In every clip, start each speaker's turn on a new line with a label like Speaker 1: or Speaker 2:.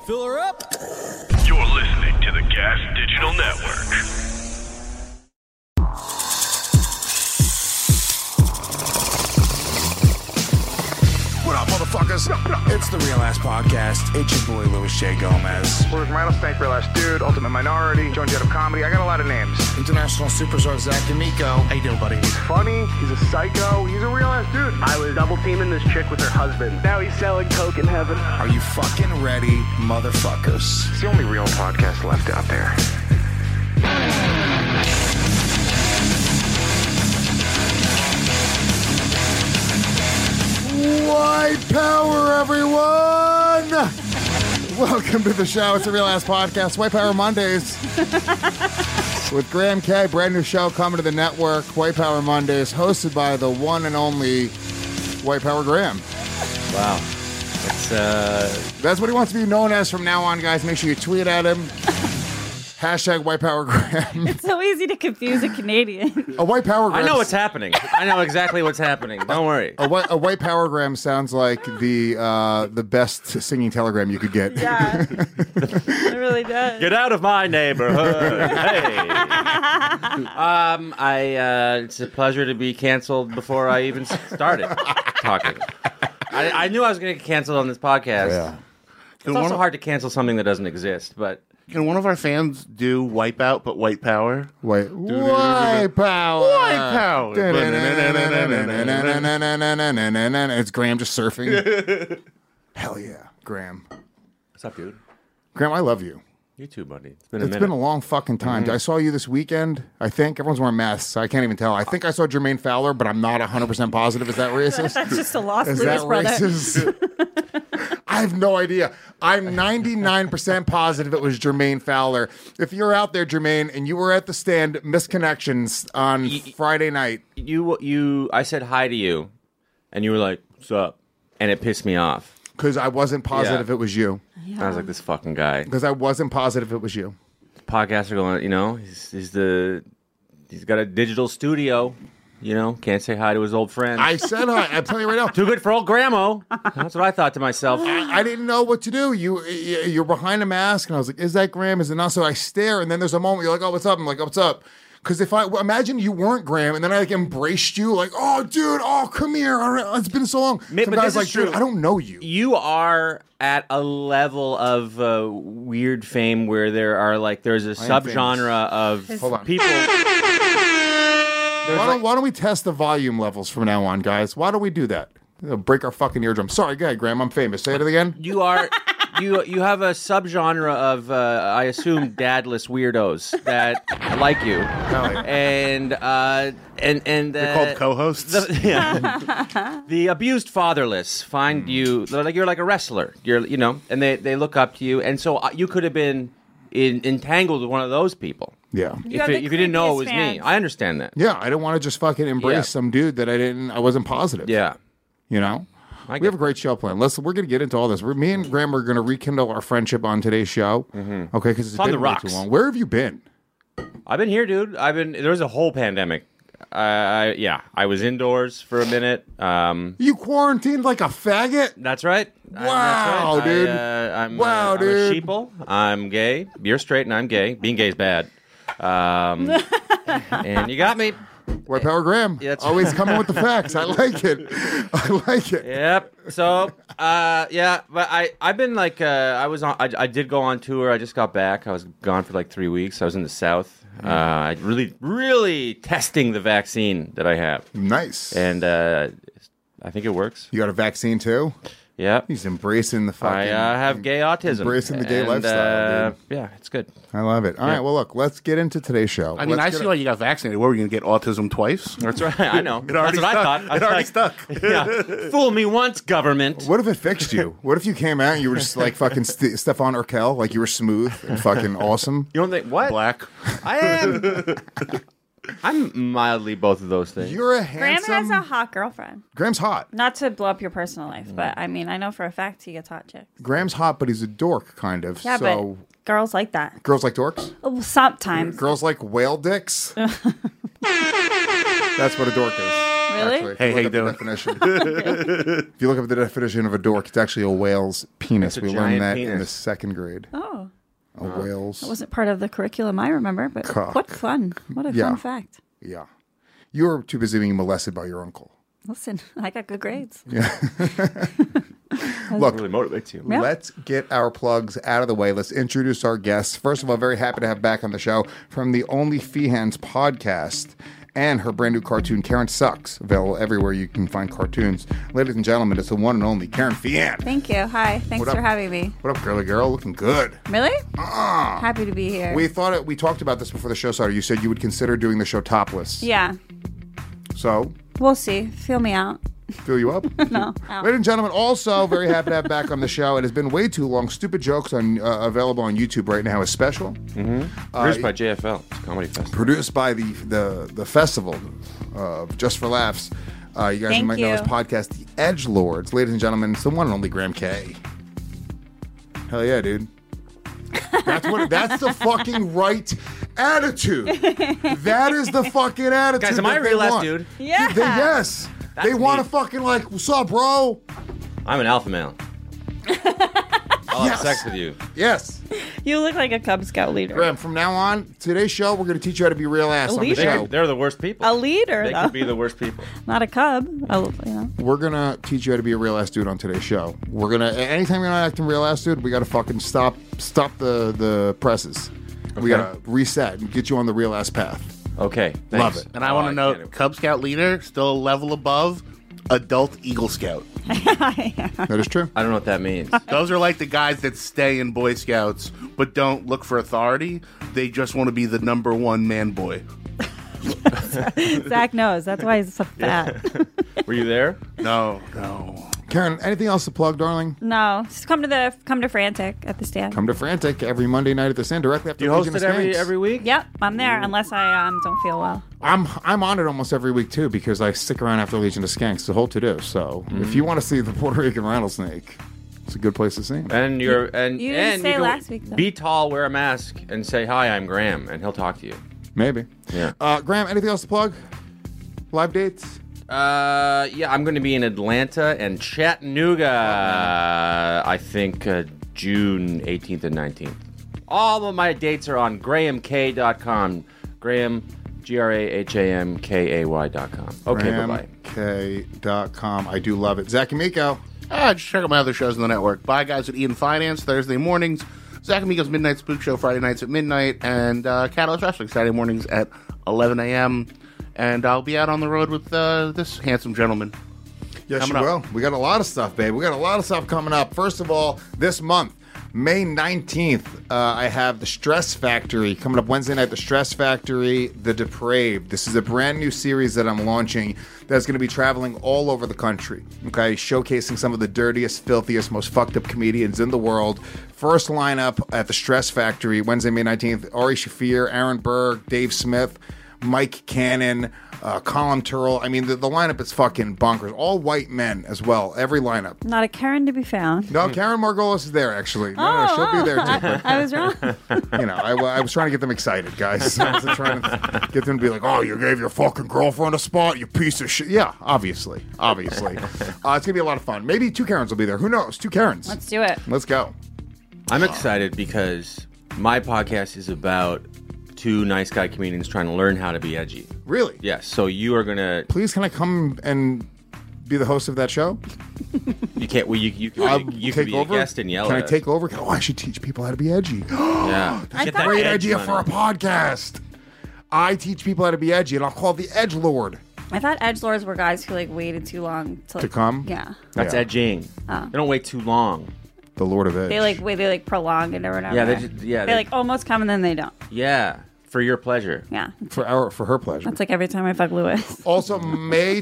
Speaker 1: Fill her up.
Speaker 2: You're listening to the Gas Digital Network.
Speaker 3: What up, motherfuckers? It's the Real Ass Podcast. It's your boy, Louis J. Gomez.
Speaker 4: Where's Rattlesnake, Real Ass Dude, Ultimate Minority, Joan Jett of Comedy. I got a lot of names.
Speaker 3: International Superstar Zach D'Amico. How you doing, buddy?
Speaker 4: He's funny. He's a psycho. He's a real ass dude.
Speaker 5: I was double teaming this chick with her husband. Now he's selling coke in heaven.
Speaker 3: Are you fucking ready, motherfuckers?
Speaker 4: It's the only real podcast left out there.
Speaker 3: White power, everyone! Welcome to the show. It's the Real Ass Podcast, White Power Mondays. With Graham K, brand new show coming to the network, White Power Mondays, hosted by the one and only White Power Graham.
Speaker 1: Wow.
Speaker 3: That's what he wants to be known as from now on, guys. Make sure you tweet at him. Hashtag White Power Graham.
Speaker 6: It's so easy to confuse a Canadian.
Speaker 3: A White Power Graham.
Speaker 1: I know what's happening. I know exactly what's happening. Don't worry.
Speaker 3: A white power gram sounds like the best singing telegram you could get.
Speaker 6: Yeah, it really does.
Speaker 1: Get out of my neighborhood. Hey. It's a pleasure to be canceled before I even started talking. I knew I was going to get canceled on this podcast.
Speaker 3: Yeah.
Speaker 1: It's also hard to cancel something that doesn't exist, but...
Speaker 7: Can one of our fans do Wipeout but White Power?
Speaker 3: White power.
Speaker 7: White power.
Speaker 3: It's Graham just surfing. Hell yeah, Graham.
Speaker 1: What's up, dude?
Speaker 3: Graham, I love you.
Speaker 1: You too, buddy. It's been a minute.
Speaker 3: It's been a long fucking time. I saw you this weekend, I think. Everyone's wearing masks, so I can't even tell. I think I saw Jermaine Fowler, but I'm not 100% positive. Is that racist?
Speaker 6: That's just a lost
Speaker 3: Is
Speaker 6: Louis
Speaker 3: that
Speaker 6: brother.
Speaker 3: racist? I have no idea. I'm 99% positive it was Jermaine Fowler. If you're out there, Jermaine, and you were at the stand, Misconnections on Friday night.
Speaker 1: I said hi to you, and you were like, "What's up?" And it pissed me off.
Speaker 3: Because I wasn't positive it was you.
Speaker 1: I was like, "This fucking guy."
Speaker 3: Because I wasn't positive it was you.
Speaker 1: Podcasts are going, he's got a digital studio, can't say hi to his old friends.
Speaker 3: I said hi. I'm telling you right now.
Speaker 1: Too good for old Grandmo. That's what I thought to myself.
Speaker 3: I didn't know what to do. You're behind a mask, and I was like, "Is that Graham? Is it not?" So I stare, and then there's a moment you're like, "Oh, what's up?" I'm like, "Oh, what's up?" Because if I imagine you weren't Graham, and then I embraced you, like, "Oh, dude, come here. It's been so long." Some
Speaker 1: But
Speaker 3: guys
Speaker 1: this
Speaker 3: like,
Speaker 1: is true.
Speaker 3: "Dude, I don't know you."
Speaker 1: You are at a level of weird fame where there's a subgenre of
Speaker 3: Hold on.
Speaker 1: people.
Speaker 3: Why don't we test the volume levels from now on, guys? Why don't we do that? It'll break our fucking eardrum. Sorry, go ahead, Graham. I'm famous. Say it again.
Speaker 1: You are. You have a subgenre of, I assume, dadless weirdos that like you, and
Speaker 7: They're called co-hosts.
Speaker 1: The abused fatherless find you like you're like a wrestler. And they look up to you, and so you could have been entangled with one of those people.
Speaker 3: Yeah.
Speaker 1: If you didn't know it was me, I understand that.
Speaker 3: Yeah, I don't want to just fucking embrace some dude that I wasn't positive.
Speaker 1: Yeah.
Speaker 3: We have a great show planned. We're going to get into all this. Me and Graham are going to rekindle our friendship on today's show. Mm-hmm. Okay, because it's
Speaker 1: on
Speaker 3: been
Speaker 1: the
Speaker 3: way
Speaker 1: rocks.
Speaker 3: too long. Where have you been?
Speaker 1: I've been here, dude. There was a whole pandemic. I was indoors for a minute.
Speaker 3: You quarantined like a faggot?
Speaker 1: That's right.
Speaker 3: Wow, dude.
Speaker 1: I'm
Speaker 3: Wow,
Speaker 1: I'm
Speaker 3: dude.
Speaker 1: a sheeple. I'm gay. You're straight and I'm gay. Being gay is bad. And you got me.
Speaker 3: White Power Graham.
Speaker 1: Yeah, that's
Speaker 3: Always coming with the facts. I like it.
Speaker 1: Yep. So, but I've been like, I did go on tour. I just got back. I was gone for like 3 weeks. I was in the South. I really testing the vaccine that I have.
Speaker 3: Nice.
Speaker 1: And I think it works.
Speaker 3: You got a vaccine too?
Speaker 1: Yep.
Speaker 3: He's embracing the fucking...
Speaker 1: I have gay autism.
Speaker 3: Embracing the gay lifestyle, dude.
Speaker 1: Yeah, it's good.
Speaker 3: I love it. All right, well, look, let's get into today's show.
Speaker 7: I mean, I see why you got vaccinated. What, were you going to get autism twice?
Speaker 1: That's right. I know.
Speaker 7: already
Speaker 1: That's what
Speaker 7: stuck.
Speaker 1: I thought.
Speaker 7: It already stuck.
Speaker 1: Yeah. Fool me once, government.
Speaker 3: What if it fixed you? What if you came out and you were just like fucking Stefan Urkel, like you were smooth and fucking awesome?
Speaker 1: You don't think what?
Speaker 7: Black.
Speaker 1: I am. I'm mildly both of those things.
Speaker 3: You're a
Speaker 6: Graham
Speaker 3: handsome...
Speaker 6: has a hot girlfriend.
Speaker 3: Graham's hot.
Speaker 6: Not to blow up your personal life, but I mean, I know for a fact he gets hot chicks.
Speaker 3: Graham's hot, but he's a dork, kind of.
Speaker 6: Yeah,
Speaker 3: so...
Speaker 6: but girls like that.
Speaker 3: Girls like dorks?
Speaker 6: Oh, sometimes.
Speaker 3: Girls like whale dicks? That's what a dork is.
Speaker 6: Really?
Speaker 3: Actually, if
Speaker 7: Hey,
Speaker 3: you
Speaker 7: how
Speaker 3: look
Speaker 7: you
Speaker 3: up the definition. If you look up the definition of a dork, it's actually a whale's penis.
Speaker 1: It's a
Speaker 3: We learned
Speaker 1: giant
Speaker 3: that in
Speaker 1: penis.
Speaker 3: the second grade.
Speaker 6: Oh,
Speaker 3: A whale's.
Speaker 6: that wasn't part of the curriculum I remember, but
Speaker 3: Cock.
Speaker 6: what fun. What a
Speaker 3: Yeah.
Speaker 6: fun fact.
Speaker 3: Yeah. You were too busy being molested by your uncle.
Speaker 6: Listen, I got good grades.
Speaker 3: Look,
Speaker 1: Really motivates you.
Speaker 6: Yeah.
Speaker 3: let's get our plugs out of the way. Let's introduce our guests. First of all, very happy to have back on the show from the Only Feehans podcast and her brand new cartoon, Karen Sucks, available everywhere you can find cartoons. Ladies and gentlemen, it's the one and only Karen Feehan.
Speaker 6: Thank you. Hi. Thanks
Speaker 3: What up?
Speaker 6: for having me.
Speaker 3: What up, girly girl? Looking good.
Speaker 6: Really? Happy to be here.
Speaker 3: We talked about this before the show started. You said you would consider doing the show topless.
Speaker 6: Yeah.
Speaker 3: So,
Speaker 6: We'll see. Feel me out.
Speaker 3: fill you up?
Speaker 6: No. Out.
Speaker 3: Ladies and gentlemen, also very happy to have back on the show. It has been way too long. Stupid Jokes on available on YouTube right now is special.
Speaker 1: Produced by JFL. It's a comedy festival.
Speaker 3: Produced by the festival, Just for Laughs. You guys
Speaker 6: Thank
Speaker 3: might know
Speaker 6: you.
Speaker 3: his podcast, The Edgelords. Ladies and gentlemen, it's the one and only Graham K. Hell yeah, dude. That's the fucking right attitude. That is the fucking attitude.
Speaker 1: Guys, am I a
Speaker 3: that they
Speaker 1: real ass
Speaker 3: want.
Speaker 1: dude?
Speaker 6: Yeah.
Speaker 3: Yes.
Speaker 1: That's
Speaker 3: They want to
Speaker 1: me.
Speaker 3: fucking like, what's up, bro?
Speaker 1: I'm an alpha male. I'll have sex with you.
Speaker 3: Yes.
Speaker 6: You look like a Cub Scout leader.
Speaker 3: Graham, from now on, today's show, we're going to teach you how to be real ass
Speaker 6: A
Speaker 3: on the
Speaker 6: leader?
Speaker 3: show.
Speaker 1: They're the worst people.
Speaker 6: A leader,
Speaker 1: They
Speaker 6: though.
Speaker 1: could be the worst people.
Speaker 6: Not a Cub.
Speaker 3: We're going to teach you how to be a real ass dude on today's show. We're going to, anytime you're not acting real ass dude, we got to fucking stop the presses. We
Speaker 1: Okay.
Speaker 3: got to reset and get you on the real ass path.
Speaker 1: Okay.
Speaker 3: Love
Speaker 1: Thanks.
Speaker 3: it.
Speaker 7: And I want to note, Cub Scout leader, still a level above adult Eagle Scout.
Speaker 3: That is true.
Speaker 1: I don't know what that means.
Speaker 7: Those are like the guys that stay in Boy Scouts but don't look for authority. They just want to be the number one man boy.
Speaker 6: Zach knows. That's why he's so fat.
Speaker 1: Were you there?
Speaker 7: No.
Speaker 3: Karen, anything else to plug, darling?
Speaker 6: No, just come to Frantic at the stand.
Speaker 3: Come to Frantic every Monday night at the stand directly after
Speaker 1: Do you host
Speaker 3: Legion
Speaker 1: it
Speaker 3: of Skanks.
Speaker 1: every week?
Speaker 6: Yep, I'm there unless I don't feel well.
Speaker 3: I'm on it almost every week too because I stick around after Legion of Skanks. It's a whole to-do. So if you want to see the Puerto Rican rattlesnake, it's a good place to see him.
Speaker 1: And you're and
Speaker 6: You didn't
Speaker 1: and
Speaker 6: say
Speaker 1: you can
Speaker 6: last week, though.
Speaker 1: be tall, wear a mask, and say hi. I'm Graham, and he'll talk to you.
Speaker 3: Maybe.
Speaker 1: Yeah.
Speaker 3: Graham, anything else to plug? Live dates?
Speaker 1: Yeah, I'm going to be in Atlanta and Chattanooga. I think June 18th and 19th. All of my dates are on GrahamK.com. Graham, GrahamKay.com. Okay, bye-bye.
Speaker 3: GrahamK.com. I do love it. Zach and Miko.
Speaker 7: Just check out my other shows on the network. Bye, guys at Ian Finance, Thursday mornings. Zach and Miko's Midnight Spook Show, Friday nights at midnight. And Catalyst Wrestling, Saturday mornings at 11 a.m. And I'll be out on the road with this handsome gentleman.
Speaker 3: Yes, you
Speaker 7: Coming
Speaker 3: will.
Speaker 7: up.
Speaker 3: We got a lot of stuff, babe. We got a lot of stuff coming up. First of all, this month, May 19th, I have The Stress Factory coming up Wednesday night. The Stress Factory, The Depraved. This is a brand new series that I'm launching that's going to be traveling all over the country, okay? Showcasing some of the dirtiest, filthiest, most fucked up comedians in the world. First lineup at The Stress Factory, Wednesday, May 19th. Ari Shaffir, Aaron Berg, Dave Smith, Mike Cannon, Colin Turrell. I mean, the lineup is fucking bonkers. All white men as well. Every lineup.
Speaker 6: Not a Karen to be found.
Speaker 3: No, Karen Margolis is there, actually. No, she'll be there, too. But,
Speaker 6: I was wrong.
Speaker 3: you know, I was trying to get them excited, guys. I wasn't trying to get them to be like, oh, you gave your fucking girlfriend a spot, you piece of shit. Yeah, obviously. It's going to be a lot of fun. Maybe two Karens will be there. Who knows? Two Karens.
Speaker 6: Let's do it.
Speaker 3: Let's go.
Speaker 1: I'm excited because my podcast is about two nice guy comedians trying to learn how to be edgy.
Speaker 3: Really?
Speaker 1: Yes, so you are going to...
Speaker 3: Please, can I come and be the host of that show?
Speaker 1: You can't... Well, you
Speaker 3: I'll
Speaker 1: could be
Speaker 3: take
Speaker 1: a
Speaker 3: over.
Speaker 1: guest and yell
Speaker 3: Can I
Speaker 1: at us.
Speaker 3: take over? Oh, I should teach people how to be edgy.
Speaker 1: Yeah.
Speaker 6: I
Speaker 1: Get
Speaker 6: thought-
Speaker 1: that
Speaker 3: Great
Speaker 1: edge
Speaker 3: idea
Speaker 1: money.
Speaker 3: for a podcast. I teach people how to be edgy, and I'll call it the Edgelord.
Speaker 6: I thought edgelords were guys who waited too long
Speaker 3: To come?
Speaker 6: Yeah.
Speaker 1: That's
Speaker 3: Yeah.
Speaker 1: edging.
Speaker 6: Oh.
Speaker 1: They don't wait too long.
Speaker 3: The Lord of Edge.
Speaker 6: They prolong it or whatever.
Speaker 1: Yeah,
Speaker 6: they almost come and then they don't.
Speaker 1: Yeah, for your pleasure.
Speaker 6: Yeah.
Speaker 3: for her pleasure.
Speaker 6: That's like every time I fuck Lewis.
Speaker 3: Also, May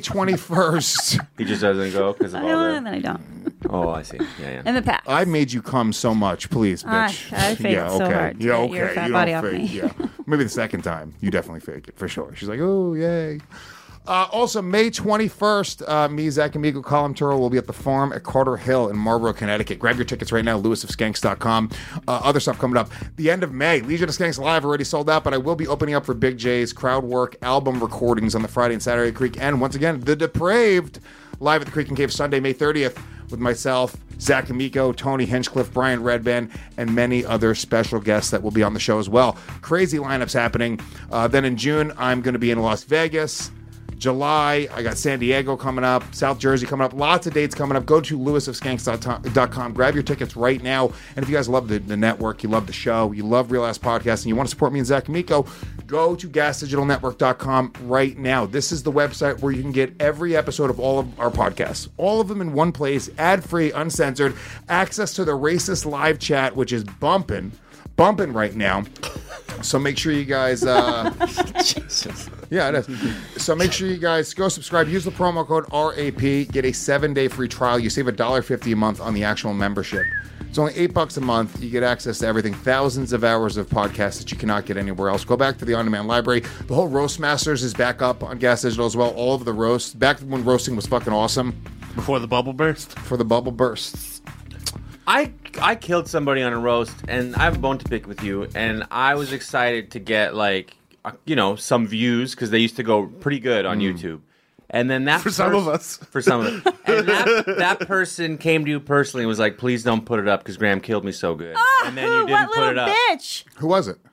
Speaker 3: 21st,
Speaker 1: He just doesn't go because of
Speaker 6: I
Speaker 1: all
Speaker 6: don't, and
Speaker 1: the...
Speaker 6: then I don't.
Speaker 1: Oh, I see. Yeah.
Speaker 6: In the past.
Speaker 3: I made you come so much. Please, bitch.
Speaker 6: I faked so hard to
Speaker 3: Yeah,
Speaker 6: get
Speaker 3: okay.
Speaker 6: your fat
Speaker 3: You
Speaker 6: body
Speaker 3: don't
Speaker 6: off
Speaker 3: fake.
Speaker 6: me.
Speaker 3: Yeah. Maybe the second time. You definitely fake it, for sure. She's like, oh, yay. Also, May 21st, me, Zach, and Migo Column Tour will be at the Farm at Carter Hill in Marlborough, Connecticut. Grab your tickets right now, lewisofskanks.com. Other stuff coming up. The end of May, Legion of Skanks Live already sold out, but I will be opening up for Big J's crowd work album recordings on the Friday and Saturday at Creek. And once again, The Depraved live at the Creek and Cave Sunday, May 30th with myself, Zach Amico, Tony Hinchcliffe, Brian Redband, and many other special guests that will be on the show as well. Crazy lineups happening. Then in June, I'm going to be in Las Vegas. July, I got San Diego coming up, South Jersey coming up, lots of dates coming up. Go to lewisofskanks.com, grab your tickets right now. And if you guys love the network, you love the show, you love Real Ass Podcast, and you want to support me and Zach Amico, go to gasdigitalnetwork.com right now. This is the website where you can get every episode of all of our podcasts, all of them in one place, ad-free, uncensored, access to the racist live chat, which is bumping right now. So make sure you guys
Speaker 1: Jesus.
Speaker 3: yeah, it is. So make sure you guys go subscribe. Use the promo code RAP. Get a 7-day free trial. You save $1.50 a month on the actual membership. It's only $8 a month. You get access to everything. Thousands of hours of podcasts that you cannot get anywhere else. Go back to the on-demand library. The whole Roast Masters is back up on Gas Digital as well. All of the roasts. Back when roasting was fucking awesome.
Speaker 7: Before the bubble burst?
Speaker 3: For the bubble bursts.
Speaker 1: I killed somebody on a roast, and I have a bone to pick with you, and I was excited to get, like, some views, because they used to go pretty good on YouTube. And then that
Speaker 7: For some of us.
Speaker 1: For some of them. And that person came to you personally and was like, please don't put it up, because Graham killed me so good.
Speaker 6: Oh,
Speaker 1: and then you didn't
Speaker 6: what
Speaker 1: put it
Speaker 6: little
Speaker 1: up.
Speaker 6: bitch?
Speaker 3: Who was it?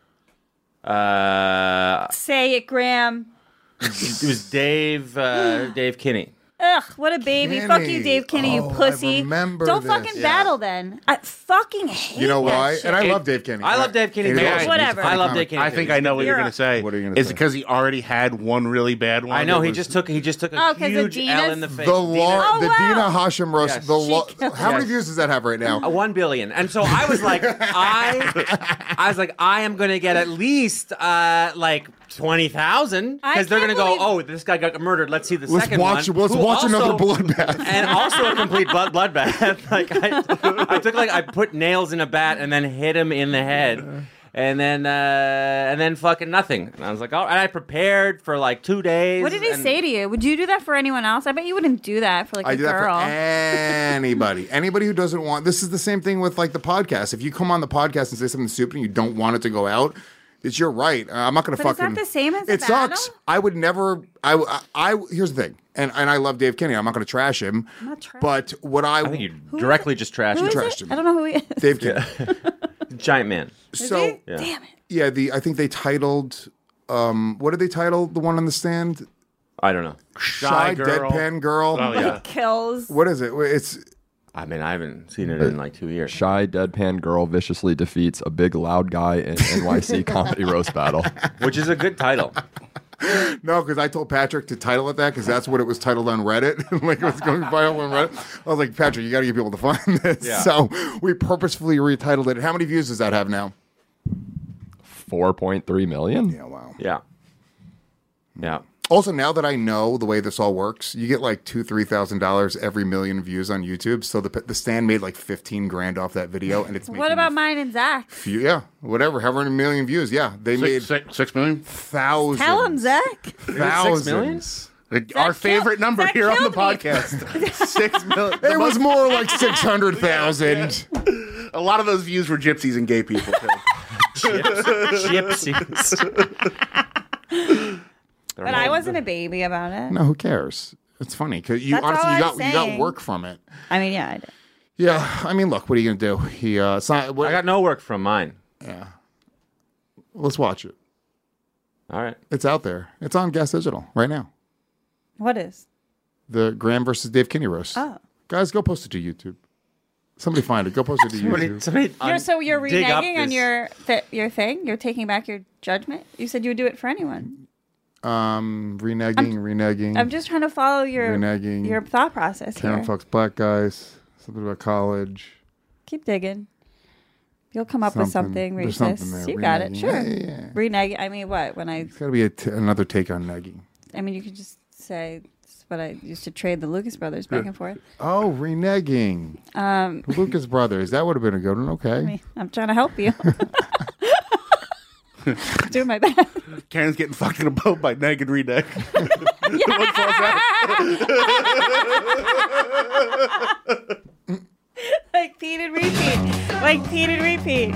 Speaker 6: Say it, Graham.
Speaker 1: It was Dave Kinney.
Speaker 6: Ugh, what a baby.
Speaker 3: Kinney.
Speaker 6: Fuck you, Dave Kinney,
Speaker 3: Oh,
Speaker 6: you
Speaker 3: I
Speaker 6: pussy.
Speaker 3: remember
Speaker 6: Don't
Speaker 3: this.
Speaker 6: fucking battle then. I fucking hate
Speaker 3: You know
Speaker 6: that
Speaker 3: why?
Speaker 6: shit.
Speaker 3: And I love Dave Kinney.
Speaker 1: I love Dave Kinney.
Speaker 3: He's
Speaker 1: too.
Speaker 3: awesome. He's a
Speaker 6: Whatever.
Speaker 3: funny
Speaker 1: I love
Speaker 3: comic.
Speaker 1: Dave Kinney.
Speaker 7: I think I know what you're
Speaker 6: You're
Speaker 7: going to say.
Speaker 3: What are you gonna
Speaker 7: Is
Speaker 3: say?
Speaker 7: it because he already had one really bad one?
Speaker 1: I know,
Speaker 7: that
Speaker 1: he
Speaker 7: was-
Speaker 1: just took a
Speaker 6: 'cause of
Speaker 1: huge L
Speaker 6: Dina's-
Speaker 1: in the face.
Speaker 3: The
Speaker 1: Dina-
Speaker 6: Oh,
Speaker 3: the
Speaker 6: wow.
Speaker 3: Dina Hashem roast.
Speaker 1: Yes.
Speaker 3: How many
Speaker 1: Yes.
Speaker 3: views does that have right now?
Speaker 1: 1 billion. And so I was like, I am going to get at least like 20,000,
Speaker 6: I
Speaker 1: because they're going
Speaker 6: can't
Speaker 1: to go,
Speaker 6: believe-
Speaker 1: oh, this guy got murdered. Let's see the
Speaker 3: Let's
Speaker 1: second
Speaker 3: watch.
Speaker 1: one.
Speaker 3: Let's
Speaker 1: Who
Speaker 3: watch another
Speaker 1: also-
Speaker 3: bloodbath.
Speaker 1: And also a complete bloodbath. Like I put nails in a bat and then hit him in the head. And then fucking nothing. And I was like, oh, and I prepared for like 2 days.
Speaker 6: What did he
Speaker 1: and-
Speaker 6: say to you? Would you do that for anyone else? I bet you wouldn't do that for like
Speaker 3: I
Speaker 6: a
Speaker 3: do that
Speaker 6: girl.
Speaker 3: for anybody who doesn't want. This is the same thing with like the podcast. If you come on the podcast and say something stupid and you don't want it to go out, it's your right. I'm not going to
Speaker 6: But is
Speaker 3: fucking.
Speaker 6: that the same as a
Speaker 3: it sucks.
Speaker 6: battle?
Speaker 3: I would never. I here's the thing, and I love Dave Kinney. I'm not going to trash him.
Speaker 6: I'm not trashing.
Speaker 3: But what I
Speaker 1: I think you directly just trashed
Speaker 6: Who
Speaker 1: him.
Speaker 6: is
Speaker 3: trashed
Speaker 6: it?
Speaker 3: him.
Speaker 6: I don't know who he is.
Speaker 3: Dave Kinney.
Speaker 1: Giant man.
Speaker 6: Is
Speaker 3: So
Speaker 6: he?
Speaker 1: Yeah.
Speaker 6: Damn it.
Speaker 3: yeah, I think they titled. What did they title the one on the stand?
Speaker 1: I don't know.
Speaker 3: Shy
Speaker 7: Girl.
Speaker 3: Deadpan Girl.
Speaker 7: Oh, yeah.
Speaker 6: Kills.
Speaker 3: What is it? It's
Speaker 1: I mean, I haven't seen it in like 2 years.
Speaker 8: Shy deadpan girl viciously defeats a big loud guy in NYC comedy roast battle.
Speaker 1: Which is a good title.
Speaker 3: no, because I told Patrick to title it that because that's what it was titled on Reddit. Like it was going viral on Reddit. I was like, Patrick, you got to get people to find this.
Speaker 1: Yeah.
Speaker 3: So we purposefully retitled it. How many views does that have now?
Speaker 8: 4.3 million?
Speaker 3: Yeah, wow.
Speaker 1: Yeah. Yeah.
Speaker 3: Also, now that I know the way this all works, you get like $2,000-$3,000 every million views on YouTube. So the stand made like $15,000 off that video, and it's
Speaker 6: What
Speaker 3: making
Speaker 6: about mine and Zach?
Speaker 3: yeah, whatever, however many million views. Yeah, they made
Speaker 7: 6 million?
Speaker 3: thousands.
Speaker 6: Tell him, Zach.
Speaker 3: Thousands.
Speaker 7: Our favorite number
Speaker 6: Zach
Speaker 7: here on the
Speaker 6: killed me.
Speaker 7: podcast. 6 million.
Speaker 3: It was more like 600,000.
Speaker 7: A lot of those views were gypsies and gay people, too.
Speaker 1: Gypsies.
Speaker 6: But I wasn't a baby about it.
Speaker 3: No, who cares? It's funny because you
Speaker 6: That's all
Speaker 3: honestly
Speaker 6: I'm
Speaker 3: you got
Speaker 6: saying.
Speaker 3: work from it.
Speaker 6: I mean, yeah, I did.
Speaker 3: Yeah, I mean, look, what are you gonna do? It's not,
Speaker 1: I got no work from mine.
Speaker 3: let's watch it.
Speaker 1: All right.
Speaker 3: It's out there. It's on Gas Digital right now.
Speaker 6: What is?
Speaker 3: The Graham versus Dave Kinney roast.
Speaker 6: Oh.
Speaker 3: Guys, go post it to YouTube. Somebody find it. Go post it to YouTube.
Speaker 1: Somebody
Speaker 6: You're
Speaker 1: dig up
Speaker 6: reneging on
Speaker 1: this-
Speaker 6: your thing? You're taking back your judgment? You said you would do it for anyone.
Speaker 3: Reneging.
Speaker 6: I'm just trying to follow your
Speaker 3: Reneging.
Speaker 6: thought process
Speaker 3: Karen
Speaker 6: here.
Speaker 3: fucks black guys. Something about college.
Speaker 6: Keep digging. You'll come up with something
Speaker 3: There's
Speaker 6: racist.
Speaker 3: something there.
Speaker 6: You got it.
Speaker 3: Reneging.
Speaker 6: Sure.
Speaker 3: Yeah.
Speaker 6: Reneging. I mean, what? When I
Speaker 3: It's got to be another take on negging.
Speaker 6: mean, you could just say it's what I used to trade the Lucas brothers back and forth.
Speaker 3: Oh, reneging. Lucas Brothers. That would have been a good one. Okay.
Speaker 6: I mean, I'm trying to help you. Doing my best.
Speaker 7: Karen's getting fucked in a boat by Neg and Reneg.
Speaker 6: Like Pete and repeat. Like Pete and repeat.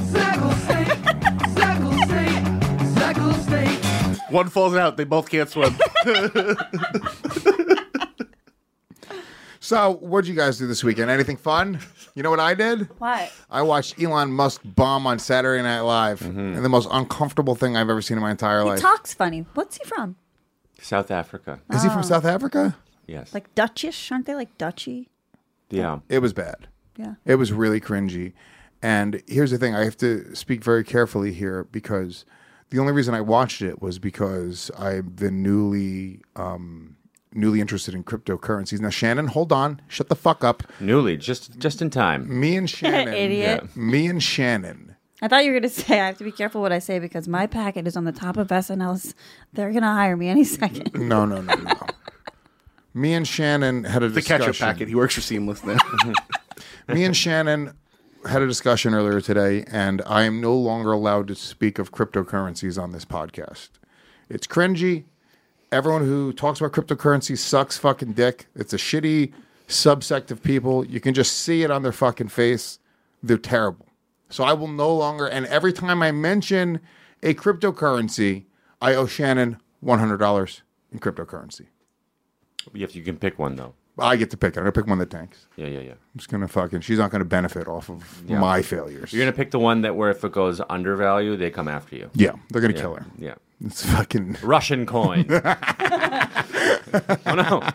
Speaker 7: One falls out. They both can't swim.
Speaker 3: So, what'd you guys do this weekend? Anything fun? You know what I did?
Speaker 6: What?
Speaker 3: I watched Elon Musk bomb on Saturday Night Live. And the most uncomfortable thing I've ever seen in my entire
Speaker 6: He
Speaker 3: life.
Speaker 6: talks funny. What's he from?
Speaker 1: South Africa.
Speaker 3: Is he from South Africa?
Speaker 1: Yes.
Speaker 6: Like Dutchish? Aren't they like Dutchy?
Speaker 1: Yeah.
Speaker 3: It was bad.
Speaker 6: Yeah.
Speaker 3: It was really cringy. And here's the thing. I have to speak very carefully here because the only reason I watched it was because I've been newly interested in cryptocurrencies. Now, Shannon, hold on. Shut the fuck up.
Speaker 1: Newly, just in time.
Speaker 3: Me and Shannon.
Speaker 6: Idiot.
Speaker 3: Me and Shannon.
Speaker 6: I thought you were going to say, I have to be careful what I say because my packet is on the top of SNL's. They're going to hire me any second.
Speaker 3: No. Me and Shannon had a
Speaker 7: The
Speaker 3: discussion.
Speaker 7: ketchup packet. He works for Seamless now.
Speaker 3: Me and Shannon had a discussion earlier today, and I am no longer allowed to speak of cryptocurrencies on this podcast. It's cringy. Everyone who talks about cryptocurrency sucks fucking dick. It's a shitty subsect of people. You can just see it on their fucking face. They're terrible. So I will no longer, and every time I mention a cryptocurrency, I owe Shannon $100 in cryptocurrency.
Speaker 1: You can pick one though.
Speaker 3: I get to pick it. I'm going to pick one that tanks.
Speaker 1: Yeah.
Speaker 3: I'm just going to fucking, she's not going to benefit off of my failures.
Speaker 1: You're gonna pick the one that where if it goes undervalue, they come after you.
Speaker 3: Yeah, they're going to kill her.
Speaker 1: Yeah.
Speaker 3: It's fucking...
Speaker 1: Russian coin. Oh no.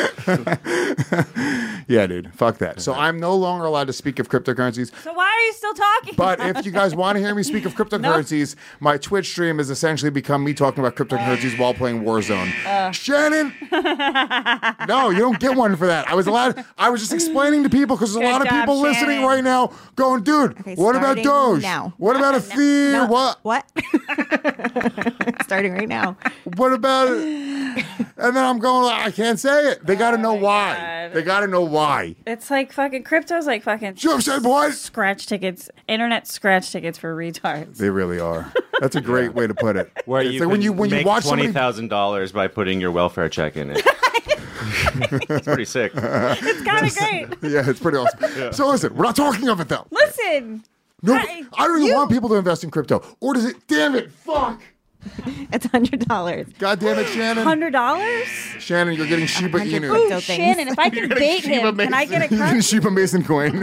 Speaker 3: Yeah, dude. Fuck that. So I'm no longer allowed to speak of cryptocurrencies.
Speaker 6: So why are you still talking?
Speaker 3: But if you guys want to hear me speak of cryptocurrencies, my Twitch stream has essentially become me talking about cryptocurrencies while playing Warzone. Shannon! No, you don't get one for that. I was just explaining to people because there's a
Speaker 6: Good
Speaker 3: lot of
Speaker 6: job,
Speaker 3: people listening
Speaker 6: Shannon.
Speaker 3: right now going, dude,
Speaker 9: Okay,
Speaker 3: what about
Speaker 9: starting
Speaker 3: Doge?
Speaker 9: now.
Speaker 3: What about Ethereum?
Speaker 9: No.
Speaker 3: What?
Speaker 9: Starting right now.
Speaker 3: What about it? And then I'm going, I can't say it. They got to know why.
Speaker 6: God.
Speaker 3: They got to know why.
Speaker 6: It's like fucking crypto's like fucking
Speaker 3: Joe said what?
Speaker 6: scratch tickets, internet scratch tickets for retards.
Speaker 3: They really are. That's a great way to put it.
Speaker 1: Where
Speaker 3: It's
Speaker 1: you
Speaker 3: like when you
Speaker 1: make
Speaker 3: watch somebody,
Speaker 1: $20,000 by putting your welfare check in it. It's pretty sick.
Speaker 6: It's kind of great.
Speaker 3: yeah, it's pretty awesome. So listen, we're not talking of it though.
Speaker 6: Listen.
Speaker 3: No, I don't even want people to invest in crypto. Or does it? Damn it! Fuck!
Speaker 9: It's $100.
Speaker 3: God damn it, Shannon!
Speaker 6: $100?
Speaker 3: Shannon, you're getting Shiba
Speaker 9: $100
Speaker 3: Inu.
Speaker 9: crypto
Speaker 6: Ooh,
Speaker 9: things.
Speaker 6: Shannon, if I can bait him, can I get a
Speaker 3: You're getting
Speaker 6: cut?
Speaker 3: Shiba Mason coin.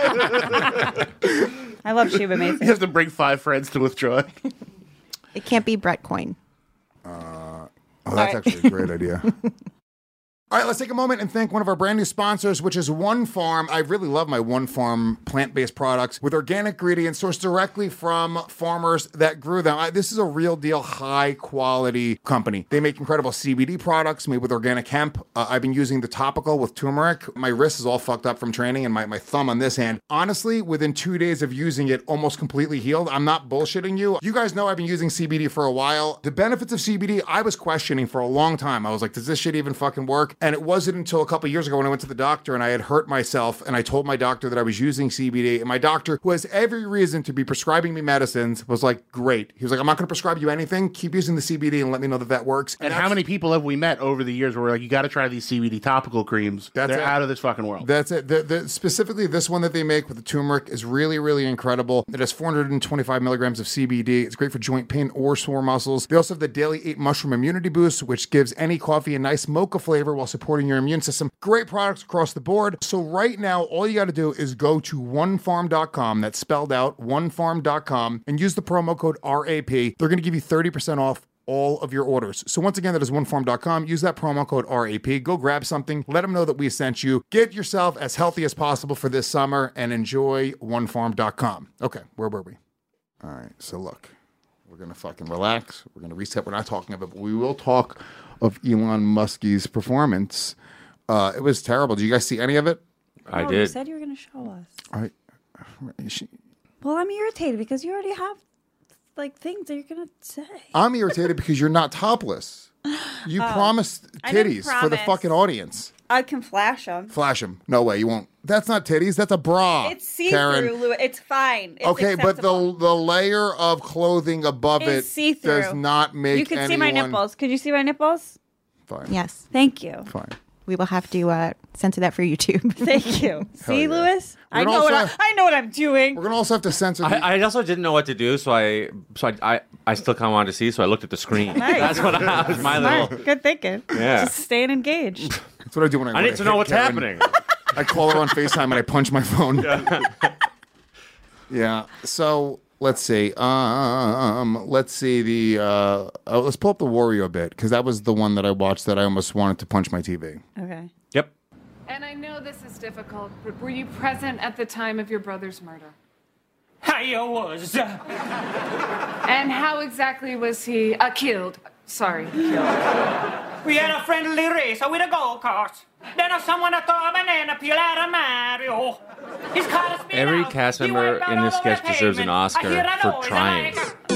Speaker 6: I love Shiba
Speaker 7: You
Speaker 6: Mason.
Speaker 7: have to bring 5 friends to withdraw.
Speaker 9: It can't be Brett Coin.
Speaker 3: Oh, that's actually a great idea. All right, let's take a moment and thank one of our brand new sponsors, which is One Farm. I really love my One Farm plant-based products with organic ingredients sourced directly from farmers that grew them. This is a real deal, high-quality company. They make incredible CBD products made with organic hemp. I've been using the topical with turmeric. My wrist is all fucked up from training and my thumb on this hand. Honestly, within 2 days of using it, almost completely healed. I'm not bullshitting you. You guys know I've been using CBD for a while. The benefits of CBD, I was questioning for a long time. I was like, does this shit even fucking work? And it wasn't until a couple years ago when I went to the doctor and I had hurt myself and I told my doctor that I was using CBD, and my doctor, who has every reason to be prescribing me medicines, was like, great. He was like, I'm not going to prescribe you anything. Keep using the CBD and let me know that works.
Speaker 7: And how many people have we met over the years where we're like, you got to try these CBD topical creams.
Speaker 3: That's
Speaker 7: They're
Speaker 3: it.
Speaker 7: out of this fucking world.
Speaker 3: That's it. Specifically, this one that they make with the turmeric is really, really incredible. It has 425 milligrams of CBD. It's great for joint pain or sore muscles. They also have the Daily 8 Mushroom Immunity Boost, which gives any coffee a nice mocha flavor while supporting your immune system. Great products across the board. So right now, all you got to do is go to onefarm.com. That's spelled out, onefarm.com, and use the promo code RAP. They're going to give you 30% off all of your orders. So once again, that is onefarm.com. Use that promo code RAP. Go grab something. Let them know that we sent you. Get yourself as healthy as possible for this summer and enjoy onefarm.com. Okay, where were we? All right, so look, we're going to fucking relax. We're going to reset. We're not talking about it, but we will talk of Elon Musk's performance. It was terrible. Did you guys see any of it?
Speaker 1: I
Speaker 6: You
Speaker 1: did.
Speaker 6: said you were going to show us.
Speaker 3: Well,
Speaker 6: I'm irritated because you already have like things that you're going to say.
Speaker 3: I'm irritated because you're not topless. You promised
Speaker 6: I didn't
Speaker 3: titties for the
Speaker 6: promise.
Speaker 3: fucking audience.
Speaker 6: I can flash them.
Speaker 3: Flash them. No way, you won't. That's not titties. That's a bra.
Speaker 6: It's see
Speaker 3: Karen.
Speaker 6: through, Louis. It's fine. It's
Speaker 3: Okay,
Speaker 6: acceptable.
Speaker 3: but the layer of clothing above
Speaker 6: It's
Speaker 3: it
Speaker 6: see-through.
Speaker 3: does not make
Speaker 6: You can
Speaker 3: anyone...
Speaker 6: see my nipples. Could you see my nipples?
Speaker 3: Fine.
Speaker 9: Yes.
Speaker 6: Thank you.
Speaker 3: Fine.
Speaker 9: We will have to censor that for YouTube.
Speaker 6: Thank you. See,
Speaker 3: yeah.
Speaker 6: Louis? I
Speaker 3: gonna
Speaker 6: know
Speaker 3: also-
Speaker 6: I know what I'm doing.
Speaker 3: We're going to also have to censor... the-
Speaker 1: I also didn't know what to do, so I still kind of wanted to see, so I looked at the screen.
Speaker 6: Nice.
Speaker 1: That's what I was my little.
Speaker 6: Smart. Good thinking.
Speaker 1: Yeah.
Speaker 6: Just staying engaged.
Speaker 3: That's what I do when
Speaker 1: I need to know what's happening.
Speaker 3: I call her on FaceTime and I punch my phone. Yeah. So let's see. Let's see the. Let's pull up the Wario bit because that was the one that I watched that I almost wanted to punch my TV.
Speaker 6: Okay.
Speaker 1: Yep.
Speaker 10: And I know this is difficult, but were you present at the time of your brother's murder?
Speaker 11: I was.
Speaker 10: And how exactly was he killed? Sorry, killed.
Speaker 11: We had a friendly race with a go-kart. Then someone threw a banana peel at a Mario. His car is
Speaker 1: Every cast member in this sketch deserves an Oscar for trying.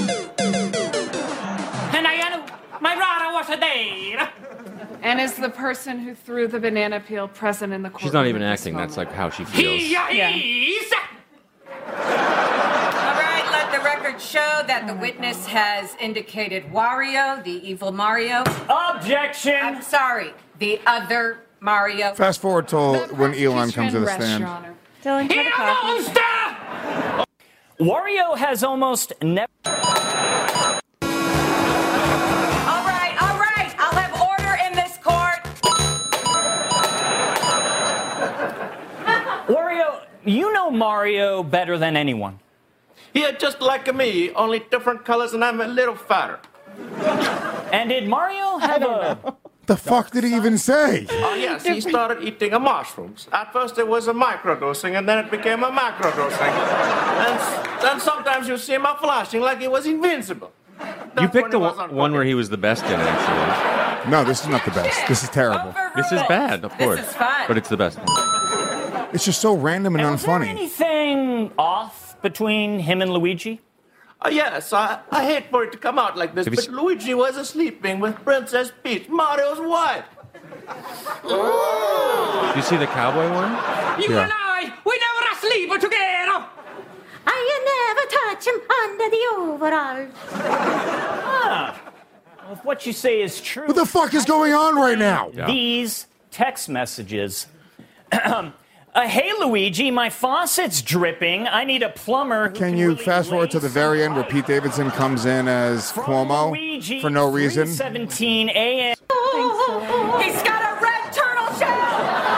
Speaker 11: And I knew my brother was there.
Speaker 10: And is the person who threw the banana peel present in the courtroom?
Speaker 1: She's not even
Speaker 10: at this
Speaker 1: acting. That's
Speaker 10: moment?
Speaker 1: like how she feels.
Speaker 11: He is.
Speaker 12: All right, let the record show that the witness has indicated Wario, the evil Mario.
Speaker 11: Objection.
Speaker 12: I'm sorry, the other Mario.
Speaker 3: Fast forward till when Elon comes to the stand.
Speaker 6: Dylan, have a coffee.
Speaker 11: Wario has almost never.
Speaker 12: All right, I'll have order in this court.
Speaker 11: Wario, you know Mario better than anyone.
Speaker 13: Yeah, just like me, only different colors, and I'm a little fatter.
Speaker 11: And did Mario have a...
Speaker 3: The fuck did he even say?
Speaker 13: Oh, yes, he started eating mushrooms. At first it was a microdosing, and then it became a macrodosing. And then sometimes you see him flashing like he was invincible.
Speaker 1: You picked the one where he was the best in, actually.
Speaker 3: No, this is not the best. This is terrible.
Speaker 1: This is bad, of course.
Speaker 12: is fun.
Speaker 1: But it's the best.
Speaker 3: It's just so random and
Speaker 11: Was there
Speaker 3: unfunny.
Speaker 11: anything off between him and Luigi?
Speaker 13: Yes, I hate for it to come out like this,
Speaker 1: Have you
Speaker 13: but Luigi was sleeping with Princess Peach, Mario's wife.
Speaker 1: Did you see the cowboy one?
Speaker 11: You and I, we never sleep together.
Speaker 14: I never touch him under the overalls.
Speaker 11: Well, if what you say is true...
Speaker 3: What the fuck is going on right now?
Speaker 11: These text messages. Hey, Luigi, my faucet's dripping. I need a plumber. Who
Speaker 3: Can you
Speaker 11: really
Speaker 3: fast forward to the very end where Pete Davidson comes in as Cuomo
Speaker 11: Luigi,
Speaker 3: for no reason?
Speaker 11: 3:17 a.m.
Speaker 12: He's got a red turtle shell.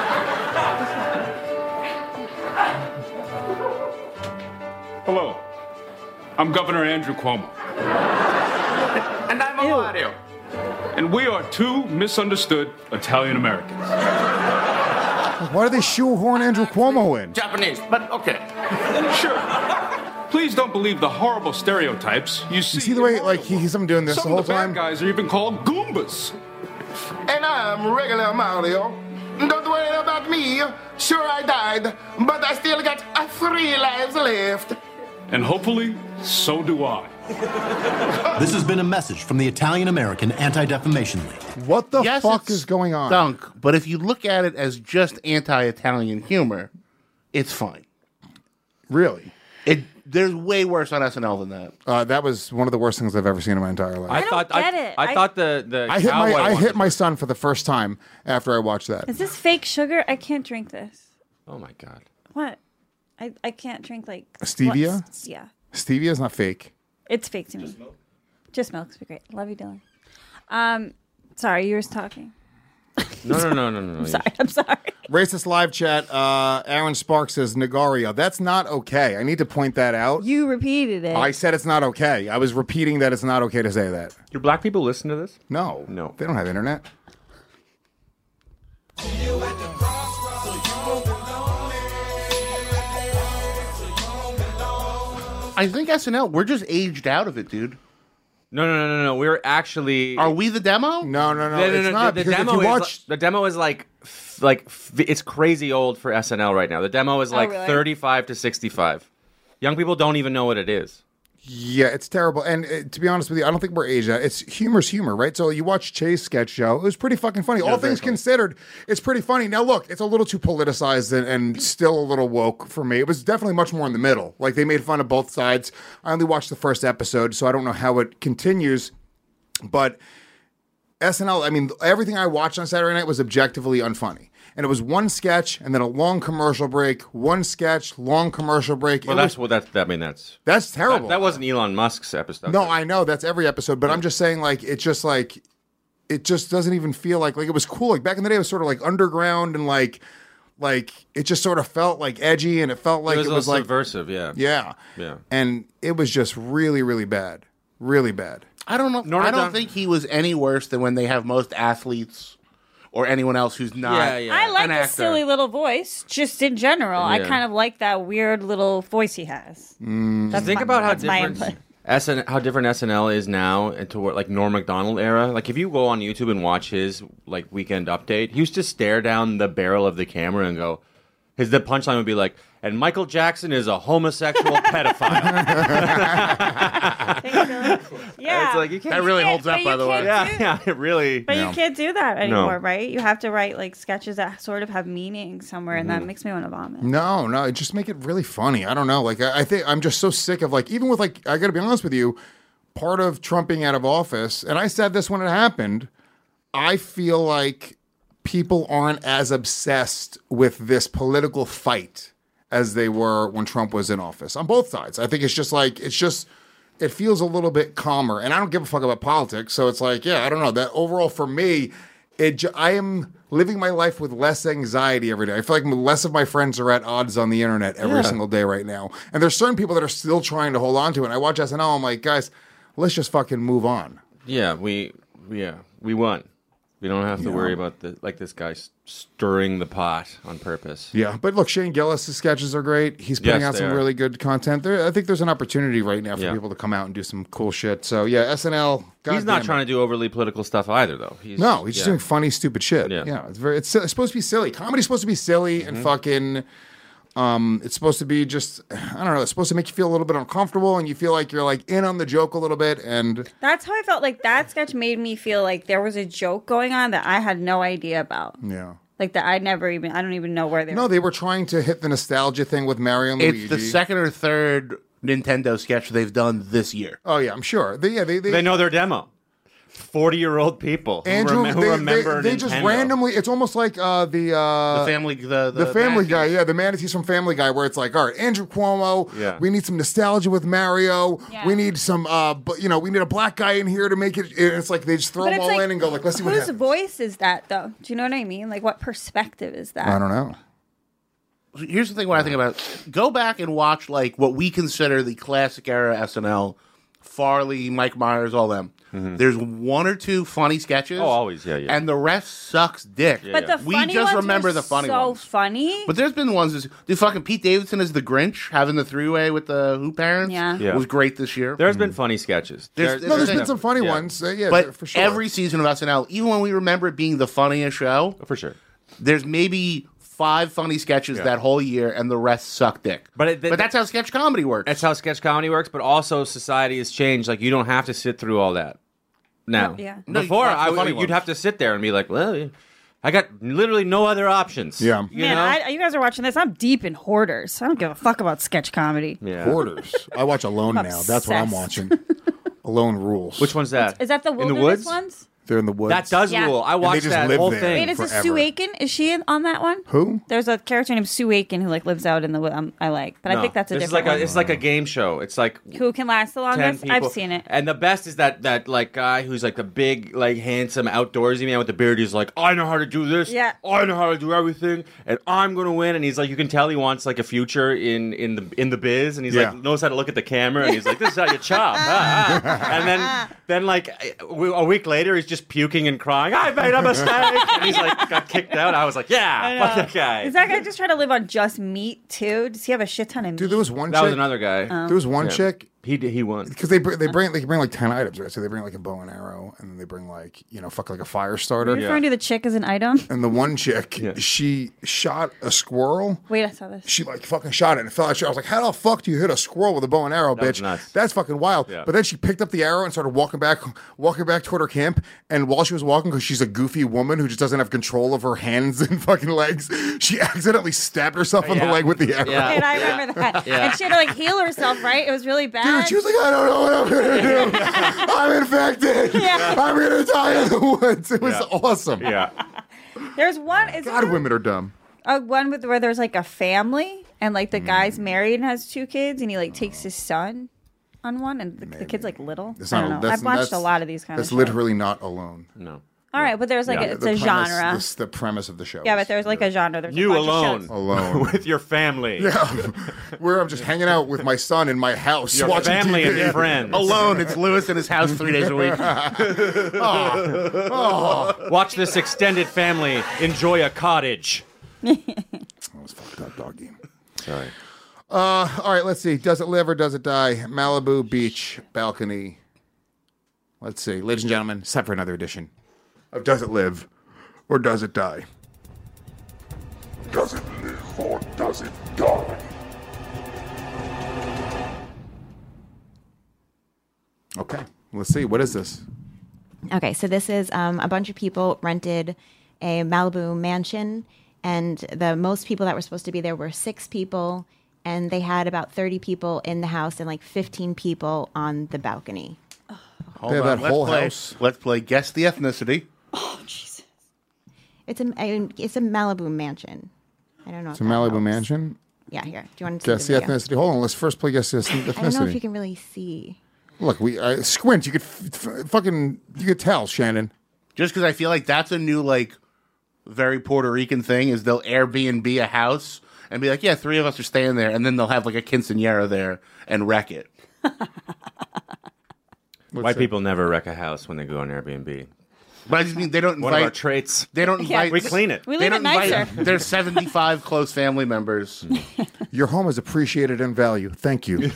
Speaker 15: Hello, I'm Governor Andrew Cuomo.
Speaker 13: And I'm a Mario.
Speaker 15: And we are two misunderstood Italian Americans.
Speaker 3: Why do they shoehorn Andrew Cuomo in?
Speaker 13: Japanese, but okay.
Speaker 15: Sure. Please don't believe the horrible stereotypes you see.
Speaker 3: You see the way, like, he's doing this
Speaker 15: Some
Speaker 3: the whole
Speaker 15: of the bad
Speaker 3: time?
Speaker 15: guys are even called Goombas.
Speaker 4: And I'm regular Mario. Don't worry about me. Sure, I died, but I still got 3 lives left.
Speaker 15: And hopefully, so do I.
Speaker 16: This has been a message from the Italian American Anti-Defamation League.
Speaker 3: What the
Speaker 7: Yes,
Speaker 3: fuck
Speaker 7: it's
Speaker 3: is going on?
Speaker 7: Dunk, but if you look at it as just anti-Italian humor, it's fine.
Speaker 3: Really?
Speaker 7: There's way worse on SNL than that.
Speaker 3: That was one of the worst things I've ever seen in my entire life.
Speaker 1: I thought the
Speaker 3: I hit
Speaker 1: cowboy
Speaker 3: I
Speaker 1: one
Speaker 3: hit
Speaker 1: was-
Speaker 3: my son for the first time after I watched that.
Speaker 6: Is this fake sugar? I can't drink this.
Speaker 1: Oh my god.
Speaker 6: What? I can't drink like
Speaker 3: Stevia?
Speaker 6: Yeah.
Speaker 3: Stevia is not fake.
Speaker 6: It's fake to me. Just milk's be great. Love you, Dylan. Sorry, you were talking.
Speaker 1: No.
Speaker 6: I'm sorry.
Speaker 3: Racist live chat. Aaron Sparks says Nagario. That's not okay. I need to point that out.
Speaker 6: You repeated it.
Speaker 3: I said it's not okay. I was repeating that it's not okay to say that.
Speaker 1: Do black people listen to this?
Speaker 3: No. They don't have internet.
Speaker 7: I think SNL, we're just aged out of it, dude.
Speaker 1: No. We're actually.
Speaker 7: Are we the demo?
Speaker 3: No. It's not.
Speaker 1: The
Speaker 3: because if
Speaker 1: demo
Speaker 3: you
Speaker 1: is
Speaker 3: watch,
Speaker 1: the demo is like it's crazy old for SNL right now. The demo is like
Speaker 6: really?
Speaker 1: 35 to 65. Young people don't even know what it is.
Speaker 3: Yeah, it's terrible. And to be honest with you, I don't think we're Asia. It's humor's humor, right? So you watch Che's sketch show. It was pretty fucking funny. All things considered, it's pretty funny. Now, look, it's a little too politicized and still a little woke for me. It was definitely much more in the middle. Like, they made fun of both sides. I only watched the first episode, so I don't know how it continues. But SNL, I mean, everything I watched on Saturday night was objectively unfunny. And it was one sketch and then a long commercial break, one sketch, long commercial break.
Speaker 1: Well, that's
Speaker 3: terrible.
Speaker 1: That wasn't Elon Musk's episode.
Speaker 3: No, I know that's every episode, but I'm just saying, like, it just doesn't even feel like it was cool. Like, back in the day, it was sort of like underground and like it just sort of felt like edgy, and it felt like it was like
Speaker 1: subversive. Yeah.
Speaker 3: Yeah. And it was just really, really bad. Really bad.
Speaker 7: I don't know. I don't think he was any worse than when they have most athletes or anyone else who's not
Speaker 6: I like
Speaker 7: an
Speaker 6: his
Speaker 7: actor.
Speaker 6: silly little voice, just in general. I
Speaker 1: Yeah.
Speaker 6: kind of like that weird little voice he has.
Speaker 1: Think about how
Speaker 6: that's my
Speaker 1: different
Speaker 6: input.
Speaker 1: how different SNL is now into what, like, Norm Macdonald era. Like, if you go on YouTube and watch his like Weekend Update, he used to stare down the barrel of the camera and go. The punchline would be like, and Michael Jackson is a homosexual pedophile.
Speaker 6: Yeah.
Speaker 1: It's like, you can't,
Speaker 7: That really holds up, by the way.
Speaker 1: Yeah, it really.
Speaker 6: But you can't do that anymore,
Speaker 1: No.
Speaker 6: right? You have to write like sketches that sort of have meaning somewhere, and that makes me want to vomit.
Speaker 3: No, just make it really funny. I don't know. Like, I think I'm just so sick of, like, even with, like, I got to be honest with you, part of Trump being out of office, and I said this when it happened, I feel like people aren't as obsessed with this political fight as they were when Trump was in office on both sides. I think it's just like, it feels a little bit calmer, and I don't give a fuck about politics. So it's like, yeah, I don't know, that overall for me, I am living my life with less anxiety every day. I feel like less of my friends are at odds on the internet every single day right now. And there's certain people that are still trying to hold on to it. And I watch SNL, I'm like, guys, let's just fucking move on.
Speaker 1: Yeah, we won. We don't have to worry about this guy stirring the pot on purpose.
Speaker 3: Yeah, but look, Shane Gillis' sketches are great. He's putting out some really good content. I think there's an opportunity right now for people to come out and do some cool shit. So yeah, SNL.
Speaker 1: He's not trying to do overly political stuff either, though. He's
Speaker 3: just doing funny, stupid shit. Yeah, it's supposed to be silly. Comedy's supposed to be silly and fucking. It's supposed to be just, I don't know, it's supposed to make you feel a little bit uncomfortable and you feel like you're like in on the joke a little bit. And
Speaker 6: that's how I felt. Like, that sketch made me feel like there was a joke going on that I had no idea about.
Speaker 3: Yeah.
Speaker 6: Like, that I don't even know where they were.
Speaker 3: No, they were trying to hit the nostalgia thing with Mario and Luigi.
Speaker 7: It's the second or third Nintendo sketch they've done this year.
Speaker 3: Oh, yeah, I'm sure.
Speaker 1: They know their demo. 40-year-old people
Speaker 3: Andrew,
Speaker 1: who remember
Speaker 3: they
Speaker 1: Nintendo.
Speaker 3: just randomly. It's almost like the
Speaker 7: Family
Speaker 3: Guy. Yeah, the manatees from Family Guy, where it's like, all right, Andrew Cuomo.
Speaker 1: Yeah.
Speaker 3: We need some nostalgia with Mario.
Speaker 6: Yeah.
Speaker 3: We need some. We need a black guy in here to make it. It's like they just throw them all in and go like, let's see what
Speaker 6: whose
Speaker 3: happens.
Speaker 6: voice is that, though? Do you know what I mean? Like, what perspective is that?
Speaker 3: I don't know.
Speaker 7: Here's the thing when I think about it. Go back and watch like what we consider the classic era SNL, Farley, Mike Myers, all them. Mm-hmm. There's one or two funny sketches.
Speaker 1: Oh, always, yeah.
Speaker 7: And the rest sucks dick.
Speaker 1: Yeah,
Speaker 6: But the
Speaker 7: we
Speaker 6: funny
Speaker 7: just
Speaker 6: ones
Speaker 7: remember
Speaker 6: were
Speaker 7: the funny
Speaker 6: so
Speaker 7: ones.
Speaker 6: funny.
Speaker 7: But there's been ones. Dude, fucking Pete Davidson as the Grinch having the three-way with the Who parents.
Speaker 6: Yeah.
Speaker 7: Was great this year.
Speaker 1: There's been funny sketches.
Speaker 3: There's been some funny ones.
Speaker 7: But
Speaker 3: for sure.
Speaker 7: every season of SNL, even when we remember it being the funniest show,
Speaker 1: for sure,
Speaker 7: there's maybe 5 funny sketches that whole year, and the rest suck dick.
Speaker 1: But
Speaker 7: that's how sketch comedy works.
Speaker 1: That's how sketch comedy works. But also, society has changed. Like, you don't have to sit through all that now.
Speaker 6: Yeah.
Speaker 1: Before,
Speaker 7: No, you watch
Speaker 1: you'd have to sit there and be like, well, I got literally no other options.
Speaker 3: Yeah.
Speaker 1: You know?
Speaker 6: You guys are watching this. I'm deep in Hoarders. I don't give a fuck about sketch comedy.
Speaker 1: Yeah.
Speaker 3: Hoarders. I watch Alone now. That's what I'm watching. Alone rules.
Speaker 1: Which one's that?
Speaker 6: Is that the
Speaker 1: In the
Speaker 6: wilderness
Speaker 1: woods?
Speaker 6: ones?
Speaker 3: They're in the woods.
Speaker 1: That does rule. I watched that whole thing.
Speaker 6: Wait, is it
Speaker 3: forever.
Speaker 6: Sue Aiken? Is she on that one?
Speaker 3: Who?
Speaker 6: There's a character named Sue Aiken who like lives out in the woods. I like, but I think that's a
Speaker 1: this
Speaker 6: different
Speaker 1: is like
Speaker 6: one.
Speaker 1: it's like a game show. It's like
Speaker 6: Who can last the
Speaker 1: 10
Speaker 6: longest?
Speaker 1: people.
Speaker 6: I've seen it.
Speaker 1: And the best is that like guy who's like the big, like handsome outdoorsy man with the beard. He's like, I know how to do this.
Speaker 6: Yeah.
Speaker 1: I know how to do everything, and I'm gonna win. And he's like, you can tell he wants like a future in the biz, and he's like knows how to look at the camera, and he's like, this is how you chop. And then like a week later, he's just puking and crying. I made a mistake, and he's like got kicked out. I was like, yeah, fuck that guy.
Speaker 6: Is that guy just trying to live on just meat too? Does he have a shit ton of meat?
Speaker 3: Dude, there was one
Speaker 1: That
Speaker 3: chick.
Speaker 1: was another guy.
Speaker 3: There was one chick.
Speaker 1: He won.
Speaker 3: Because they bring like 10 items, right? So they bring like a bow and arrow, and then they bring like, fuck like a fire starter.
Speaker 6: Are you referring to the chick as an item?
Speaker 3: And the one chick, she shot a squirrel.
Speaker 6: Wait, I saw this.
Speaker 3: She like fucking shot it and it fell out. I was like, how the fuck do you hit a squirrel with a bow and arrow, bitch?
Speaker 1: Nuts.
Speaker 3: That's fucking wild.
Speaker 1: Yeah.
Speaker 3: But then she picked up the arrow and started walking back toward her camp. And while she was walking, because she's a goofy woman who just doesn't have control of her hands and fucking legs, she accidentally stabbed herself on the leg with the arrow.
Speaker 1: Yeah.
Speaker 6: And I remember that.
Speaker 1: Yeah.
Speaker 6: And she had to like heal herself, right? It was really bad.
Speaker 3: Dude, she was like, I don't know what I'm going to do. I'm infected.
Speaker 6: Yeah.
Speaker 3: I'm going to die in the woods. It was awesome.
Speaker 1: Yeah.
Speaker 6: There's one.
Speaker 3: God, women are dumb.
Speaker 6: One where there's like a family and like the guy's married and has 2 kids and he like takes his son on one and the kid's like little. I don't know. I've watched a lot of these kind of
Speaker 3: That's
Speaker 6: shows.
Speaker 3: literally not Alone.
Speaker 1: No.
Speaker 6: All right, but there's like it's
Speaker 3: The
Speaker 6: a
Speaker 3: premise-
Speaker 6: genre.
Speaker 3: This, the premise of the show.
Speaker 6: Yeah, but there's like a genre. There's
Speaker 1: You
Speaker 6: a bunch
Speaker 1: alone.
Speaker 6: Of shows.
Speaker 3: Alone.
Speaker 1: With your family.
Speaker 3: Yeah, where I'm just hanging out with my son in my house,
Speaker 1: Your
Speaker 3: watching
Speaker 1: family
Speaker 3: TV.
Speaker 1: and your friends.
Speaker 7: Alone. It's Lewis in his house 3 days a week.
Speaker 1: Watch this extended family enjoy a cottage.
Speaker 3: That was fucked up, doggy.
Speaker 1: Sorry.
Speaker 3: All right, let's see. Does it live or does it die? Malibu Beach balcony. Let's see, ladies and gentlemen, it's time for another edition of Does It Live or Does It Die?
Speaker 2: Does it live or does it die?
Speaker 3: Okay, let's see. What is this?
Speaker 9: Okay, so this is a bunch of people rented a Malibu mansion, and the most people that were supposed to be there were 6 people, and they had about 30 people in the house and like 15 people on the balcony.
Speaker 7: Hold
Speaker 3: They have
Speaker 7: on.
Speaker 3: that whole
Speaker 7: play,
Speaker 3: house?
Speaker 7: Let's play Guess the Ethnicity.
Speaker 6: Oh Jesus!
Speaker 9: It's a Malibu mansion. I don't know.
Speaker 3: It's
Speaker 9: if
Speaker 3: a
Speaker 9: that
Speaker 3: Malibu
Speaker 9: helps.
Speaker 3: mansion.
Speaker 9: Yeah, here. Do you want to
Speaker 3: Guess
Speaker 9: see
Speaker 3: the
Speaker 9: video?
Speaker 3: ethnicity. Hold on, let's first play Guess the ethnicity.
Speaker 9: I don't know if you can really see.
Speaker 3: Look, squint. You could you could tell, Shannon.
Speaker 7: Just because I feel like that's a new, like, very Puerto Rican thing is they'll Airbnb a house and be like, yeah, 3 of us are staying there. And then they'll have, like, a quinceañera there and wreck it.
Speaker 1: White people never wreck a house when they go on Airbnb.
Speaker 7: But I just mean they don't invite...
Speaker 1: One of our traits.
Speaker 7: They don't invite...
Speaker 1: We clean it.
Speaker 6: We
Speaker 7: They
Speaker 6: leave it
Speaker 7: don't invite
Speaker 6: nicer.
Speaker 7: their 75 close family members.
Speaker 3: Your home is appreciated in value. Thank you.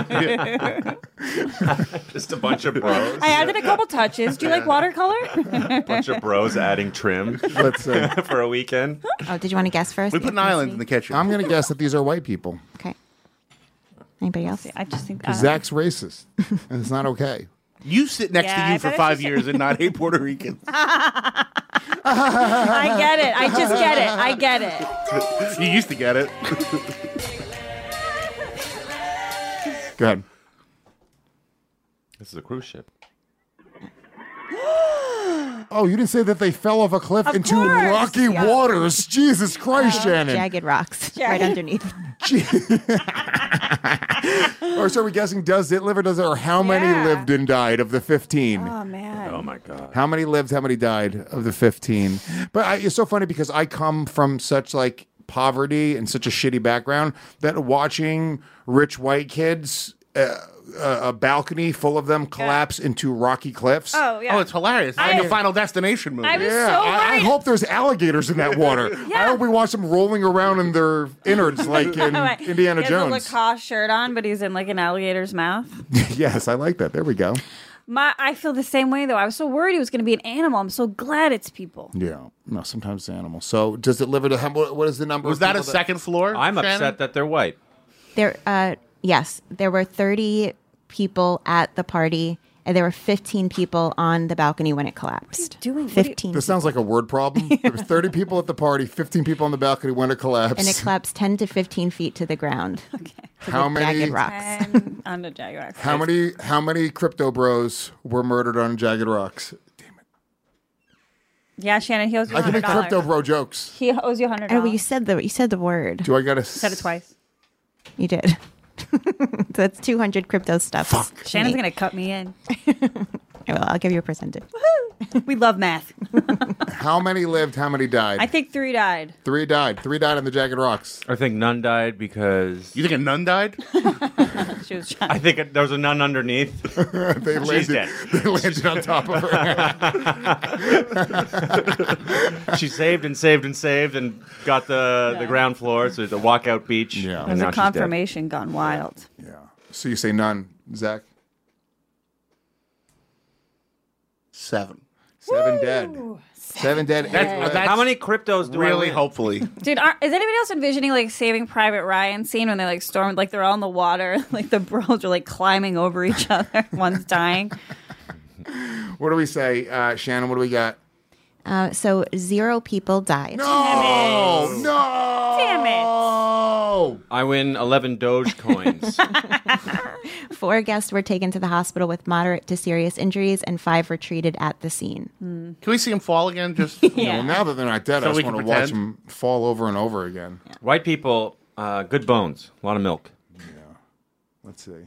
Speaker 1: Just a bunch of bros.
Speaker 6: I added a couple touches. Do you like watercolor?
Speaker 1: bunch of bros adding trim
Speaker 3: Let's see.
Speaker 1: for a weekend.
Speaker 9: Oh, did you want to guess first?
Speaker 7: We put an island in the kitchen.
Speaker 3: I'm going to guess that these are white people.
Speaker 9: Okay. Anybody else?
Speaker 6: I just think
Speaker 3: Zach's racist, and it's not okay.
Speaker 7: You sit next
Speaker 6: Yeah,
Speaker 7: to
Speaker 6: I
Speaker 7: you for
Speaker 6: bet
Speaker 7: 5
Speaker 6: it's just-
Speaker 7: years and not hate Puerto Ricans.
Speaker 6: I get it. I just get it. I get it.
Speaker 7: You used to get it.
Speaker 3: Go ahead.
Speaker 1: This is a cruise ship.
Speaker 3: Oh, you didn't say that they fell off a cliff
Speaker 6: Of
Speaker 3: into
Speaker 6: course.
Speaker 3: rocky
Speaker 9: Yeah.
Speaker 3: waters. Jesus Christ, Shannon.
Speaker 9: Jagged rocks right underneath.
Speaker 3: Or so are we guessing does it live or does it, or how many
Speaker 6: Yeah.
Speaker 3: lived and died of the 15?
Speaker 6: Oh man.
Speaker 1: Oh my god.
Speaker 3: How many lived, how many died of the 15? But it's so funny because I come from such like poverty and such a shitty background that watching rich white kids, a balcony full of them collapse into rocky cliffs.
Speaker 6: Oh yeah.
Speaker 7: Oh, it's hilarious. It's like a Final Destination movie.
Speaker 6: I was
Speaker 3: Yeah,
Speaker 6: so
Speaker 3: I
Speaker 6: worried.
Speaker 3: hope there's alligators in that water. I hope we watch them rolling around in their innards like in
Speaker 6: Right.
Speaker 3: Indiana
Speaker 6: he has
Speaker 3: Jones.
Speaker 6: a Lacoste shirt on, but he's in like an alligator's mouth.
Speaker 3: Yes, I like that. There we go.
Speaker 6: I feel the same way though. I was so worried it was going to be an animal. I'm so glad it's people.
Speaker 3: Yeah. No, sometimes it's animals. So does it live at what is the number?
Speaker 7: Was
Speaker 3: of
Speaker 7: that a
Speaker 3: people
Speaker 7: second floor?
Speaker 1: I'm
Speaker 7: Shannon?
Speaker 1: upset that they're white.
Speaker 9: Yes, there were 30 people at the party, and there were 15 people on the balcony when it collapsed.
Speaker 6: Doing
Speaker 9: 15.
Speaker 3: This sounds like a word problem. There was 30 people at the party, 15 people on the balcony when it collapsed.
Speaker 9: And it collapsed 10 to 15 feet to the ground.
Speaker 6: Okay.
Speaker 3: How many?
Speaker 9: Jagged rocks.
Speaker 6: And on the Jaguar rocks.
Speaker 3: How many crypto bros were murdered on Jagged Rocks?
Speaker 6: Yeah, Shannon, he owes you
Speaker 3: I can make
Speaker 6: $100.
Speaker 3: crypto bro jokes.
Speaker 6: He owes you $100.
Speaker 9: Oh, well, you said the word.
Speaker 3: Do I gotta
Speaker 6: said it twice.
Speaker 9: You did. So that's 200 crypto stuff. Fuck.
Speaker 6: Shannon's gonna cut me in.
Speaker 9: Well, I'll give you a percentage.
Speaker 6: Woohoo! We love math.
Speaker 3: How many lived? How many died?
Speaker 6: I think 3 died.
Speaker 3: 3 died. 3 died on the Jagged Rocks.
Speaker 1: I think none died because.
Speaker 7: You think a nun died?
Speaker 6: She was
Speaker 1: I think there was a nun underneath.
Speaker 3: They
Speaker 1: She's
Speaker 3: landed.
Speaker 1: dead.
Speaker 3: They landed on top of her.
Speaker 1: She saved and saved and saved and got the ground floor, so it's a walkout beach.
Speaker 3: Yeah.
Speaker 1: And
Speaker 6: There's
Speaker 1: now
Speaker 6: a
Speaker 1: she's dead.
Speaker 6: confirmation gone wild.
Speaker 3: Yeah. So you say none. Zach?
Speaker 7: 7.
Speaker 3: 7 dead. 7 dead.
Speaker 7: That's
Speaker 1: How many cryptos do
Speaker 7: really,
Speaker 1: I win?
Speaker 7: hopefully.
Speaker 6: Dude, is anybody else envisioning like Saving Private Ryan scene when they like stormed, like they're all in the water, like the bros are like climbing over each other, one's dying.
Speaker 3: What do we say, Shannon? What do we got?
Speaker 9: So 0 people died.
Speaker 3: No!
Speaker 6: Damn it!
Speaker 1: I win 11 Dogecoins.
Speaker 9: 4 guests were taken to the hospital with moderate to serious injuries, and 5 were treated at the scene.
Speaker 7: Can we see them fall again? Just
Speaker 3: Well, now that they're not dead,
Speaker 7: So
Speaker 3: I
Speaker 7: we
Speaker 3: just want
Speaker 7: can
Speaker 3: to watch
Speaker 7: pretend?
Speaker 3: them fall over and over again.
Speaker 1: White people, good bones, a lot of milk.
Speaker 3: Let's see.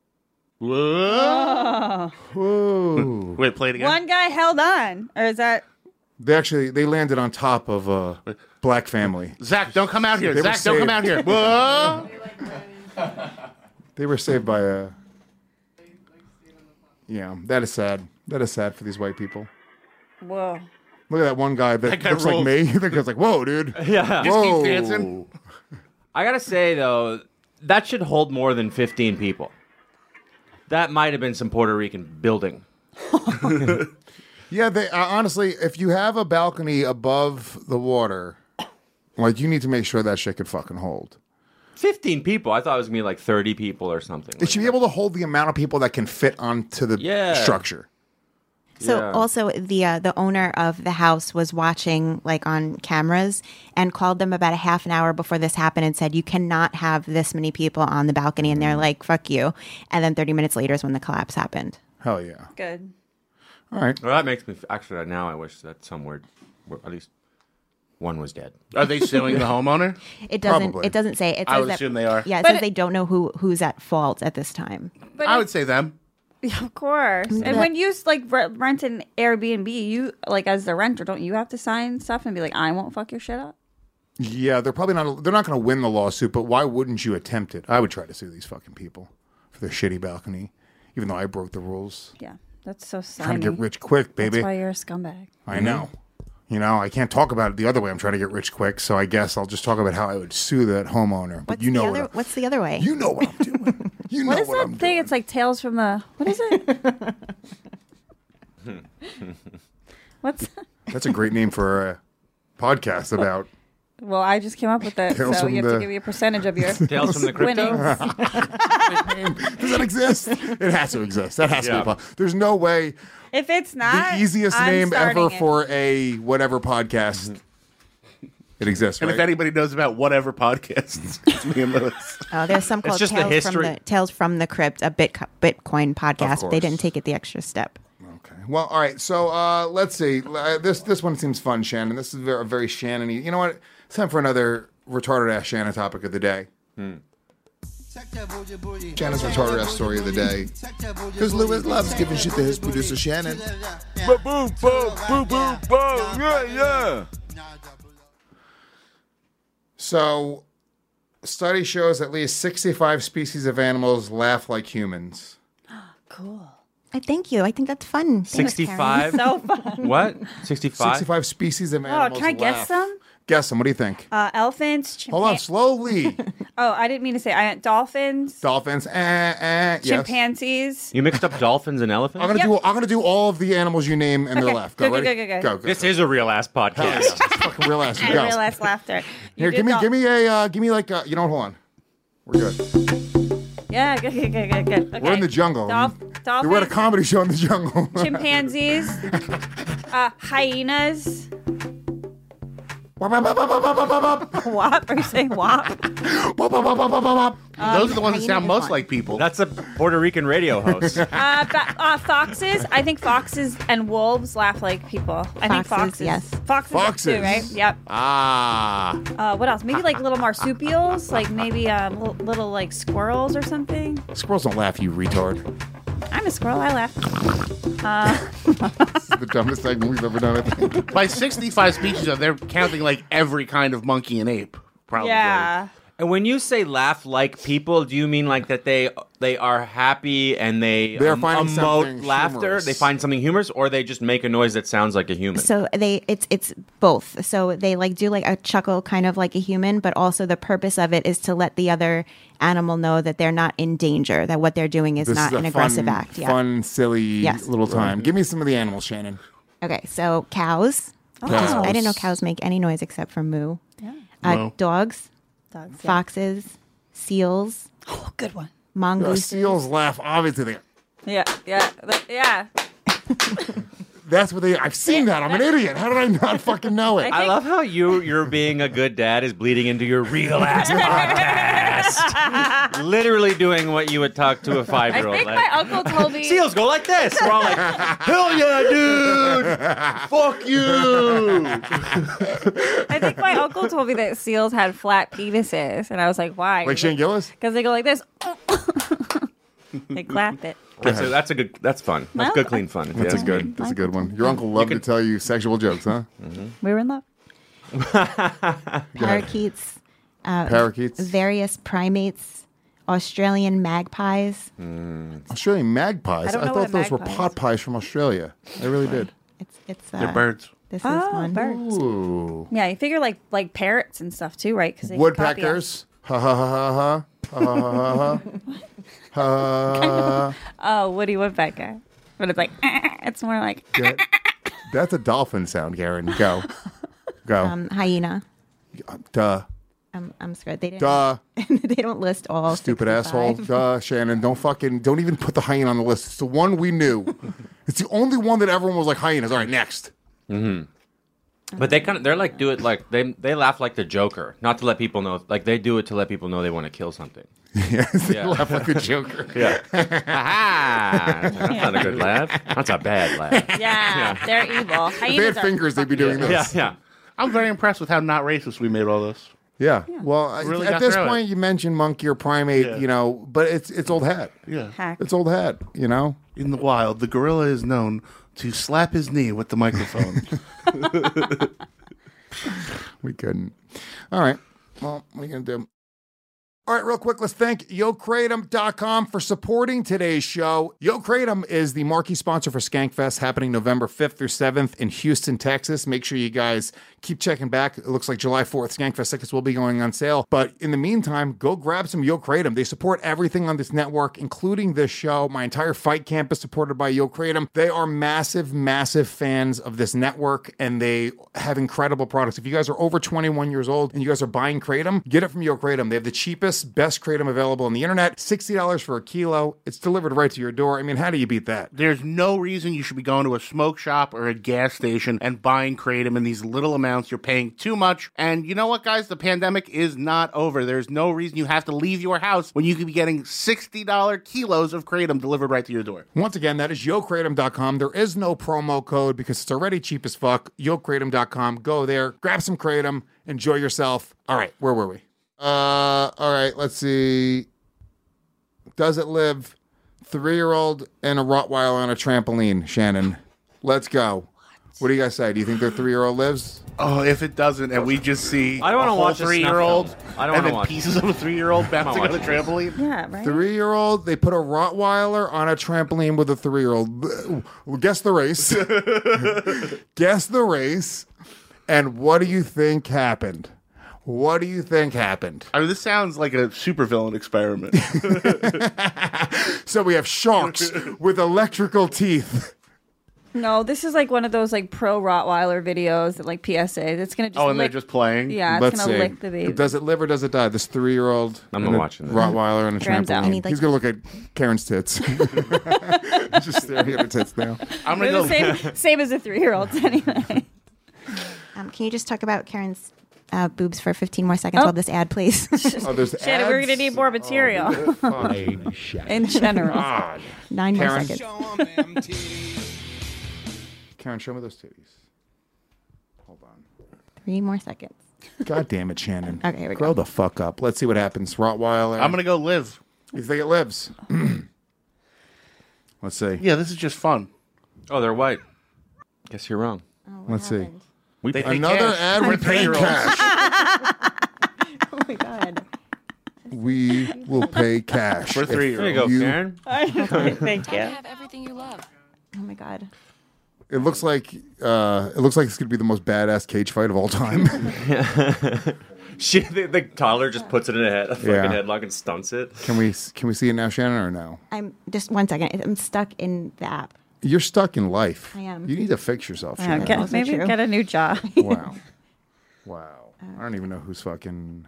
Speaker 7: Whoa.
Speaker 3: Whoa.
Speaker 7: Wait, play it again.
Speaker 6: One guy held on, or is that?
Speaker 3: They landed on top of a black family.
Speaker 7: Zach, don't come out here.
Speaker 3: They were
Speaker 7: Zach, don't come out here. Whoa.
Speaker 3: They were saved by a. Yeah, that is sad. That is sad for these white people.
Speaker 6: Whoa.
Speaker 3: Look at that one guy that
Speaker 7: guy
Speaker 3: looks
Speaker 7: rules.
Speaker 3: like me. That guy's like, whoa, dude.
Speaker 1: Yeah.
Speaker 7: Just
Speaker 3: Whoa.
Speaker 7: keep dancing.
Speaker 1: I gotta say though, that should hold more than 15 people. That might have been some Puerto Rican building.
Speaker 3: Yeah, they honestly, if you have a balcony above the water, like you need to make sure that shit could fucking hold.
Speaker 1: 15 people. I thought it was gonna be like 30 people or something.
Speaker 3: It should be able to hold the amount of people that can fit onto the structure.
Speaker 9: So also the owner of the house was watching like on cameras and called them about a half an hour before this happened and said, you cannot have this many people on the balcony. And they're like, fuck you. And then 30 minutes later is when the collapse happened.
Speaker 3: Hell yeah.
Speaker 6: Good.
Speaker 3: All right.
Speaker 1: Well, that makes me actually now I wish that somewhere at least one was dead.
Speaker 7: Are they suing the homeowner?
Speaker 9: It doesn't.
Speaker 3: Probably.
Speaker 9: It doesn't say. It says
Speaker 7: I would
Speaker 9: that,
Speaker 7: assume they are.
Speaker 9: Yeah, it
Speaker 6: But
Speaker 9: says they don't know who's at fault at this time.
Speaker 6: But
Speaker 7: I would say them.
Speaker 6: Yeah, of course. And when you like rent an Airbnb, you like as the renter, don't you have to sign stuff and be like, I won't fuck your shit up?
Speaker 3: Yeah, they're probably not. They're not going to win the lawsuit, but why wouldn't you attempt it? I would try to sue these fucking people for their shitty balcony, even though I broke the rules.
Speaker 6: Yeah, that's so slimy.
Speaker 3: Trying to get rich quick, baby.
Speaker 6: That's why you're a scumbag.
Speaker 3: I know. You know, I can't talk about it the other way. I'm trying to get rich quick, so I guess I'll just talk about how I would sue that homeowner. But
Speaker 9: What's the other way?
Speaker 3: You know what I'm doing. You know
Speaker 6: What is
Speaker 3: what
Speaker 6: that
Speaker 3: I'm
Speaker 6: thing?
Speaker 3: doing.
Speaker 6: It's like Tales from the. What is it? What's?
Speaker 3: That's a great name for a podcast about.
Speaker 6: Well, I just came up with it,
Speaker 3: Tales
Speaker 6: so
Speaker 3: from
Speaker 6: you have
Speaker 3: the-
Speaker 6: to give me a percentage of your
Speaker 1: Tales from the crypto?
Speaker 6: winnings.
Speaker 3: Does that exist? It has to exist. That has to be.
Speaker 1: Yeah.
Speaker 3: There's no way.
Speaker 6: If it's not,
Speaker 3: The easiest
Speaker 6: I'm
Speaker 3: name
Speaker 6: starting
Speaker 3: ever
Speaker 6: it.
Speaker 3: for a whatever podcast. It exists,
Speaker 7: And
Speaker 3: right?
Speaker 7: if anybody knows about whatever podcasts, it's me and Lewis.
Speaker 9: Oh, there's some called
Speaker 1: just the
Speaker 9: Tales from the Crypt, a Bitcoin podcast. But they
Speaker 3: course.
Speaker 9: didn't take it the extra step.
Speaker 3: Okay. Well, all right. So let's see. This one seems fun, Shannon. This is a very Shannon-y. You know what? It's time for another retarded ass Shannon topic of the day. Shannon's retarded ass story of the day. Because Lewis loves giving shit to his producer Shannon. Yeah. So, a study shows at least 65 species of animals laugh like humans.
Speaker 6: Cool.
Speaker 9: I thank you. I think that's fun. Thanks, Karen.
Speaker 1: 65?
Speaker 6: So fun.
Speaker 1: What? 65?
Speaker 3: 65 species of
Speaker 6: Oh,
Speaker 3: animals
Speaker 6: can I guess
Speaker 3: laugh.
Speaker 6: some?
Speaker 3: Guess them. What do you think?
Speaker 6: Elephants.
Speaker 3: Hold on, slowly.
Speaker 6: Oh, I didn't mean to say. I meant dolphins.
Speaker 3: Dolphins. Yes.
Speaker 6: Chimpanzees.
Speaker 1: You mixed up dolphins and elephants?
Speaker 3: I'm gonna do all of the animals you name and their
Speaker 6: Okay.
Speaker 3: laugh. Go,
Speaker 6: Go,
Speaker 3: ready?
Speaker 6: go.
Speaker 1: This is a real ass podcast.
Speaker 3: It's fucking real ass.
Speaker 6: I
Speaker 3: Go.
Speaker 6: realized laughter. You
Speaker 3: Here,
Speaker 6: did
Speaker 3: give me
Speaker 6: dol-
Speaker 3: like you know what? Hold on. We're good.
Speaker 6: Yeah, good. Okay.
Speaker 3: We're in the jungle. We're at a
Speaker 6: Dolphins.
Speaker 3: comedy show in the jungle.
Speaker 6: Chimpanzees. Hyenas. Wop? Are you saying wop?
Speaker 7: Those are the ones that sound most like people.
Speaker 1: That's a Puerto Rican radio host.
Speaker 6: Foxes. I think foxes and wolves laugh like people. I think foxes.
Speaker 9: Yes.
Speaker 6: Foxes too, right? Yep. What else? Maybe like little marsupials, like maybe little like squirrels or something.
Speaker 3: Squirrels don't laugh, you retard.
Speaker 6: I'm a squirrel. I laugh.
Speaker 3: This is the dumbest segment we've ever done. I think.
Speaker 7: By 65 species, they're counting like every kind of monkey and ape. Probably.
Speaker 6: Yeah.
Speaker 1: And when you say laugh like people, do you mean like that they are happy and they're
Speaker 3: finding something
Speaker 1: emote laughter?
Speaker 3: humorous.
Speaker 1: They find something humorous, or they just make a noise that sounds like a human?
Speaker 9: So it's both. So they like do like a chuckle kind of like a human, but also the purpose of it is to let the other animal know that they're not in danger, that what they're doing is not an aggressive act. Yeah.
Speaker 3: Fun, silly little time. Give me some of the animals, Shannon.
Speaker 9: Okay, so cows.
Speaker 3: Cows.
Speaker 9: I didn't know cows make any noise except for moo.
Speaker 6: Yeah.
Speaker 7: Moo.
Speaker 9: Dogs,
Speaker 6: Dogs,
Speaker 9: foxes, seals,
Speaker 6: Oh, good one.
Speaker 9: mongooses.
Speaker 3: Seals laugh, obviously.
Speaker 6: Yeah.
Speaker 3: That's what I've seen that. I'm an idiot. How did I not fucking know it?
Speaker 1: I love how you're being a good dad is bleeding into your real ass podcast. Literally doing what you would talk to a 5-year-old.
Speaker 6: I think my uncle told me
Speaker 1: Seals go like this. We're all like, hell yeah, dude. Fuck you.
Speaker 6: I think my uncle told me that seals had flat penises, and I was like, why?
Speaker 3: Like Shane Gillis?
Speaker 6: Because they go like this. They clap it.
Speaker 1: That's fun. That's good, clean fun.
Speaker 3: That's a good one. Your uncle loved to tell you sexual jokes, huh?
Speaker 1: Mm-hmm.
Speaker 6: We were in love.
Speaker 9: Parakeets.
Speaker 3: Parakeets.
Speaker 9: Various primates. Australian magpies.
Speaker 3: Australian magpies?
Speaker 6: I don't know
Speaker 3: thought
Speaker 6: what a
Speaker 3: those were
Speaker 6: magpie
Speaker 3: pot pies from Australia. I really did.
Speaker 9: It's
Speaker 7: They're birds.
Speaker 9: This is one.
Speaker 6: Birds.
Speaker 3: Ooh.
Speaker 6: Yeah, you figure like parrots and stuff too, right? Because
Speaker 3: Woodpeckers. Ha ha ha ha ha. Ha ha ha ha.
Speaker 6: Oh, Woody Woodpecker. But it's like, it's more like.
Speaker 3: That's a dolphin sound, Karen. Go.
Speaker 9: Hyena.
Speaker 3: Duh.
Speaker 9: I'm scared. They didn't.
Speaker 3: Duh.
Speaker 9: They don't list all.
Speaker 3: Stupid
Speaker 9: 65.
Speaker 3: asshole. Duh, Shannon. Don't even put the hyena on the list. It's the one we knew. It's the only one that everyone was like, hyenas. All right, next.
Speaker 1: Mm-hmm. But they're like do it like they laugh like the Joker, not to let people know. Like they do it to let people know they want to kill something.
Speaker 3: Yes, they laugh like the Joker.
Speaker 1: Yeah. That's not a good laugh. That's a bad laugh.
Speaker 6: Yeah, they're evil.
Speaker 3: If they had fingers, they'd be doing this.
Speaker 1: Yeah.
Speaker 7: I'm very impressed with how not racist we made all this.
Speaker 3: Yeah. Well,
Speaker 7: Really
Speaker 3: at
Speaker 7: got
Speaker 3: this
Speaker 7: through
Speaker 3: point, you mentioned monkey or primate, but it's old hat.
Speaker 7: Yeah.
Speaker 6: Hack.
Speaker 3: It's old hat,
Speaker 7: In the wild, the gorilla is known to slap his knee with the microphone.
Speaker 3: We couldn't. All right. Well, what are you going to do? All right, real quick, let's thank YoKratom.com for supporting today's show. YoKratom is the marquee sponsor for Skankfest happening November 5th through 7th in Houston, Texas. Make sure you guys keep checking back. It looks like July 4th, Skankfest tickets will be going on sale. But in the meantime, go grab some YoKratom. They support everything on this network, including this show. My entire fight camp is supported by YoKratom. They are massive, massive fans of this network, and they have incredible products. If you guys are over 21 years old and you guys are buying Kratom, get it from YoKratom. They have the cheapest, best Kratom available on the internet. $60 for a kilo. It's delivered right to your door. I mean, how do you beat that?
Speaker 7: There's no reason you should be going to a smoke shop or a gas station and buying Kratom in these little amounts. You're paying too much. And you know what, guys? The pandemic is not over. There's no reason you have to leave your house when you could be getting $60 kilos of Kratom delivered right to your door.
Speaker 3: Once again, that is YoKratom.com. There is no promo code because it's already cheap as fuck. YoKratom.com. Go there, grab some Kratom, enjoy yourself. All right, where were we? All right, let's see. Does it live? 3-year-old and a Rottweiler on a trampoline, Shannon. Let's go. What do you guys say? Do you think their 3-year-old lives?
Speaker 7: Oh, if it doesn't, and we just see
Speaker 1: I don't want to watch
Speaker 7: a 3-year-old,
Speaker 1: I don't
Speaker 7: and
Speaker 1: want to
Speaker 7: then
Speaker 1: watch
Speaker 7: pieces of a 3-year-old bouncing on the trampoline.
Speaker 6: Yeah, right.
Speaker 3: 3-year-old, they put a Rottweiler on a trampoline with a 3-year-old. Well, guess the race. Guess the race. And what do you think happened? What do you think happened?
Speaker 7: I mean, this sounds like a supervillain experiment.
Speaker 3: So we have sharks with electrical teeth.
Speaker 6: No, this is like one of those like pro Rottweiler videos that like PSA. It's gonna just
Speaker 7: and they're
Speaker 6: lick,
Speaker 7: just playing.
Speaker 6: Yeah, it's gonna lick the baby.
Speaker 3: Does it live or does it die? This 3-year-old.
Speaker 1: I'm not watching this.
Speaker 3: Rottweiler on a
Speaker 6: Graham's out.
Speaker 3: trampoline. He's gonna look at Karen's tits. Just staring at her tits now.
Speaker 7: I'm gonna
Speaker 6: They're
Speaker 7: go.
Speaker 6: the same as the 3-year-olds anyway.
Speaker 9: Can you just talk about Karen's boobs for 15 more seconds while this ad plays?
Speaker 3: Oh, there's
Speaker 6: Shannon, we're gonna need more material.
Speaker 3: Fine.
Speaker 6: In general.
Speaker 3: God.
Speaker 9: 9 more
Speaker 3: Karen.
Speaker 9: seconds.
Speaker 3: Karen, show me those titties. Hold on.
Speaker 9: 3 more seconds.
Speaker 3: God damn it, Shannon.
Speaker 9: Okay, here we
Speaker 3: Grow
Speaker 9: go.
Speaker 3: the fuck up. Let's see what happens. Rottweiler.
Speaker 7: I'm gonna go live.
Speaker 3: You think it lives? Let's see.
Speaker 7: Yeah, this is just fun.
Speaker 1: Oh, they're white. Guess you're wrong.
Speaker 3: Let's see.
Speaker 1: We
Speaker 7: They pay
Speaker 3: Another
Speaker 7: cash
Speaker 3: ad
Speaker 7: for
Speaker 3: with paying
Speaker 7: 3-year-olds.
Speaker 3: cash.
Speaker 9: Oh my god.
Speaker 3: We will pay cash.
Speaker 7: For 3
Speaker 1: There you go, Karen.
Speaker 6: Thank you.
Speaker 17: Have everything you love.
Speaker 9: Oh my God.
Speaker 3: It looks like it's going to be the most badass cage fight of all time.
Speaker 1: The toddler just puts it in a fucking headlock and stunts it.
Speaker 3: Can we see it now, Shannon, or no?
Speaker 9: I'm just 1 second. I'm stuck in the app.
Speaker 3: You're stuck in life.
Speaker 9: I am.
Speaker 3: You need to fix yourself,
Speaker 6: Yeah,
Speaker 3: Shannon.
Speaker 6: maybe get a new job.
Speaker 3: Wow. I don't even know whose fucking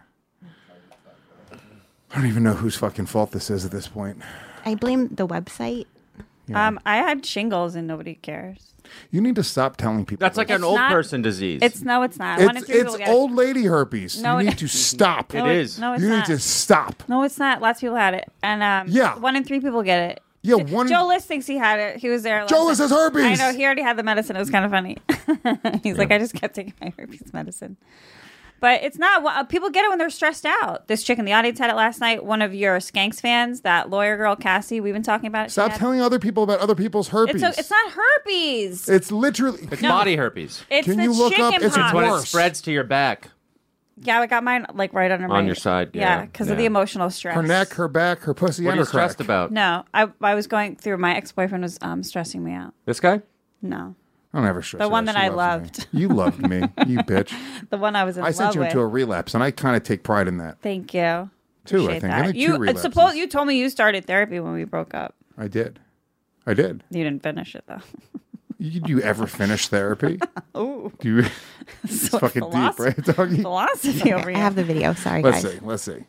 Speaker 3: fault this is at this point.
Speaker 9: I blame the website.
Speaker 3: Yeah.
Speaker 6: I had shingles and nobody cares.
Speaker 3: You need to stop telling people.
Speaker 1: That's like an old person disease.
Speaker 6: It's not. 1 in 3 people
Speaker 3: It's
Speaker 6: get
Speaker 3: old lady herpes.
Speaker 6: No,
Speaker 3: you
Speaker 6: it-
Speaker 3: need to stop.
Speaker 6: No, it is. No, it's
Speaker 3: you
Speaker 6: not.
Speaker 3: need to stop.
Speaker 6: No, it's not. Lots of people had it, and
Speaker 3: Yeah.
Speaker 6: 1 in 3 people get it.
Speaker 3: Yeah,
Speaker 6: Joe List thinks he had it. He was there.
Speaker 3: Joe List has herpes.
Speaker 6: I know. He already had the medicine. It was kind of funny. He's like, I just kept taking my herpes medicine. But it's not. People get it when they're stressed out. This chick in the audience had it last night. One of your Skanks fans, that lawyer girl, Cassie, we've been talking about it.
Speaker 3: Stop telling other people about other people's herpes.
Speaker 6: It's not herpes.
Speaker 3: It's literally.
Speaker 1: It's body herpes.
Speaker 6: It's
Speaker 3: Can
Speaker 6: the
Speaker 3: you look up?
Speaker 6: chicken
Speaker 3: It's
Speaker 6: pox.
Speaker 1: When it
Speaker 3: worse.
Speaker 1: spreads to your back.
Speaker 6: Yeah, I got mine like right under my...
Speaker 1: On your side, yeah.
Speaker 6: because of the emotional stress.
Speaker 3: Her neck, her back, her pussy,
Speaker 1: What
Speaker 3: and
Speaker 1: are
Speaker 3: her
Speaker 1: you stressed
Speaker 3: crack.
Speaker 1: about?
Speaker 6: No, I was going through... My ex-boyfriend was stressing me out.
Speaker 1: This guy?
Speaker 6: No.
Speaker 3: I don't ever stress.
Speaker 6: The
Speaker 3: her
Speaker 6: one
Speaker 3: out.
Speaker 6: that
Speaker 3: She
Speaker 6: I
Speaker 3: loves
Speaker 6: loved.
Speaker 3: me. You loved me, you bitch.
Speaker 6: The one I was in
Speaker 3: I
Speaker 6: love
Speaker 3: sent you
Speaker 6: with.
Speaker 3: into a relapse, and I kind of take pride in that.
Speaker 6: Thank you.
Speaker 3: Two, I
Speaker 6: Appreciate
Speaker 3: think. I
Speaker 6: that.
Speaker 3: think
Speaker 6: You,
Speaker 3: two relapses.
Speaker 6: you told me you started therapy when we broke up.
Speaker 3: I did.
Speaker 6: You didn't finish it, though.
Speaker 3: Did you ever finish therapy?
Speaker 6: Oh.
Speaker 3: Do you? It's
Speaker 6: So
Speaker 3: fucking deep, right, doggy?
Speaker 6: Philosophy over
Speaker 9: I
Speaker 6: here.
Speaker 9: have the video. Sorry,
Speaker 3: Let's
Speaker 9: guys.
Speaker 3: see. Let's see.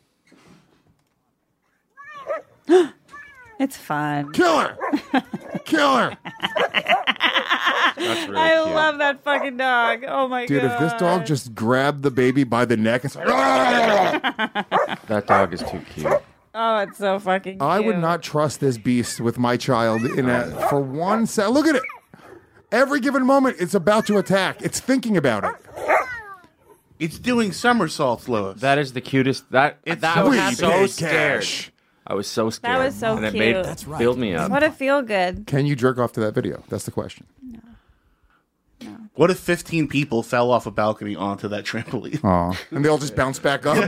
Speaker 6: It's fun.
Speaker 3: Kill her! Kill her!
Speaker 1: That's really
Speaker 6: I
Speaker 1: cute.
Speaker 6: love that fucking dog. Oh my
Speaker 3: Dude,
Speaker 6: god.
Speaker 3: if this dog just grabbed the baby by the neck and started,
Speaker 1: That dog is too cute.
Speaker 6: Oh, it's so fucking cute.
Speaker 3: I would not trust this beast with my child for 1 second. Look at it. Every given moment, it's about to attack. It's thinking about it.
Speaker 7: It's doing somersaults, Lois.
Speaker 1: That is the cutest. That
Speaker 3: We
Speaker 1: was so
Speaker 3: pay
Speaker 1: scared.
Speaker 3: cash.
Speaker 1: I was so scared.
Speaker 6: That was so
Speaker 1: and it
Speaker 6: cute.
Speaker 1: made
Speaker 6: That's
Speaker 8: right.
Speaker 1: filled me up.
Speaker 6: What a feel good.
Speaker 3: Can you jerk off to that video? That's the question.
Speaker 7: What if 15 people fell off a balcony onto that trampoline?
Speaker 3: Oh, and they all just bounce back up.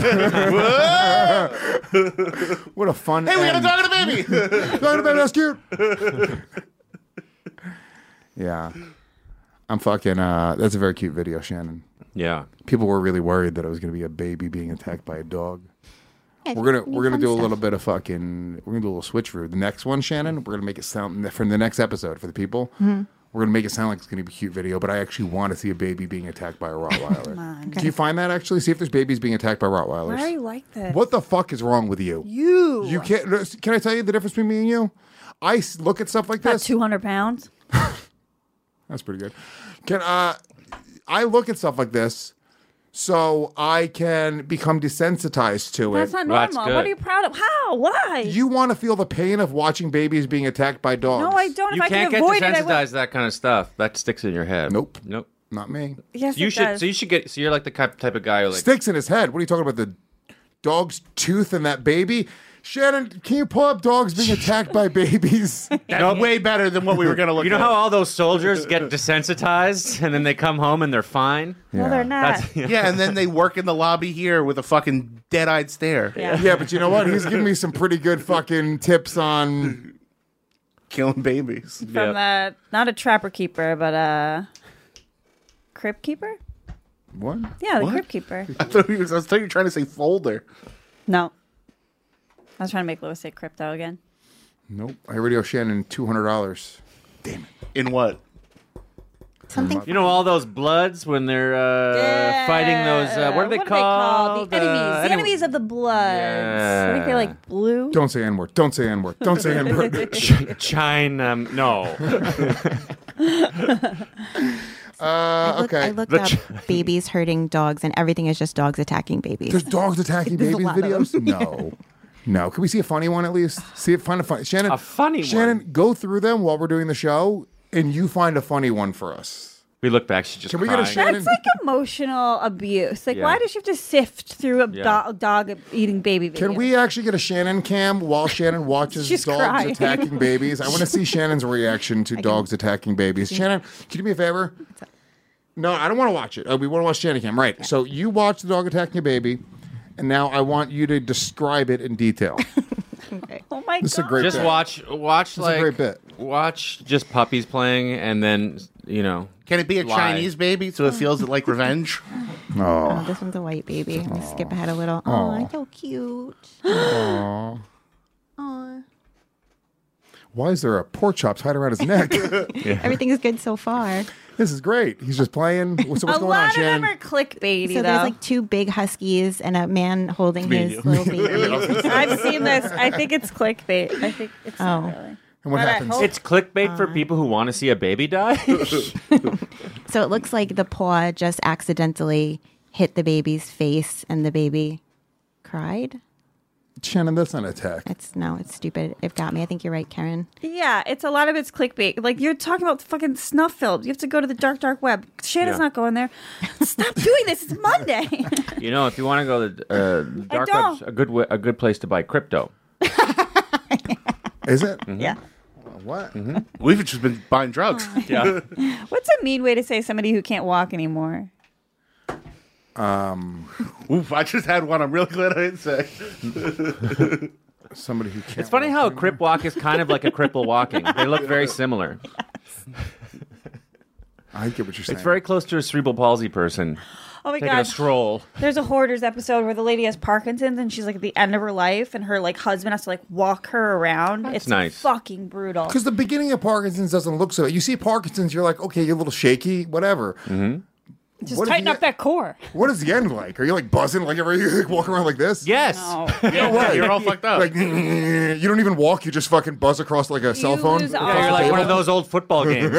Speaker 3: What a fun.
Speaker 7: Hey, we got a
Speaker 3: end.
Speaker 7: dog and a baby.
Speaker 3: Dog and a baby, that's cute. Yeah, I'm fucking. That's a very cute video, Shannon.
Speaker 1: Yeah.
Speaker 3: People were really worried that it was going to be a baby being attacked by a dog.
Speaker 9: Yeah,
Speaker 3: We're
Speaker 9: fun
Speaker 3: gonna do a
Speaker 9: stuff.
Speaker 3: little bit of fucking. We're gonna do a little switcheroo. The next one, Shannon, we're gonna make it sound for the next episode for the people.
Speaker 9: Mm-hmm.
Speaker 3: We're gonna make it sound like it's gonna be a cute video, but I actually want to see a baby being attacked by a Rottweiler. Can you find that actually? See if there's babies being attacked by Rottweilers.
Speaker 6: Why are you like this?
Speaker 3: What the fuck is wrong with you? You can't. Can I tell you the difference between me and you? I look at stuff like
Speaker 6: About
Speaker 3: this.
Speaker 6: 200 pounds?
Speaker 3: That's pretty good. I look at stuff like this so I can become desensitized to it.
Speaker 6: That's not
Speaker 1: That's
Speaker 6: normal.
Speaker 1: good.
Speaker 6: What are you proud of? How? Why?
Speaker 3: You want to feel the pain of watching babies being attacked by dogs?
Speaker 6: No, I don't.
Speaker 1: You
Speaker 6: If I
Speaker 1: can't
Speaker 6: can
Speaker 1: get
Speaker 6: avoid it, I will.
Speaker 1: desensitized to that kind of stuff. That sticks in your head.
Speaker 3: Nope.
Speaker 1: Nope.
Speaker 3: Not me.
Speaker 6: Yes,
Speaker 1: You
Speaker 6: it
Speaker 1: should.
Speaker 6: does.
Speaker 1: So you should get. So you're like the type of guy who like.
Speaker 3: Sticks in his head. What are you talking about? The dog's tooth and that baby? Shannon, can you pull up dogs being attacked by babies?
Speaker 7: That's way better than what we were going to look
Speaker 1: You know
Speaker 7: at.
Speaker 1: how all those soldiers get desensitized and then they come home and they're fine?
Speaker 6: No, they're not.
Speaker 7: Yeah, and then they work in the lobby here with a fucking dead-eyed stare.
Speaker 3: Yeah, but you know what? He's giving me some pretty good fucking tips on
Speaker 7: killing babies.
Speaker 6: From the, not a trapper keeper, but a crypt keeper?
Speaker 3: What?
Speaker 6: Yeah, the
Speaker 7: What?
Speaker 6: crypt keeper.
Speaker 7: I thought you were trying to say folder.
Speaker 6: No. I was trying to make Lewis say crypto again.
Speaker 3: Nope. I already owe Shannon $200. Damn it.
Speaker 7: In what?
Speaker 9: Something.
Speaker 1: You know all those Bloods when they're fighting those. What are they called?
Speaker 6: The enemies. The enemies of the Bloods. I think they're like blue.
Speaker 3: Don't say N-word. Don't say N-word. Don't say N-word.
Speaker 1: China. No.
Speaker 3: Okay.
Speaker 9: I looked up babies hurting dogs, and everything is just dogs attacking babies.
Speaker 3: There's dogs attacking
Speaker 9: There's a
Speaker 3: babies
Speaker 9: lot of
Speaker 3: videos?
Speaker 9: them.
Speaker 3: No. No. Can we see a funny one at least? Find a funny. Shannon.
Speaker 1: A funny
Speaker 3: Shannon,
Speaker 1: one.
Speaker 3: go through them while we're doing the show, and you find a funny one for us.
Speaker 1: We look back. She's just.
Speaker 3: Can we get a
Speaker 1: crying.
Speaker 3: Shannon?
Speaker 6: That's like emotional abuse. Like,
Speaker 1: Yeah.
Speaker 6: why does she have to sift through a
Speaker 1: Yeah.
Speaker 6: dog eating baby videos?
Speaker 3: Can we actually get a Shannon cam while Shannon watches
Speaker 6: She's
Speaker 3: dogs
Speaker 6: crying.
Speaker 3: attacking babies? I want to see Shannon's reaction to dogs attacking babies. Shannon, can you do me a favor? No, I don't want to watch it. We want to watch Shannon cam. Right. So you watch the dog attacking a baby, and now I want you to describe it in detail.
Speaker 9: Okay.
Speaker 6: Oh my
Speaker 3: This is a
Speaker 6: god!
Speaker 3: great
Speaker 1: Just
Speaker 3: bit.
Speaker 1: watch
Speaker 3: This is a great bit.
Speaker 1: watch just puppies playing, and then
Speaker 7: Can it be a
Speaker 1: lie.
Speaker 7: Chinese baby so it feels like revenge?
Speaker 9: Oh, this one's a white baby. Let me skip ahead a little. Oh, so cute.
Speaker 3: Aw.
Speaker 9: Aw.
Speaker 3: Why is there a pork chop tied around his neck?
Speaker 9: Everything is good so far.
Speaker 3: This is great. He's just playing. What's
Speaker 6: A
Speaker 3: going on,
Speaker 6: lot of
Speaker 3: Shannon?
Speaker 6: them are clickbaity,
Speaker 9: So
Speaker 6: though.
Speaker 9: there's like 2 big huskies and a man holding his little baby.
Speaker 6: I've seen this. I think it's clickbait. I think it's not really.
Speaker 3: And what
Speaker 6: But I
Speaker 3: happens?
Speaker 6: hope-
Speaker 1: It's clickbait for people who want to see a baby die.
Speaker 9: So it looks like the paw just accidentally hit the baby's face and the baby cried.
Speaker 3: Shannon, that's not an attack.
Speaker 9: It's stupid. It got me. I think you're right, Karen.
Speaker 6: Yeah, it's a lot of it's clickbait. Like you're talking about fucking snuff films. You have to go to the dark web. Shannon's
Speaker 1: Yeah.
Speaker 6: not going there. Stop doing this. It's Monday.
Speaker 1: If you want to go to the dark
Speaker 6: don't.
Speaker 1: web's a good place to buy crypto.
Speaker 3: Is it?
Speaker 6: Yeah.
Speaker 3: What?
Speaker 7: We've just been buying drugs.
Speaker 1: Yeah.
Speaker 6: What's a mean way to say somebody who can't walk anymore?
Speaker 7: Oof, I just had one. I'm really glad I didn't say.
Speaker 3: Somebody who can't.
Speaker 1: It's funny how a crip walk is kind of like a cripple walking. They look very similar.
Speaker 3: I get what you're saying.
Speaker 1: It's very close to a cerebral palsy person
Speaker 6: Oh my
Speaker 1: taking
Speaker 6: god.
Speaker 1: a stroll.
Speaker 6: There's a Hoarders episode where the lady has Parkinson's and she's like at the end of her life and her like husband has to like walk her around. It's
Speaker 3: nice.
Speaker 6: fucking brutal.
Speaker 3: Because the beginning of Parkinson's doesn't look so. You see Parkinson's, you're like, okay, you're a little shaky, whatever.
Speaker 1: Mm-hmm.
Speaker 6: Just
Speaker 3: What is
Speaker 6: tighten
Speaker 3: the-
Speaker 6: up that core.
Speaker 3: What is the end like? Are you like buzzing like every you like, walking around like this?
Speaker 1: Yes.
Speaker 3: No way.
Speaker 7: You're all fucked up.
Speaker 3: Like you don't even walk. You just fucking buzz across like a cell phone.
Speaker 6: lose
Speaker 3: across
Speaker 1: Yeah, you're
Speaker 3: the
Speaker 1: like one
Speaker 3: table.
Speaker 1: of those old football games.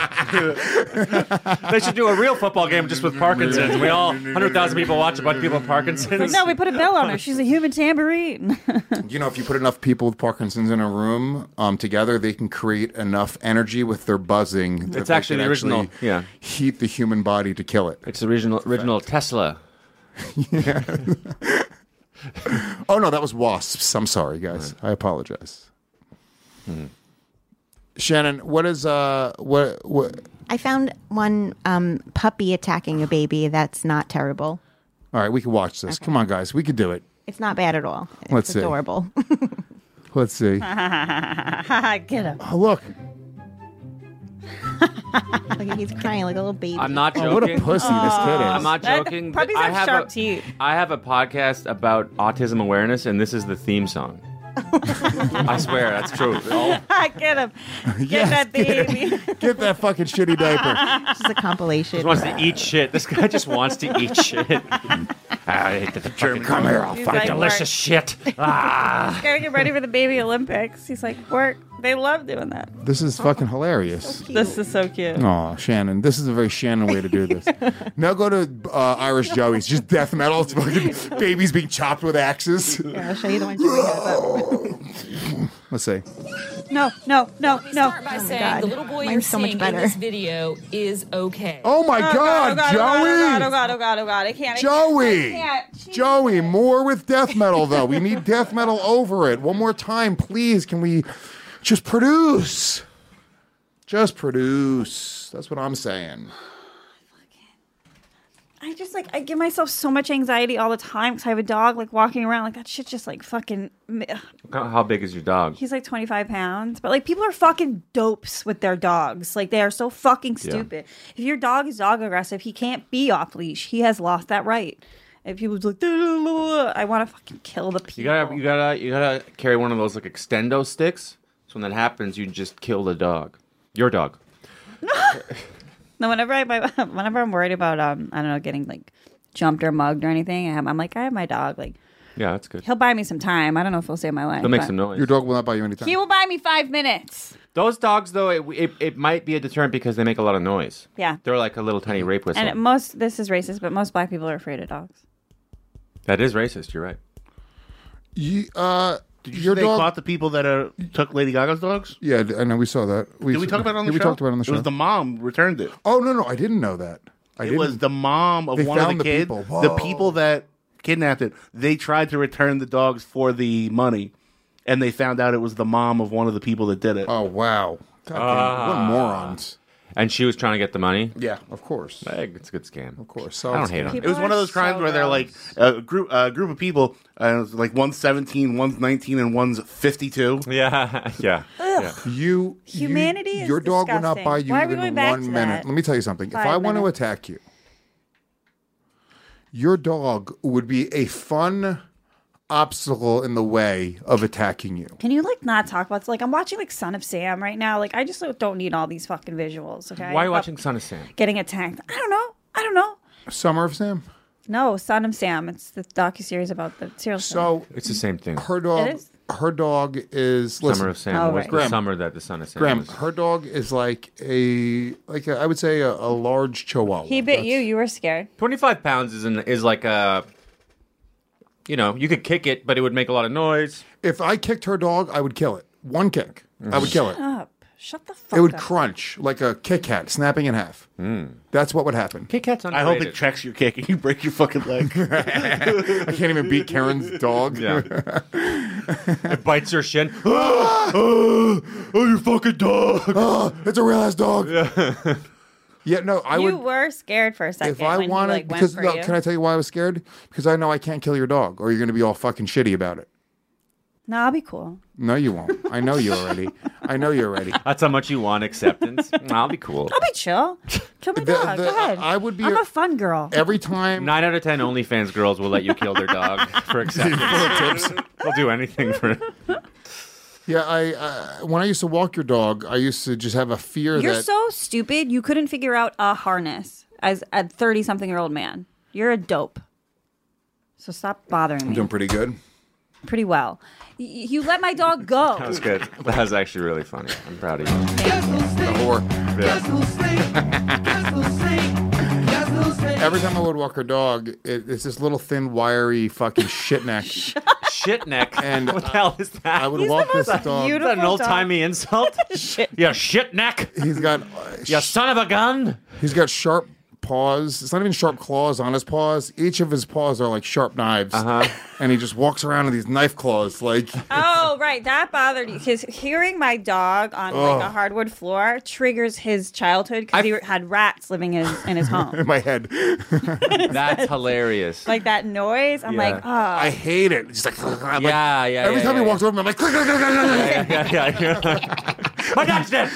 Speaker 1: They should do a real football game just with Parkinson's. We all 100,000 people watch a bunch of people with Parkinson's.
Speaker 6: Like, no, we put a bell on her. She's a human tambourine.
Speaker 3: You know, if you put enough people with Parkinson's in a room together, they can create enough energy with their buzzing. that
Speaker 1: It's
Speaker 3: they
Speaker 1: actually
Speaker 3: can
Speaker 1: the original. Yeah,
Speaker 3: heat the human body to kill it.
Speaker 1: it's the original Tesla.
Speaker 3: Oh no, that was wasps. I'm sorry, guys. I apologize. Shannon, what is what?
Speaker 9: I found one puppy attacking a baby. That's not terrible.
Speaker 3: All right, we can watch this. Come on, guys, we could do it.
Speaker 9: It's not bad at all. It's
Speaker 3: Let's see.
Speaker 9: adorable.
Speaker 3: Let's see.
Speaker 6: Get him.
Speaker 3: Oh, look.
Speaker 9: Look, he's crying like a little baby.
Speaker 1: I'm not joking.
Speaker 3: Oh, what a pussy this kid is.
Speaker 1: I'm not
Speaker 6: That-
Speaker 1: joking.
Speaker 6: puppies
Speaker 1: I
Speaker 6: have sharp teeth.
Speaker 1: I have a podcast about autism awareness, and this is the theme song. I swear, that's true.
Speaker 6: Get him. Get that baby.
Speaker 3: Get that fucking shitty diaper.
Speaker 9: This is a compilation.
Speaker 1: Just wants to eat shit. This guy just wants to eat shit. I hate the German. Come here, I'll
Speaker 6: He's
Speaker 1: fucking
Speaker 6: like,
Speaker 1: delicious shit. Ah.
Speaker 6: He's gotta get ready for the baby Olympics. He's like, work. They love doing that.
Speaker 3: This is fucking hilarious.
Speaker 6: This is so cute.
Speaker 3: Oh, Shannon. This is a very Shannon way to do this. Now go to Irish Joey's. Just death metal. It's fucking babies being chopped with axes.
Speaker 9: Here, I'll show you the one Joey has up.
Speaker 3: Let's see.
Speaker 6: No.
Speaker 17: Start by
Speaker 9: my
Speaker 17: saying
Speaker 9: God.
Speaker 17: the little boy
Speaker 9: Mine's
Speaker 17: you're
Speaker 9: so much
Speaker 17: seeing in
Speaker 9: better.
Speaker 17: this video is okay.
Speaker 3: Oh my God, Joey!
Speaker 6: Oh God. I can't.
Speaker 3: Joey!
Speaker 6: I can't.
Speaker 3: Joey, more with death metal, though. We need death metal over it. One more time, please. Can we just produce? Just produce. That's what I'm saying.
Speaker 6: I just like I give myself so much anxiety all the time because I have a dog like walking around like that shit just like fucking.
Speaker 1: How big is your dog?
Speaker 6: He's like 25 pounds, but like people are fucking dopes with their dogs. Like they are so fucking stupid. If your dog is dog aggressive, he can't be off leash. He has lost that right. And people's like, I want to fucking kill the people.
Speaker 1: You gotta carry one of those like extendo sticks. So when that happens, you just kill the dog. Your dog.
Speaker 6: No, whenever I'm worried about I don't know, getting like jumped or mugged or anything, I'm like, I have my dog. Like,
Speaker 1: Yeah, that's good.
Speaker 6: he'll buy me some time. I don't know if he'll save my life.
Speaker 1: He'll make
Speaker 6: but
Speaker 1: some noise.
Speaker 3: Your dog will not buy you any time.
Speaker 6: He will buy me 5 minutes.
Speaker 1: Those dogs, though, it might be a deterrent because they make a lot of noise.
Speaker 6: Yeah.
Speaker 1: They're like a little tiny rape whistle.
Speaker 6: And this is racist, but most black people are afraid of dogs.
Speaker 1: That is racist. You're right.
Speaker 7: Did you say they caught the people that took Lady Gaga's dogs?
Speaker 3: Yeah, I know. We saw that.
Speaker 7: Did we talk about it on the show?
Speaker 3: We talked about it on the show.
Speaker 7: It was the mom returned it.
Speaker 3: Oh, no. I didn't know that.
Speaker 7: It was the mom of
Speaker 3: They
Speaker 7: one of
Speaker 3: found
Speaker 7: the
Speaker 3: the
Speaker 7: kids.
Speaker 3: people.
Speaker 7: The
Speaker 3: Whoa.
Speaker 7: people that kidnapped it, they tried to return the dogs for the money, and they found out it was the mom of one of the people that did it.
Speaker 3: Oh, wow. God damn, what morons.
Speaker 1: And she was trying to get the money?
Speaker 7: Yeah.
Speaker 3: Of course.
Speaker 1: It's a good scam.
Speaker 3: Of course. So
Speaker 1: I don't hate on it.
Speaker 7: It was one of those crimes where they're like a group of people, like one's 17, one's 19, and one's 52.
Speaker 1: Yeah, yeah.
Speaker 6: Humanity is
Speaker 3: your dog will not
Speaker 6: disgusting.
Speaker 3: buy you
Speaker 6: Why are we
Speaker 3: even
Speaker 6: going back
Speaker 3: 1
Speaker 6: to
Speaker 3: minute.
Speaker 6: that?
Speaker 3: Let me tell you something. If
Speaker 6: 5
Speaker 3: I want to
Speaker 6: minutes.
Speaker 3: attack you, your dog would be a fun obstacle in the way of attacking you.
Speaker 6: Can you like not talk about like I'm watching like Son of Sam right now? Like I just don't need all these fucking visuals. Okay.
Speaker 1: Why are you
Speaker 6: About
Speaker 1: watching Son of Sam?
Speaker 6: Getting attacked. I don't know.
Speaker 3: Summer of Sam?
Speaker 6: No, Son of Sam. It's the docuseries about the serial.
Speaker 3: So
Speaker 1: It's the same thing.
Speaker 3: her dog.
Speaker 6: It is?
Speaker 3: Her dog is
Speaker 1: Summer of Sam.
Speaker 6: Oh,
Speaker 1: What's
Speaker 6: right.
Speaker 1: the
Speaker 3: Graham.
Speaker 1: summer that the Son of Sam
Speaker 3: Graham.
Speaker 1: was?
Speaker 3: Her dog is like I would say a large Chihuahua.
Speaker 6: He bit you. You were scared.
Speaker 1: 25 pounds is like a... You know, you could kick it, but it would make a lot of noise.
Speaker 3: If I kicked her dog, I would kill it. One kick, I would kill it.
Speaker 6: Shut up. Shut the fuck
Speaker 3: It would
Speaker 6: up.
Speaker 3: crunch like a Kit Kat, snapping in half. That's what would happen.
Speaker 1: Kit Kat's
Speaker 7: I
Speaker 1: underrated.
Speaker 7: hope it checks your kick and you break your fucking leg.
Speaker 3: I can't even beat Karen's dog.
Speaker 1: Yeah. It bites your shin. Oh, you fucking dog.
Speaker 3: Oh, it's a real ass dog. Yeah, no, I
Speaker 6: You
Speaker 3: would.
Speaker 6: were scared for a second.
Speaker 3: If I
Speaker 6: when
Speaker 3: wanted,
Speaker 6: he, like,
Speaker 3: because
Speaker 6: went for you.
Speaker 3: can I tell you why I was scared? Because I know I can't kill your dog, or you're going to be all fucking shitty about it.
Speaker 6: No, I'll be cool.
Speaker 3: No, you won't. I know you already. I know you already.
Speaker 1: That's how much you want acceptance. I'll be cool.
Speaker 6: I'll be chill. Kill my dog. Go ahead.
Speaker 3: I would be.
Speaker 6: I'm a fun girl.
Speaker 3: Every time.
Speaker 1: 9 out of 10 OnlyFans girls will let you kill their dog for acceptance. They'll do anything for it.
Speaker 3: Yeah, I when I used to walk your dog, I used to just have a fear
Speaker 6: You're
Speaker 3: that
Speaker 6: so stupid. You couldn't figure out a harness as a 30-something-year-old man. You're a dope. So stop bothering
Speaker 3: I'm
Speaker 6: me.
Speaker 3: doing pretty good.
Speaker 6: Pretty well. You let my dog go.
Speaker 1: That was good. That was actually really funny. I'm proud of you.
Speaker 3: The whore. Every time I would walk her dog, it's this little thin, wiry fucking shit neck.
Speaker 1: Shit neck.
Speaker 3: And
Speaker 1: what the hell is that?
Speaker 3: I would walk this dog.
Speaker 1: Is that an old timey insult? Yeah, shit neck.
Speaker 3: He's got.
Speaker 1: You son of a gun.
Speaker 3: He's got sharp paws. It's not even sharp claws on his paws. Each of his paws are like sharp knives. And he just walks around with these knife claws, like.
Speaker 6: Oh, right. That bothered you. Because hearing my dog on like a hardwood floor triggers his childhood because he had rats living in his home.
Speaker 3: In my head.
Speaker 1: That's hilarious.
Speaker 6: Like that noise. I'm like, oh.
Speaker 3: I hate it. It's like, I'm like,
Speaker 1: Yeah.
Speaker 3: every time he walks over me, I'm like,
Speaker 1: My dog's dead.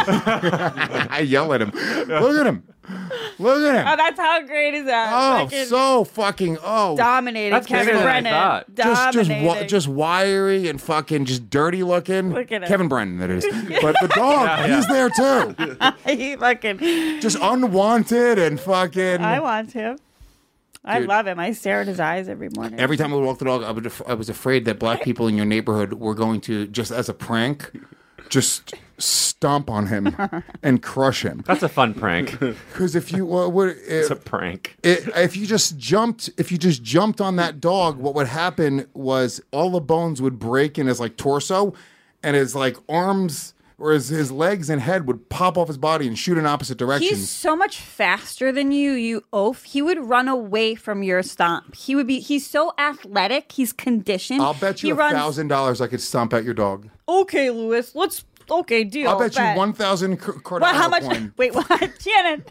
Speaker 3: I yell at him. Look at him. Look at him.
Speaker 6: Oh, that's how great is that?
Speaker 3: Oh,
Speaker 6: Fucking
Speaker 3: so fucking
Speaker 6: dominating
Speaker 1: That's
Speaker 6: Kevin
Speaker 1: bigger than I
Speaker 6: Brennan.
Speaker 1: thought.
Speaker 6: Dominating.
Speaker 3: Just wiry and fucking just dirty looking.
Speaker 6: Look at him.
Speaker 3: Kevin Brennan, that is. But the dog, he's there too.
Speaker 6: He fucking.
Speaker 3: Just unwanted and fucking.
Speaker 6: I want him. I
Speaker 3: Dude.
Speaker 6: love him. I stare at his eyes every morning.
Speaker 3: Every time I would walk the dog, I was afraid that black people in your neighborhood were going to, just as a prank, just stomp on him and crush him.
Speaker 1: That's a fun prank.
Speaker 3: Because if you
Speaker 1: It's a prank.
Speaker 3: if you just jumped on that dog, what would happen was all the bones would break in his like torso, and his like arms or his legs and head would pop off his body and shoot in opposite directions.
Speaker 6: He's so much faster than you, you oaf. He would run away from your stomp. He's so athletic. He's conditioned.
Speaker 3: I'll bet you
Speaker 6: He runs-
Speaker 3: $1,000 I could stomp at your dog.
Speaker 6: Okay, Lewis. Okay, deal.
Speaker 3: I'll bet you 1,000 Cardano
Speaker 6: Well, how much?
Speaker 3: coin.
Speaker 6: Wait, what? Shannon.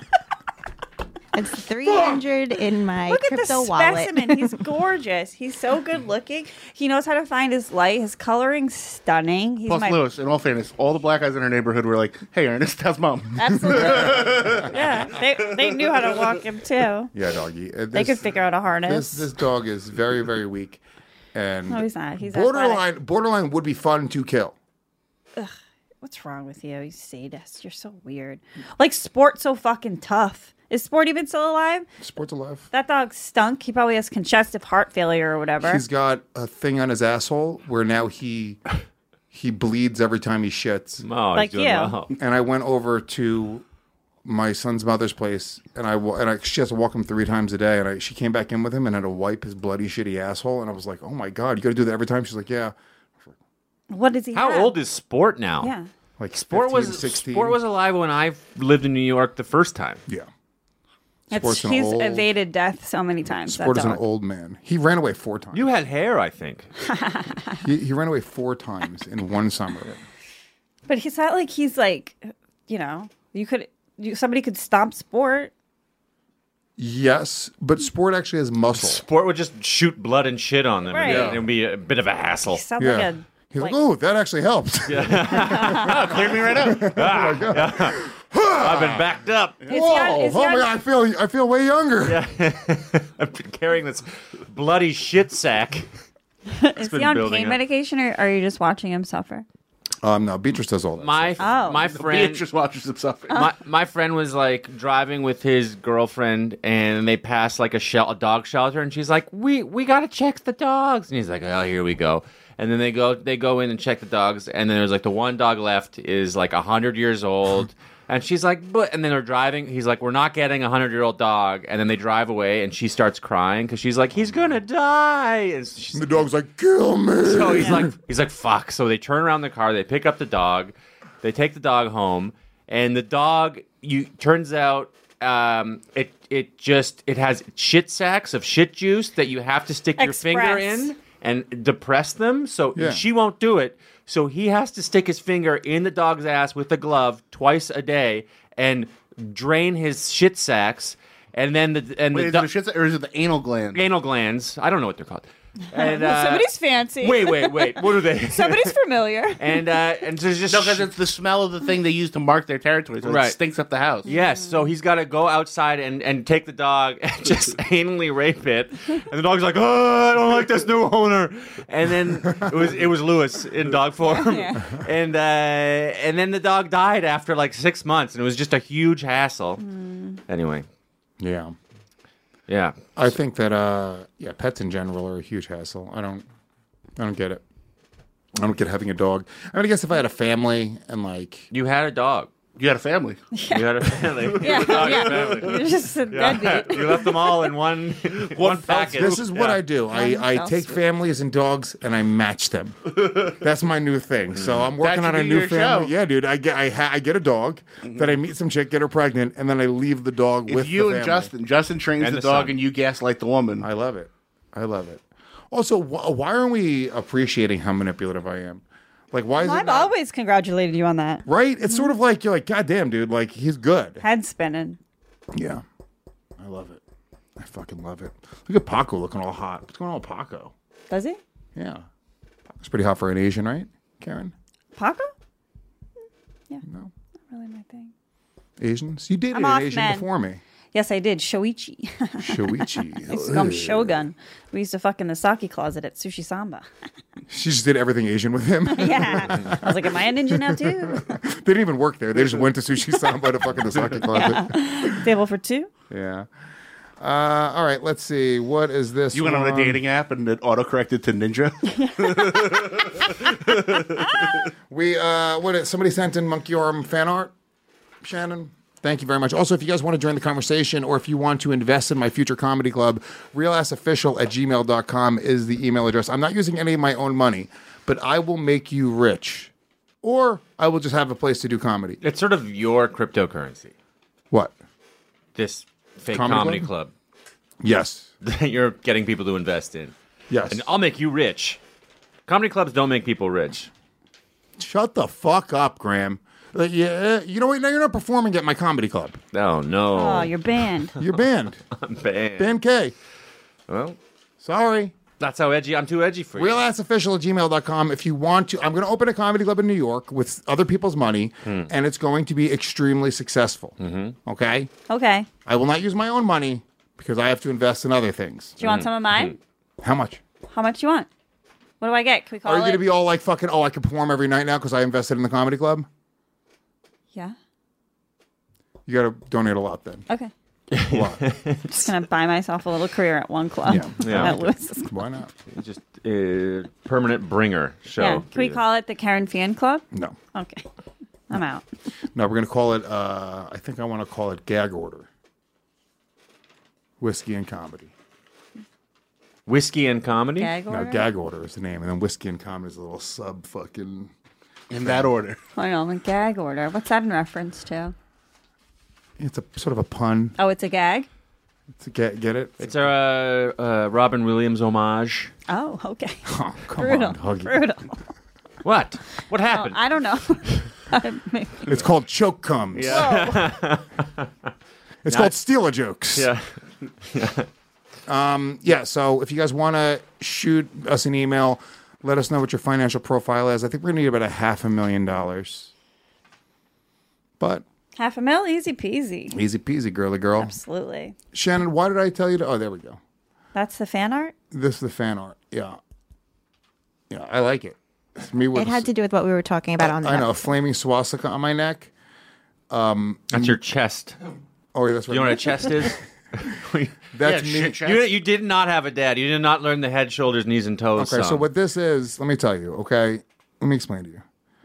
Speaker 9: It's 300 in my
Speaker 6: Look at the
Speaker 9: crypto wallet.
Speaker 6: specimen. He's gorgeous. He's so good looking. He knows how to find his light. His coloring's stunning. He's
Speaker 7: Plus,
Speaker 6: my
Speaker 7: Lewis, in all fairness, all the black guys in our neighborhood were like, "Hey, Ernest, how's mom?"
Speaker 6: Absolutely. Yeah, they knew how to walk him too.
Speaker 3: Yeah, doggy.
Speaker 6: They could figure out a harness.
Speaker 3: This dog is very, very weak, and
Speaker 6: No, he's not. He's
Speaker 3: borderline would be fun to kill.
Speaker 6: Ugh, what's wrong with you? You sadist. You're so weird. Like Sport's so fucking tough. Is Sport even still alive?
Speaker 3: Sport's alive.
Speaker 6: That dog stunk. He probably has congestive heart failure or whatever.
Speaker 3: He's got a thing on his asshole where now he bleeds every time he shits.
Speaker 1: Oh,
Speaker 6: Like doing you. Well.
Speaker 3: And I went over to my son's mother's place, and she has to walk him 3 times a day, and she came back in with him and had to wipe his bloody, shitty asshole, and I was like, oh my God, you got to do that every time? She's like, yeah.
Speaker 6: What does he
Speaker 1: How
Speaker 6: have?
Speaker 1: old is Sport now?
Speaker 6: Yeah.
Speaker 3: Like
Speaker 1: Sport
Speaker 3: 15,
Speaker 1: was
Speaker 3: 16.
Speaker 1: Sport was alive when I lived in New York the first time.
Speaker 3: Yeah.
Speaker 6: He's evaded death so many times.
Speaker 3: Sport
Speaker 6: that
Speaker 3: is an
Speaker 6: dog.
Speaker 3: old man. He ran away 4 times.
Speaker 1: You had hair, I think.
Speaker 3: He ran away 4 times in one summer.
Speaker 6: But he's not like he's like, Somebody could stop Sport.
Speaker 3: Yes, but Sport actually has muscle.
Speaker 1: Sport would just shoot blood and shit on them.
Speaker 6: Right.
Speaker 1: It would be a bit of a hassle.
Speaker 6: Sounds like a.
Speaker 3: He's like, oh, that actually helps.
Speaker 7: Cleared me right up.
Speaker 1: I've been backed up.
Speaker 3: Whoa! Oh my God, I feel way younger.
Speaker 1: Yeah. I've been carrying this bloody shit sack.
Speaker 6: Is he on pain medication, or are you just watching him suffer?
Speaker 3: No, Beatrice does all that.
Speaker 1: My friend
Speaker 7: Beatrice watches him suffer.
Speaker 1: My friend was like driving with his girlfriend, and they passed like a dog shelter, and she's like, "We gotta check the dogs," and he's like, "Oh, here we go." And then they go in and check the dogs, and then there's like the one dog left is like 100 years old. And she's like, but, and then they're driving. He's like, we're not getting a 100-year-old dog. And then they drive away, and she starts crying because she's like, he's gonna die. And
Speaker 3: the dog's like, kill me.
Speaker 1: So he's like, fuck. So they turn around the car, they pick up the dog, they take the dog home, and the dog, turns out, it has shit sacks of shit juice that you have to stick your finger in and depress them. So she won't do it. So he has to stick his finger in the dog's ass with a glove twice a day and drain his shit sacks. And then
Speaker 7: is it the shit sack, or is it the anal glands?
Speaker 1: Anal glands. I don't know what they're called. And,
Speaker 6: somebody's fancy.
Speaker 1: Wait. What are they?
Speaker 6: Somebody's familiar.
Speaker 1: And there's just
Speaker 7: because it's the smell of the thing they use to mark their territory, so it stinks up the house.
Speaker 1: Yes, so he's got to go outside and take the dog and just anally rape it. And the dog's like, oh, I don't like this new owner. And then it was Lewis in dog form.
Speaker 6: Yeah.
Speaker 1: And then the dog died after like 6 months, and it was just a huge hassle. Anyway.
Speaker 3: Yeah.
Speaker 1: Yeah.
Speaker 3: I think that pets in general are a huge hassle. I don't get it. I don't get having a dog. I mean, I guess if I had a family and like
Speaker 1: you had a dog.
Speaker 7: You had a family.
Speaker 1: Yeah. You had a family.
Speaker 6: Yeah.
Speaker 1: Family.
Speaker 6: You're just a deadbeat.
Speaker 1: You left them all in one package.
Speaker 3: This is what I do. I take families and dogs and I match them. That's my new thing. So I'm working on a new family. Show. Yeah, dude. I get a dog, then I meet some chick, get her pregnant, and then I leave the dog with
Speaker 7: you
Speaker 3: the family.
Speaker 7: and Justin trains the dog, and you gaslight the woman.
Speaker 3: I love it. Also, why aren't we appreciating how manipulative I am? Like, why is
Speaker 6: I've always congratulated you on that.
Speaker 3: Right? It's sort of like, you're like, God damn, dude, like, he's good.
Speaker 6: Head spinning.
Speaker 3: Yeah. I love it. I fucking love it. Look at Paco looking all hot. What's going on with Paco?
Speaker 6: Does he?
Speaker 3: Yeah. Paco's pretty hot for an Asian, right, Karen?
Speaker 6: Paco? Yeah.
Speaker 3: No.
Speaker 6: Not really my thing.
Speaker 3: Asians? You dated an Asian before me.
Speaker 6: Yes, I did. Shoichi.
Speaker 3: Shoichi.
Speaker 6: I used to call him Shogun. We used to fuck in the sake closet at Sushi Samba.
Speaker 3: She just did everything Asian with him?
Speaker 6: Yeah. I was like, am I a ninja now too?
Speaker 3: They didn't even work there. They just went to Sushi Samba to fuck in the sake closet.
Speaker 6: Yeah. Table for two?
Speaker 3: Yeah. All right, let's see. What is this?
Speaker 7: You went on a dating app and it autocorrected to ninja?
Speaker 3: Somebody sent in monkey arm fan art? Shannon? Thank you very much. Also, if you guys want to join the conversation or if you want to invest in my future comedy club, realassofficial@gmail.com is the email address. I'm not using any of my own money, but I will make you rich. Or I will just have a place to do comedy.
Speaker 1: It's sort of your cryptocurrency.
Speaker 3: What?
Speaker 1: This fake comedy club.
Speaker 3: Yes.
Speaker 1: That you're getting people to invest in.
Speaker 3: Yes.
Speaker 1: And I'll make you rich. Comedy clubs don't make people rich.
Speaker 3: Shut the fuck up, Graham. Yeah, you know what? Now you're not performing at my comedy club.
Speaker 1: Oh, no.
Speaker 6: Oh, you're banned.
Speaker 3: You're banned.
Speaker 1: I'm banned.
Speaker 3: Ban K.
Speaker 1: Well,
Speaker 3: sorry.
Speaker 1: That's how edgy. I'm too edgy for you.
Speaker 3: Realassofficial@gmail.com. If you want to, I'm going to open a comedy club in New York with other people's money, and it's going to be extremely successful.
Speaker 1: Mm-hmm.
Speaker 3: Okay?
Speaker 6: Okay.
Speaker 3: I will not use my own money because I have to invest in other things.
Speaker 6: Do you want some of mine?
Speaker 3: How much?
Speaker 6: How much do you want? What do I get? Can we call
Speaker 3: Are you
Speaker 6: it?
Speaker 3: going to be all like fucking, I can perform every night now because I invested in the comedy club?
Speaker 6: Yeah.
Speaker 3: You got to donate a lot then.
Speaker 6: Okay.
Speaker 3: A lot.
Speaker 6: Just going to buy myself a little career at one club.
Speaker 1: Yeah.
Speaker 6: At Lewis's.
Speaker 3: Why not?
Speaker 1: Just permanent bringer show.
Speaker 6: Yeah. Can we call it the Karen Fan Club?
Speaker 3: No.
Speaker 6: Okay. I'm out.
Speaker 3: No, we're going to call it, I think I want to call it Gag Order. Whiskey and Comedy.
Speaker 1: Whiskey and Comedy?
Speaker 6: Gag Order?
Speaker 3: No, Gag Order is the name. And then Whiskey and Comedy is a little sub fucking...
Speaker 7: In that order.
Speaker 6: I know, the Gag Order. What's that in reference to?
Speaker 3: It's a sort of a pun.
Speaker 6: Oh, it's a gag?
Speaker 3: It's a get it?
Speaker 1: It's a Robin Williams homage.
Speaker 6: Oh, okay.
Speaker 3: Oh, come
Speaker 6: Brutal.
Speaker 3: on, Huggy.
Speaker 6: Brutal.
Speaker 1: What? What happened?
Speaker 6: I don't know.
Speaker 3: It's called choke comes.
Speaker 1: Yeah.
Speaker 3: It's called steal jokes.
Speaker 1: Yeah.
Speaker 3: Yeah, so if you guys want to shoot us an email, let us know what your financial profile is. I think we're going to need about $500,000. But
Speaker 6: $500,000, easy peasy.
Speaker 3: easy peasy, girly girl.
Speaker 6: Absolutely.
Speaker 3: Shannon, why did I tell you to... Oh, there we go.
Speaker 6: That's the fan art?
Speaker 3: This is the fan art. Yeah. Yeah, I like it. It's me with
Speaker 9: It had to do with what we were talking about on the
Speaker 3: I know, a flaming swastika on my neck.
Speaker 1: That's your chest.
Speaker 3: Oh, yeah, that's right.
Speaker 1: You know what a chest is?
Speaker 3: That's
Speaker 7: Yeah,
Speaker 3: me.
Speaker 7: shit chest.
Speaker 1: You did not have a dad. You did not learn the head, shoulders, knees, and toes.
Speaker 3: Okay, so
Speaker 1: song.
Speaker 3: what this is, let me tell you, okay? Let me explain to you.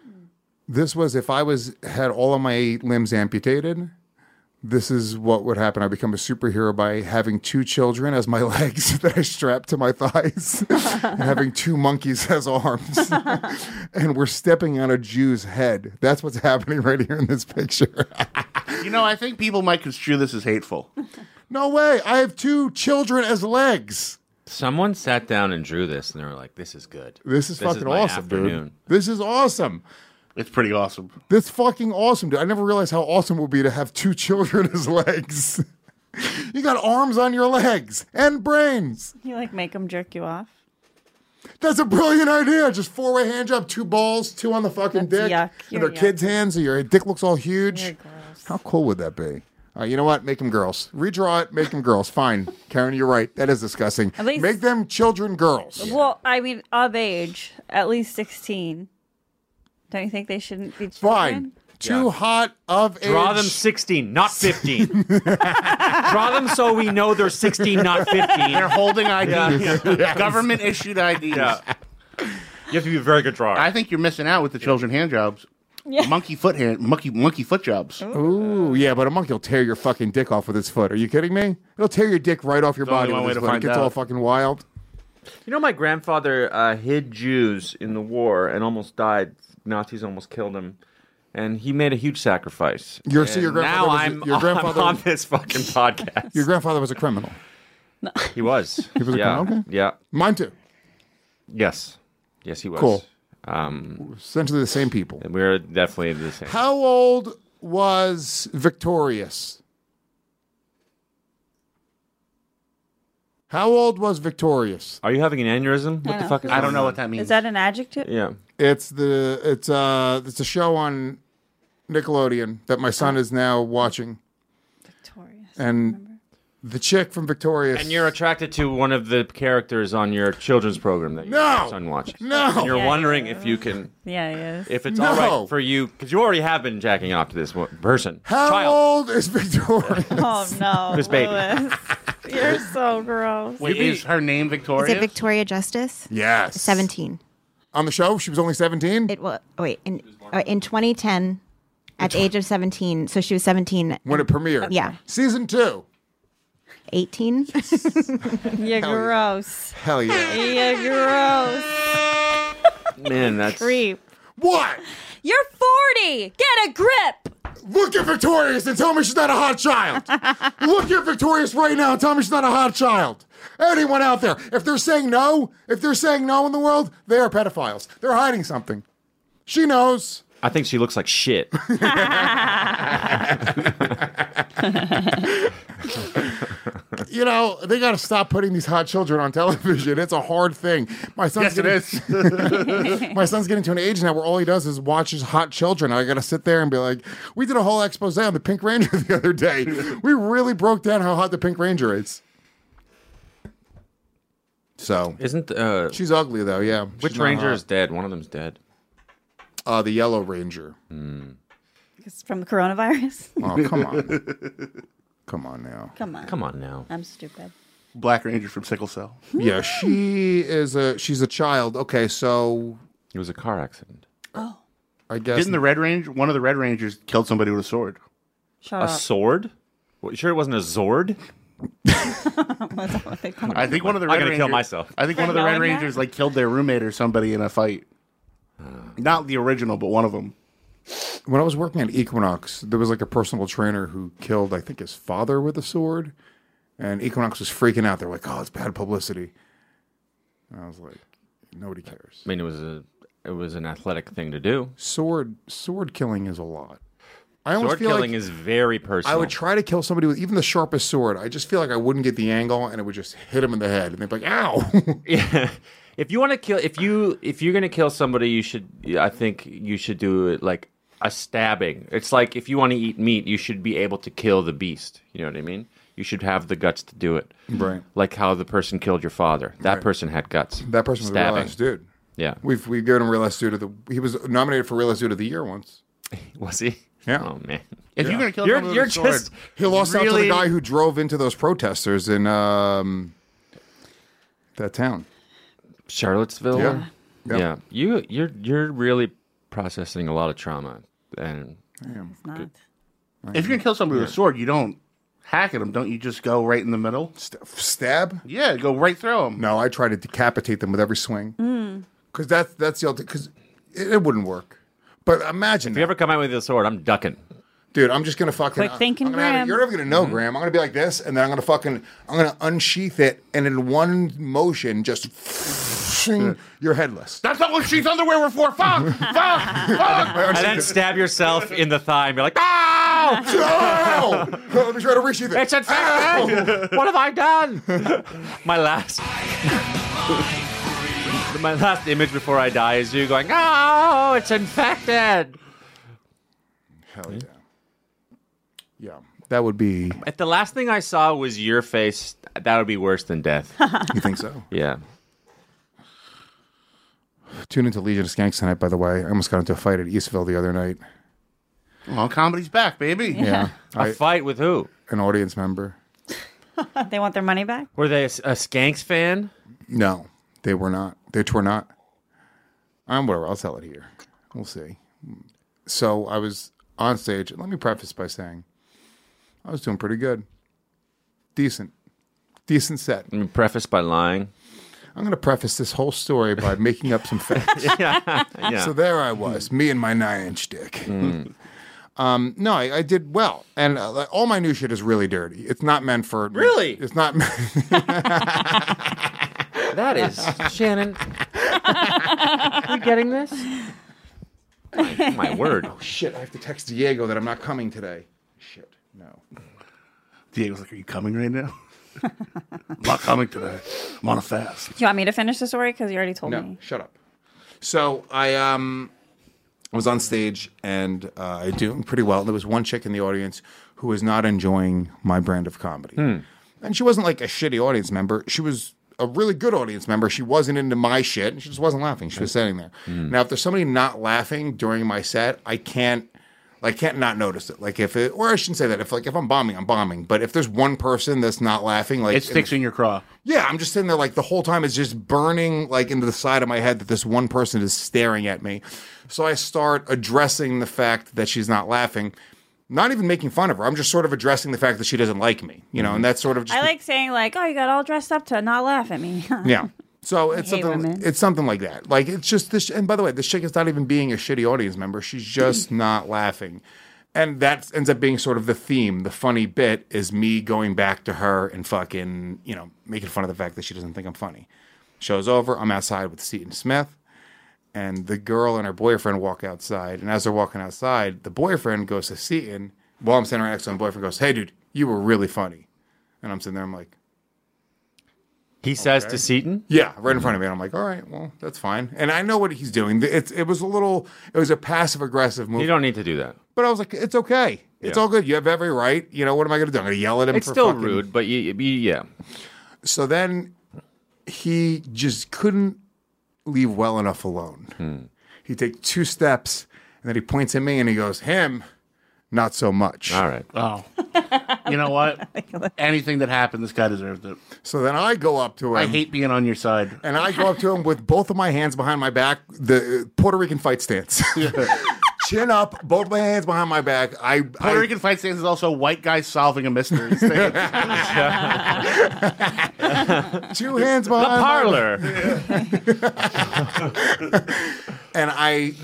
Speaker 3: This was if I had all of my limbs amputated, this is what would happen. I become a superhero by having 2 children as my legs that I strap to my thighs and having 2 monkeys as arms. And we're stepping on a Jew's head. That's what's happening right here in this picture.
Speaker 7: You know, I think people might construe this as hateful.
Speaker 3: No way. I have 2 children as legs.
Speaker 1: Someone sat down and drew this, and they were like, "This is good.
Speaker 3: This is fucking
Speaker 1: my
Speaker 3: awesome,
Speaker 1: afternoon."
Speaker 3: dude. This is awesome.
Speaker 7: It's pretty awesome.
Speaker 3: This fucking awesome, dude. I never realized how awesome it would be to have 2 children as legs. You got arms on your legs and brains.
Speaker 6: You make them jerk you off?
Speaker 3: That's a brilliant idea. Just 4-way hand job, 2 balls, 2 on the fucking
Speaker 6: That's
Speaker 3: dick.
Speaker 6: yuck.
Speaker 3: And
Speaker 6: You're
Speaker 3: they're
Speaker 6: yuck.
Speaker 3: kids' hands, so your dick looks all huge.
Speaker 6: You're gross.
Speaker 3: How cool would that be? You know what? Make them girls. Redraw it, make them girls. Fine. Karen, you're right. That is disgusting.
Speaker 6: At least-
Speaker 3: Make them children girls.
Speaker 6: Well, I mean, of age, at least 16. Don't you think they shouldn't be children?
Speaker 3: Fine. Too hot of age.
Speaker 1: Draw them 16, not 15. Draw them so we know they're 16, not 15.
Speaker 7: They're holding IDs.
Speaker 3: Yes.
Speaker 7: Government issued IDs.
Speaker 1: Yeah. You have to be a very good drawer.
Speaker 7: I think you're missing out with the children hand jobs.
Speaker 6: Yeah.
Speaker 7: Monkey foot jobs.
Speaker 3: Ooh, yeah, but a monkey will tear your fucking dick off with its foot. Are you kidding me? It'll tear your dick right off your
Speaker 7: There's
Speaker 3: body
Speaker 7: only one
Speaker 3: with
Speaker 7: way
Speaker 3: its
Speaker 7: to
Speaker 3: foot. It
Speaker 7: find
Speaker 3: gets all
Speaker 7: out.
Speaker 3: fucking wild.
Speaker 1: You know, my grandfather hid Jews in the war and almost died. Nazis almost killed him. And he made a huge sacrifice.
Speaker 3: So your
Speaker 1: And
Speaker 3: grandfather
Speaker 1: now
Speaker 3: was
Speaker 1: I'm
Speaker 3: grandfather-
Speaker 1: on this fucking podcast.
Speaker 3: Your grandfather was a criminal.
Speaker 1: He was.
Speaker 3: He was a
Speaker 1: yeah.
Speaker 3: criminal? Okay.
Speaker 1: Yeah.
Speaker 3: Mine too.
Speaker 1: Yes. Yes, he was.
Speaker 3: Cool. Essentially the same people.
Speaker 1: And we're definitely the same.
Speaker 3: How old was Victorious? How old was Victorious?
Speaker 1: Are you having an aneurysm? What the fuck is
Speaker 7: I don't
Speaker 1: going
Speaker 7: know
Speaker 1: on?
Speaker 7: what that means.
Speaker 6: Is that an adjective?
Speaker 1: Yeah.
Speaker 3: It's a show on Nickelodeon that my son is now watching.
Speaker 6: Victorious.
Speaker 3: And the chick from Victorious.
Speaker 1: And you're attracted to one of the characters on your children's program that your
Speaker 3: No!
Speaker 1: son watches.
Speaker 3: No!
Speaker 1: And you're
Speaker 6: Yeah,
Speaker 1: wondering if you can,
Speaker 6: Yeah, he is.
Speaker 1: if it's
Speaker 3: No!
Speaker 1: all right for you, because you already have been jacking off to this person.
Speaker 3: How
Speaker 1: Child.
Speaker 3: old is Victorious?
Speaker 6: Oh, no.
Speaker 1: This baby.
Speaker 6: Louis. You're so gross.
Speaker 7: Wait, is her name
Speaker 9: Is
Speaker 7: Victoria?
Speaker 9: it Victoria Justice?
Speaker 3: Yes.
Speaker 9: 17.
Speaker 3: On the show, she was only 17?
Speaker 9: It was in 2010 at the age of 17. So she was 17.
Speaker 3: When it premiered.
Speaker 9: Yeah.
Speaker 3: Season 2.
Speaker 9: 18.
Speaker 6: You're gross.
Speaker 3: Hell yeah.
Speaker 6: You're gross.
Speaker 1: Man, that's...
Speaker 6: Creep.
Speaker 3: What?
Speaker 6: You're 40. Get a grip.
Speaker 3: Look at Victorious and tell me she's not a hot child. Look at Victorious right now and tell me she's not a hot child. Anyone out there, if they're saying no in the world, they are pedophiles. They're hiding something. She knows.
Speaker 1: I think she looks like shit.
Speaker 3: You know, they got to stop putting these hot children on television. It's a hard thing. My son's
Speaker 7: Yes, it is.
Speaker 3: My son's getting to an age now where all he does is watches hot children. I got to sit there and be like, we did a whole expose on the Pink Ranger the other day. We really broke down how hot the Pink Ranger is. So
Speaker 1: Isn't
Speaker 3: she's ugly though, yeah.
Speaker 1: which
Speaker 3: She's not
Speaker 1: ranger
Speaker 3: hot.
Speaker 1: is dead? One of them's dead.
Speaker 3: The Yellow Ranger.
Speaker 6: It's from the coronavirus.
Speaker 3: Oh, come on. Come on now.
Speaker 6: Come on.
Speaker 1: Come on now.
Speaker 6: I'm stupid.
Speaker 7: Black Ranger from Sickle Cell.
Speaker 3: Yeah, she's a child. Okay, so
Speaker 1: It was a car accident.
Speaker 6: Oh.
Speaker 3: I guess
Speaker 7: Didn't one of the Red Rangers killed somebody with a sword?
Speaker 6: Shut
Speaker 1: A
Speaker 6: up.
Speaker 1: sword? What, you sure it wasn't a Zord?
Speaker 6: What's that what they call it?
Speaker 7: I think one of the
Speaker 1: I'm
Speaker 7: Red
Speaker 1: gonna
Speaker 7: Rangers,
Speaker 1: kill myself.
Speaker 7: I think one of the
Speaker 6: For
Speaker 7: Red
Speaker 6: knowing that?
Speaker 7: Rangers like killed their roommate or somebody in a fight. Not the original, but one of them.
Speaker 3: when I was working at Equinox, there was like a personal trainer who killed, I think, his father with a sword. And Equinox was freaking out. They're like, oh, it's bad publicity. And I was like, nobody cares.
Speaker 1: I mean, it was a it was an athletic thing to do.
Speaker 3: Sword killing is a lot. I almost
Speaker 1: Sword
Speaker 3: feel
Speaker 1: killing
Speaker 3: like
Speaker 1: is very personal.
Speaker 3: I would try to kill somebody with even the sharpest sword. I just feel like I wouldn't get the angle, and it would just hit them in the head, and they'd be like, "Ow!"
Speaker 1: Yeah. If you want to kill, if you're gonna kill somebody, I think you should do it like a stabbing. It's like if you want to eat meat, you should be able to kill the beast. You know what I mean? You should have the guts to do it.
Speaker 3: Right.
Speaker 1: Like how the person killed your father. That
Speaker 3: Right.
Speaker 1: person had guts.
Speaker 3: That person was a real
Speaker 1: Stabbing.
Speaker 3: ass dude.
Speaker 1: Yeah.
Speaker 3: We've given him real ass dude of the. He was nominated for real ass dude of the year once.
Speaker 1: Was he?
Speaker 3: Yeah.
Speaker 1: Oh man.
Speaker 7: If you're gonna kill
Speaker 1: You're
Speaker 7: someone with a sword,
Speaker 1: just
Speaker 3: He lost out to
Speaker 1: really-
Speaker 3: the guy who drove into those protesters in that town.
Speaker 1: Charlottesville.
Speaker 3: Yeah.
Speaker 1: Yeah. You're really processing a lot of trauma, and
Speaker 6: It's not.
Speaker 7: if you're gonna kill somebody with a sword, you don't hack at them. Don't you just go right in the middle?
Speaker 3: Stab?
Speaker 7: Yeah, go right through them.
Speaker 3: No, I try to decapitate them with every swing
Speaker 6: Mm.
Speaker 3: because that's the ultimate. Because it wouldn't work. But imagine
Speaker 1: if you ever come out with a sword, I'm ducking.
Speaker 3: Dude, I'm just gonna fucking.
Speaker 6: Quick thinking,
Speaker 3: I'm gonna have it-
Speaker 6: Graham.
Speaker 3: you're never gonna know, Graham. I'm gonna be like this, and then I'm gonna unsheath it, and in one motion, just you're headless.
Speaker 7: That's not what sheath underwear were for. Fuck!
Speaker 1: And then stab yourself in the thigh and be like, "Ow!
Speaker 3: Ow! Let me try to resheath it.
Speaker 1: It's infected! What have I done?" My last image before I die is you going, "Oh, it's infected."
Speaker 3: Hell yeah. Yeah, that would be.
Speaker 1: If the last thing I saw was your face, that would be worse than death.
Speaker 3: You think so?
Speaker 1: Yeah.
Speaker 3: Tune into Legion of Skanks tonight, by the way. I almost got into a fight at Eastville the other night.
Speaker 7: Well, comedy's back, baby.
Speaker 3: Yeah.
Speaker 1: A fight with who?
Speaker 3: An audience member.
Speaker 6: They want their money back?
Speaker 1: Were they a Skanks fan?
Speaker 3: No, they were not. They were not. Whatever, I'll tell it here. We'll see. So I was on stage. Let me preface by saying I was doing pretty good. Decent set.
Speaker 1: Let me preface by lying.
Speaker 3: I'm going to preface this whole story by making up some facts.
Speaker 1: Yeah.
Speaker 3: So there I was, me and my 9-inch dick. No, I did well. And all my new shit is really dirty. It's not meant for...
Speaker 1: Really?
Speaker 3: It's not...
Speaker 1: That is... Shannon. You getting this? My word.
Speaker 3: Oh, shit. I have to text Diego that I'm not coming today. Shit. No.
Speaker 7: Diego's like, "Are you coming right now?" I'm not coming today. I'm on a fast.
Speaker 6: Do you want me to finish the story? Because you already told
Speaker 3: No,
Speaker 6: me.
Speaker 3: shut up. So I was on stage and I doing pretty well. There was one chick in the audience who was not enjoying my brand of comedy. And she wasn't like a shitty audience member. She was a really good audience member. She wasn't into my shit. And she just wasn't laughing. She was sitting there. Now, if there's somebody not laughing during my set, I can't not notice it. Like if it, or I shouldn't say that. If I'm bombing, I'm bombing. But if there's one person that's not laughing, like
Speaker 7: It sticks in your craw.
Speaker 3: yeah, I'm just sitting there like the whole time it's just burning like into the side of my head that this one person is staring at me. So I start addressing the fact that she's not laughing, not even making fun of her. I'm just sort of addressing the fact that she doesn't like me, you know, and that's sort of just
Speaker 6: I like saying like, "Oh, you got all dressed up to not laugh at me."
Speaker 3: yeah. So it's
Speaker 6: hate
Speaker 3: something.
Speaker 6: women.
Speaker 3: It's something like that. Like it's just this. And by the way, this chick is not even being a shitty audience member. She's just not laughing, and that ends up being sort of the theme. The funny bit is me going back to her and fucking making fun of the fact that she doesn't think I'm funny. Show's over. I'm outside with Seton Smith, and the girl and her boyfriend walk outside. And as they're walking outside, the boyfriend goes to Seton while I'm sitting right next to him. The boyfriend goes, "Hey, dude, you were really funny," and I'm sitting there. I'm like.
Speaker 1: He says to Seton?
Speaker 3: Yeah, right in front of me. And I'm like, all right, well, that's fine. And I know what he's doing. It was a passive-aggressive move.
Speaker 1: You don't need to do that.
Speaker 3: But I was like, it's okay. It's all good. You have every right. You know, what am I going to do? I'm going to yell at him
Speaker 1: It's
Speaker 3: for
Speaker 1: still
Speaker 3: fucking...
Speaker 1: rude, but yeah.
Speaker 3: So then he just couldn't leave well enough alone. He takes 2 steps, and then he points at me, and he goes, him, not so much.
Speaker 1: All right.
Speaker 7: Oh. You know what? Anything that happened, this guy deserved it.
Speaker 3: So then I go up to him.
Speaker 7: I hate being on your side.
Speaker 3: And I go up to him with both of my hands behind my back, the Puerto Rican fight stance. Chin up, both my hands behind my back.
Speaker 7: Puerto Rican fight stance is also white guys solving a mystery. 2
Speaker 3: hands behind
Speaker 1: The parlor.
Speaker 3: And I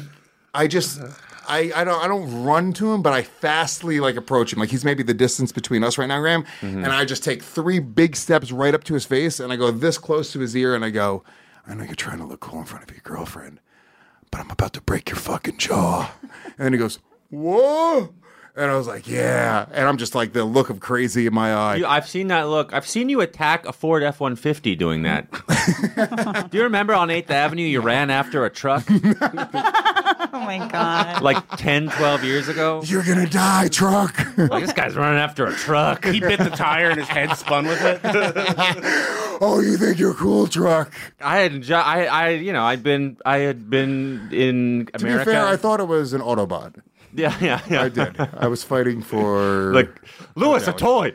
Speaker 3: don't run to him, but I fastly approach him. Like he's maybe the distance between us right now, Graham. And I just take 3 big steps right up to his face, and I go this close to his ear, and I go, I know you're trying to look cool in front of your girlfriend, but I'm about to break your fucking jaw. And then he goes, whoa. And I was like, yeah. And I'm just like the look of crazy in my eye.
Speaker 1: I've seen that look. I've seen you attack a Ford F-150 doing that. Do you remember on 8th Avenue you ran after a truck?
Speaker 6: Oh, my God.
Speaker 1: Like 10, 12 years ago?
Speaker 3: You're going to die, truck.
Speaker 1: Like, this guy's running after a truck.
Speaker 7: He bit the tire and his head spun with it.
Speaker 3: Oh, you think you're cool, truck?
Speaker 1: I had been in America.
Speaker 3: To be fair, I thought it was an Autobot.
Speaker 1: Yeah.
Speaker 3: I did. I was fighting for...
Speaker 1: Like, Lewis, a toy.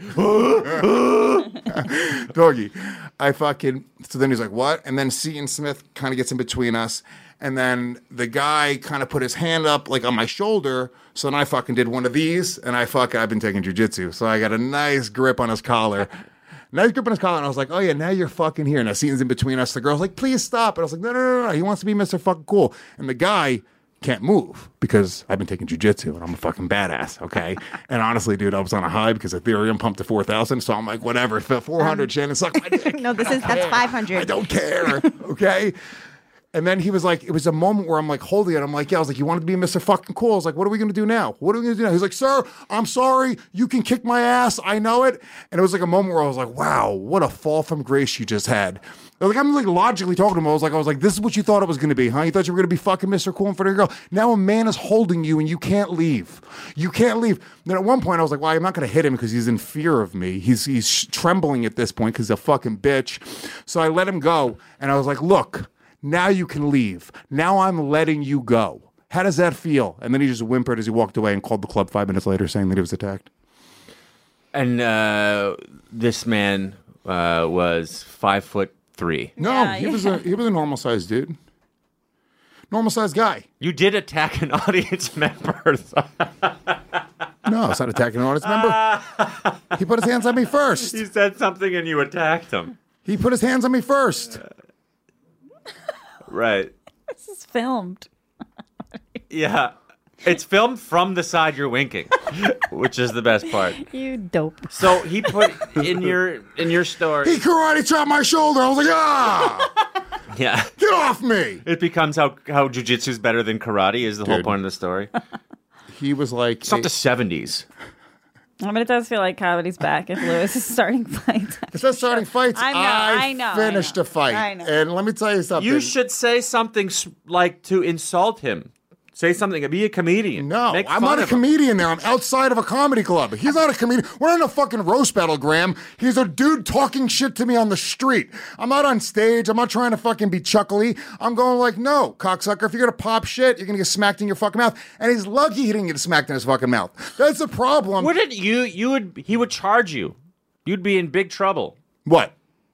Speaker 3: Doggy. So then he's like, what? And then Seton Smith kind of gets in between us. And then the guy kind of put his hand up like on my shoulder. So then I fucking did one of these. And I've been taking jujitsu. So I got a nice grip on his collar. And I was like, oh yeah, now you're fucking here. Now Seton's in between us. The girl's like, please stop. And I was like, no. He wants to be Mr. fucking cool. And the guy can't move because I've been taking jujitsu and I'm a fucking badass, okay? And honestly, dude, I was on a high because Ethereum pumped to 4,000, so I'm like, whatever, 400, Shannon, suck my dick.
Speaker 9: No, that's 500.
Speaker 3: I don't care, okay? And then he was like, it was a moment where I'm like holding it. I'm like, yeah, I was like, you wanted to be Mr. fucking cool. I was like, what are we going to do now? He's like, sir, I'm sorry. You can kick my ass. I know it. And it was like a moment where I was like, wow, what a fall from grace you just had. Like, I'm like logically talking to him. I was like, this is what you thought it was going to be, huh? You thought you were going to be fucking Mr. Cool in front of your girl. Now a man is holding you and you can't leave. You can't leave. Then at one point I was like, well, I'm not going to hit him because he's in fear of me. He's trembling at this point because he's a fucking bitch. So I let him go. And I was like, look, now you can leave. Now I'm letting you go. How does that feel? And then he just whimpered as he walked away and called the club 5 minutes later saying that he was attacked.
Speaker 1: And this man was 5'3".
Speaker 3: No,
Speaker 6: Yeah,
Speaker 3: he was a normal sized dude. Normal sized guy.
Speaker 1: You did attack an audience member.
Speaker 3: No, it's not attacking an audience member. He put his hands on me first.
Speaker 1: He said something and you attacked him.
Speaker 3: He put his hands on me first.
Speaker 1: Right.
Speaker 6: This is filmed.
Speaker 1: Yeah. It's filmed from the side you're winking, which is the best part.
Speaker 6: You dope.
Speaker 1: So he put in your story.
Speaker 3: He karate chopped my shoulder. I was like, ah!
Speaker 1: Yeah.
Speaker 3: Get off me!
Speaker 1: It becomes how jiu-jitsu's better than karate is the whole point of the story.
Speaker 3: He was like...
Speaker 1: It's not the 70s.
Speaker 6: I mean, it does feel like comedy's back if Lewis is starting fights.
Speaker 3: It's not starting fights.
Speaker 6: I know.
Speaker 3: Finished a fight.
Speaker 6: I know.
Speaker 3: And let me tell you something.
Speaker 1: You should say something like to insult him. Say something. Be a comedian.
Speaker 3: No,
Speaker 1: Make
Speaker 3: I'm
Speaker 1: fun
Speaker 3: not a
Speaker 1: of him.
Speaker 3: comedian there. I'm outside of a comedy club. He's not a comedian. We're not in a fucking roast battle, Graham. He's a dude talking shit to me on the street. I'm not on stage. I'm not trying to fucking be chuckly. I'm going like, no, cocksucker, if you're going to pop shit, you're going to get smacked in your fucking mouth. And he's lucky he didn't get smacked in his fucking mouth. That's the problem.
Speaker 1: Wouldn't he would charge you. You'd be in big trouble.
Speaker 3: What?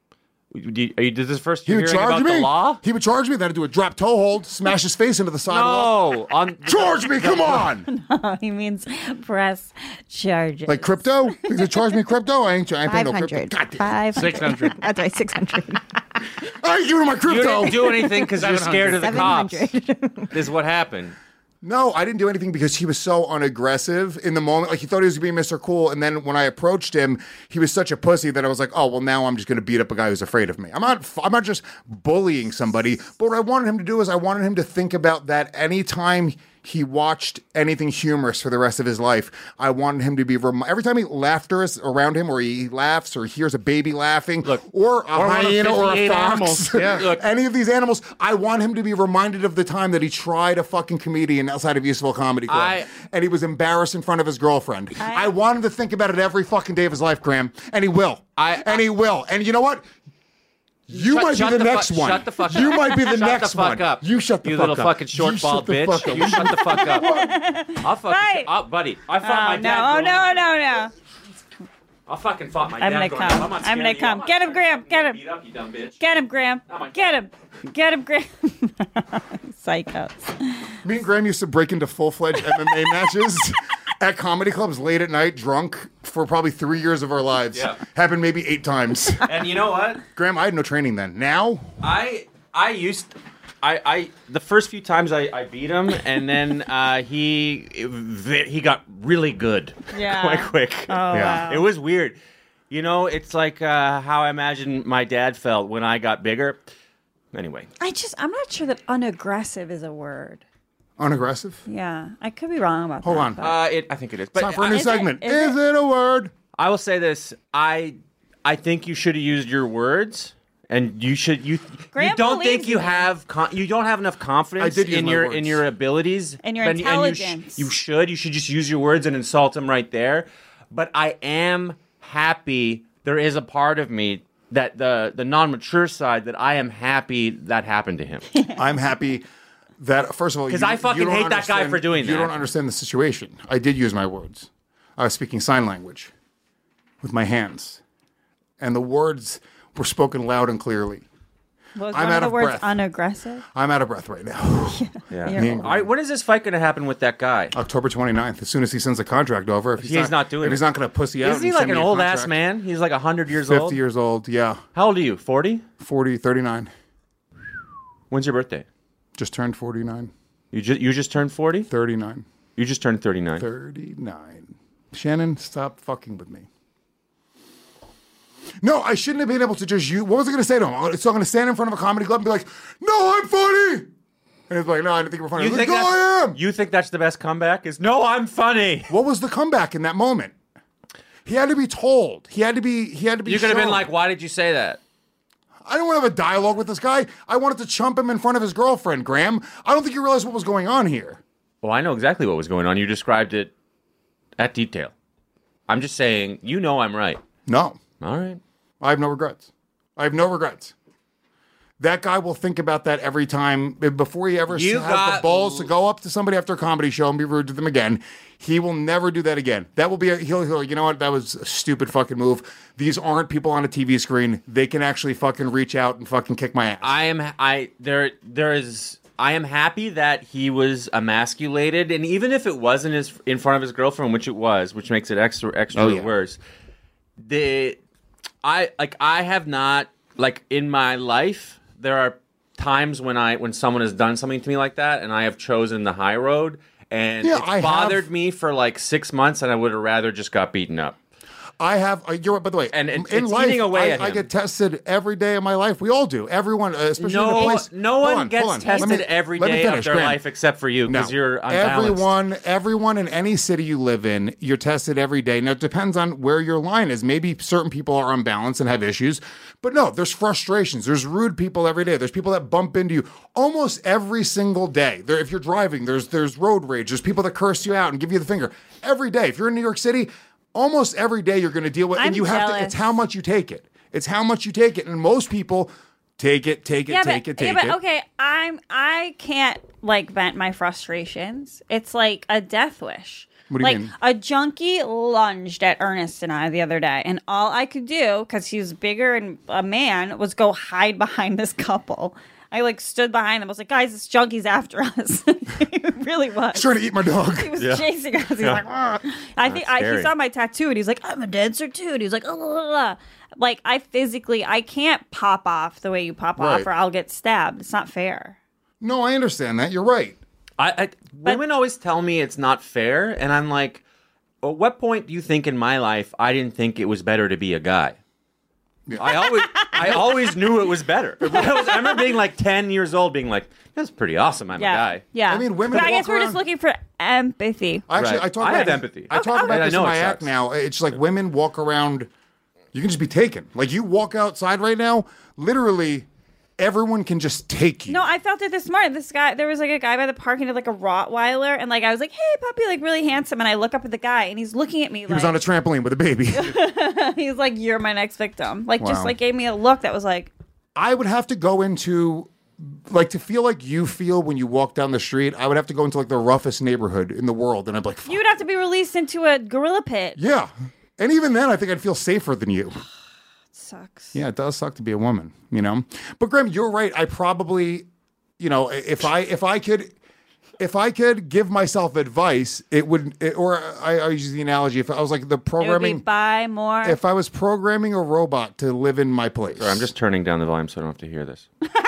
Speaker 1: Did this first
Speaker 3: He
Speaker 1: you're
Speaker 3: would
Speaker 1: hearing
Speaker 3: charge
Speaker 1: about
Speaker 3: me.
Speaker 1: the law?
Speaker 3: He would charge me. Then I'd do a drop toe hold, smash his face into the sidewalk.
Speaker 1: No,
Speaker 3: Charge me, come on.
Speaker 6: No, he means press charges.
Speaker 3: Like crypto? He's gonna charge me crypto? I ain't paying no crypto.
Speaker 9: 500.
Speaker 3: God damn.
Speaker 9: 500.
Speaker 1: 600.
Speaker 9: That's right, 600.
Speaker 3: I ain't giving him my
Speaker 1: You
Speaker 3: crypto.
Speaker 1: didn't do anything because you're scared of the cops.
Speaker 9: 700.
Speaker 1: This is what happened.
Speaker 3: No, I didn't do anything because he was so unaggressive in the moment. Like, he thought he was being Mr. Cool. And then when I approached him, he was such a pussy that I was like, oh, well, now I'm just going to beat up a guy who's afraid of me. I'm not just bullying somebody. But what I wanted him to do is I wanted him to think about that anytime he watched anything humorous for the rest of his life. I wanted him to be every time he laughter is around him, or he laughs, or hears a baby laughing, or a hyena or a fox, any of these animals, I want him to be reminded of the time that he tried a fucking comedian outside of Eastville Comedy Club, and he was embarrassed in front of his girlfriend. I want him to think about it every fucking day of his life, Graham, and he will. He will. And you know what? You might be the next one.
Speaker 1: Shut the fuck up.
Speaker 3: You might be the next
Speaker 1: one. Shut the fuck up.
Speaker 3: You shut the fuck up.
Speaker 1: You little fucking short bald bitch. You shut the fuck up. I'll fucking, buddy. I fought my dad.
Speaker 6: No.
Speaker 1: I fucking fought my dad.
Speaker 6: I'm gonna come. Get him, Graham. Get him.
Speaker 1: Beat up, you dumb bitch.
Speaker 6: Get him, Graham. Get him. Get him, Graham. Psychos.
Speaker 3: Me and Graham used to break into full-fledged MMA matches at comedy clubs late at night, drunk, for probably 3 years of our lives.
Speaker 1: Yeah.
Speaker 3: Happened maybe 8 times.
Speaker 1: And you know what?
Speaker 3: Graham, I had no training then. Now?
Speaker 1: I the first few times I beat him, and then he got really good quite quick.
Speaker 6: Oh, wow.
Speaker 1: It was weird. You know, it's like how I imagine my dad felt when I got bigger. Anyway.
Speaker 6: I'm not sure that unaggressive is a word.
Speaker 3: Unaggressive?
Speaker 6: Yeah, I could be wrong about
Speaker 3: Hold
Speaker 6: that.
Speaker 3: on.
Speaker 6: but-
Speaker 1: I think it is. But
Speaker 3: Time for a new
Speaker 6: Is it-
Speaker 3: segment.
Speaker 6: is
Speaker 3: Is it a word?
Speaker 1: I will say this. I think you should have used your words, and you
Speaker 6: Graham
Speaker 1: don't think
Speaker 6: believes
Speaker 1: you
Speaker 6: me.
Speaker 1: have you don't have enough confidence
Speaker 3: I did use
Speaker 1: in
Speaker 3: my
Speaker 1: your
Speaker 3: words.
Speaker 1: in your abilities
Speaker 6: And your
Speaker 1: and
Speaker 6: intelligence.
Speaker 1: you should just use your words and insult him right there. But I am happy. There is a part of me that the non-mature side that I am happy that happened to him.
Speaker 3: I'm happy that, first of all,
Speaker 1: 'Cause
Speaker 3: you-
Speaker 1: I fucking
Speaker 3: you don't
Speaker 1: hate that guy
Speaker 3: understand-
Speaker 1: for doing
Speaker 3: You
Speaker 1: that.
Speaker 3: don't understand the situation. I did use my words. I was speaking sign language with my hands, and the words were spoken loud and clearly.
Speaker 6: Was
Speaker 3: I'm
Speaker 6: one
Speaker 3: out
Speaker 6: of the
Speaker 3: of
Speaker 6: words
Speaker 3: breath.
Speaker 6: unaggressive?
Speaker 3: I'm out of breath right now.
Speaker 1: Yeah.
Speaker 6: You're
Speaker 3: old.
Speaker 1: All right, when is this fight going to happen with that guy?
Speaker 3: October 29th, as soon as he sends the contract over. If
Speaker 1: He's not doing
Speaker 3: If he's
Speaker 1: it.
Speaker 3: not going to pussy out.
Speaker 1: Isn't he
Speaker 3: and
Speaker 1: like
Speaker 3: send
Speaker 1: an
Speaker 3: me a
Speaker 1: old ass
Speaker 3: contract.
Speaker 1: man? He's like 100 years
Speaker 3: 50
Speaker 1: old.
Speaker 3: years old, yeah.
Speaker 1: How old are you? 40?
Speaker 3: 40, 39.
Speaker 1: When's your birthday?
Speaker 3: Just turned 49.
Speaker 1: You just turned 40?
Speaker 3: 39.
Speaker 1: You just turned 39.
Speaker 3: 39. Shannon, stop fucking with me. No, I shouldn't have been able to just use. What was I going to say to him? So I'm going to stand in front of a comedy club and be like, "No, I'm funny," and he's like, "No, I didn't think you were funny." I was like, "No, I am."
Speaker 1: You think that's the best comeback? Is no, I'm funny.
Speaker 3: What was the comeback in that moment? He had to be told. He had to be.
Speaker 1: You could have been
Speaker 3: shown.
Speaker 1: like, "Why did you say that?"
Speaker 3: I don't want to have a dialogue with this guy. I wanted to chump him in front of his girlfriend, Graham. I don't think you realize what was going on here.
Speaker 1: Well, I know exactly what was going on. You described it at detail. I'm just saying, you know I'm right.
Speaker 3: No.
Speaker 1: All right.
Speaker 3: I have no regrets. I have no regrets. That guy will think about that every time. Before he ever has the balls to go up to somebody after a comedy show and be rude to them again, he will never do that again. That will be, he'll you know what, that was a stupid fucking move. These aren't people on a TV screen. They can actually fucking reach out and fucking kick my ass.
Speaker 1: I am happy that he was emasculated, and even if it wasn't in front of his girlfriend, which it was, which makes it extra worse. I have not, like, in my life, there are times when someone has done something to me like that, and I have chosen the high road, and
Speaker 3: Yeah,
Speaker 1: it's bothered me for like 6 months, and I would have rather just got beaten up.
Speaker 3: I have, you're right, by the way,
Speaker 1: And
Speaker 3: in
Speaker 1: it's
Speaker 3: life,
Speaker 1: eating away at
Speaker 3: I
Speaker 1: him.
Speaker 3: get tested every day of my life. We all do. Everyone, especially in a
Speaker 1: No,
Speaker 3: place.
Speaker 1: no one
Speaker 3: Hold on,
Speaker 1: gets
Speaker 3: hold on.
Speaker 1: tested every
Speaker 3: let me
Speaker 1: day
Speaker 3: finish,
Speaker 1: of their
Speaker 3: Graham.
Speaker 1: life except for you because
Speaker 3: No.
Speaker 1: you're unbalanced.
Speaker 3: Everyone in any city you live in, you're tested every day. Now, it depends on where your line is. Maybe certain people are unbalanced and have issues. But no, there's frustrations. There's rude people every day. There's people that bump into you almost every single day. If you're driving, there's road rage. There's people that curse you out and give you the finger. Every day. If you're in New York City, almost every day you're going to deal with, and
Speaker 6: I'm
Speaker 3: you have to,
Speaker 6: jealous.
Speaker 3: it's how much you take it. It's how much you take it. And most people take it.
Speaker 6: Okay, I can't like vent my frustrations. It's like a death wish.
Speaker 3: What do you
Speaker 6: like
Speaker 3: mean?
Speaker 6: a junkie lunged at Ernest and I the other day, and all I could do, because he's bigger and a man, was go hide behind this couple. I like stood behind them. I was like, guys, this junkie's after us. He really was.
Speaker 3: He's trying to eat my dog.
Speaker 6: He was chasing us. He's like, "Argh." He
Speaker 3: scary.
Speaker 6: saw my tattoo and he's like, I'm a dancer too. And he's like, oh, like I can't pop off the way you pop
Speaker 3: Right.
Speaker 6: off, or I'll get stabbed. It's not fair.
Speaker 3: No, I understand that. You're right.
Speaker 1: Women always tell me it's not fair, and I'm like, at what point do you think in my life I didn't think it was better to be a guy? I always knew it was better. I remember being like 10 years old, being like, "That's pretty awesome. I'm a guy."
Speaker 6: Yeah.
Speaker 3: I mean, women
Speaker 6: But I guess
Speaker 3: walk
Speaker 6: we're just looking for empathy.
Speaker 3: Actually,
Speaker 1: Right.
Speaker 3: I talk
Speaker 1: I
Speaker 3: about
Speaker 1: have
Speaker 3: this-
Speaker 1: empathy.
Speaker 3: I talk about
Speaker 1: And I
Speaker 3: this in
Speaker 1: know
Speaker 3: my
Speaker 1: it
Speaker 3: act
Speaker 1: sucks.
Speaker 3: now. It's like women walk around. You can just be taken. Like you walk outside right now, literally, everyone can just take you.
Speaker 6: No, I felt it this morning. There was like a guy by the park and he had like a Rottweiler, and like I was like, "Hey, puppy," like really handsome, and I look up at the guy and he's looking at me
Speaker 3: He
Speaker 6: like
Speaker 3: was on a trampoline with a baby.
Speaker 6: he's like, "You're my next victim." Like just
Speaker 3: Wow.
Speaker 6: like gave me a look that was like,
Speaker 3: I would have to go into, like, to feel like you feel when you walk down the street. I would have to go into like the roughest neighborhood in the world, and I'd be like,
Speaker 6: you would have to be released into a gorilla pit.
Speaker 3: yeah. And even then, I think I'd feel safer than you.
Speaker 6: Sucks.
Speaker 3: Yeah, it does suck to be a woman, you know. But Graham, you're right. I probably, you know, if I could give myself advice, I use the analogy. If I was like the
Speaker 6: It would be
Speaker 3: programming,
Speaker 6: buy more.
Speaker 3: if I was programming a robot to live in my place,
Speaker 1: Sorry, I'm just turning down the volume so I don't have to hear this.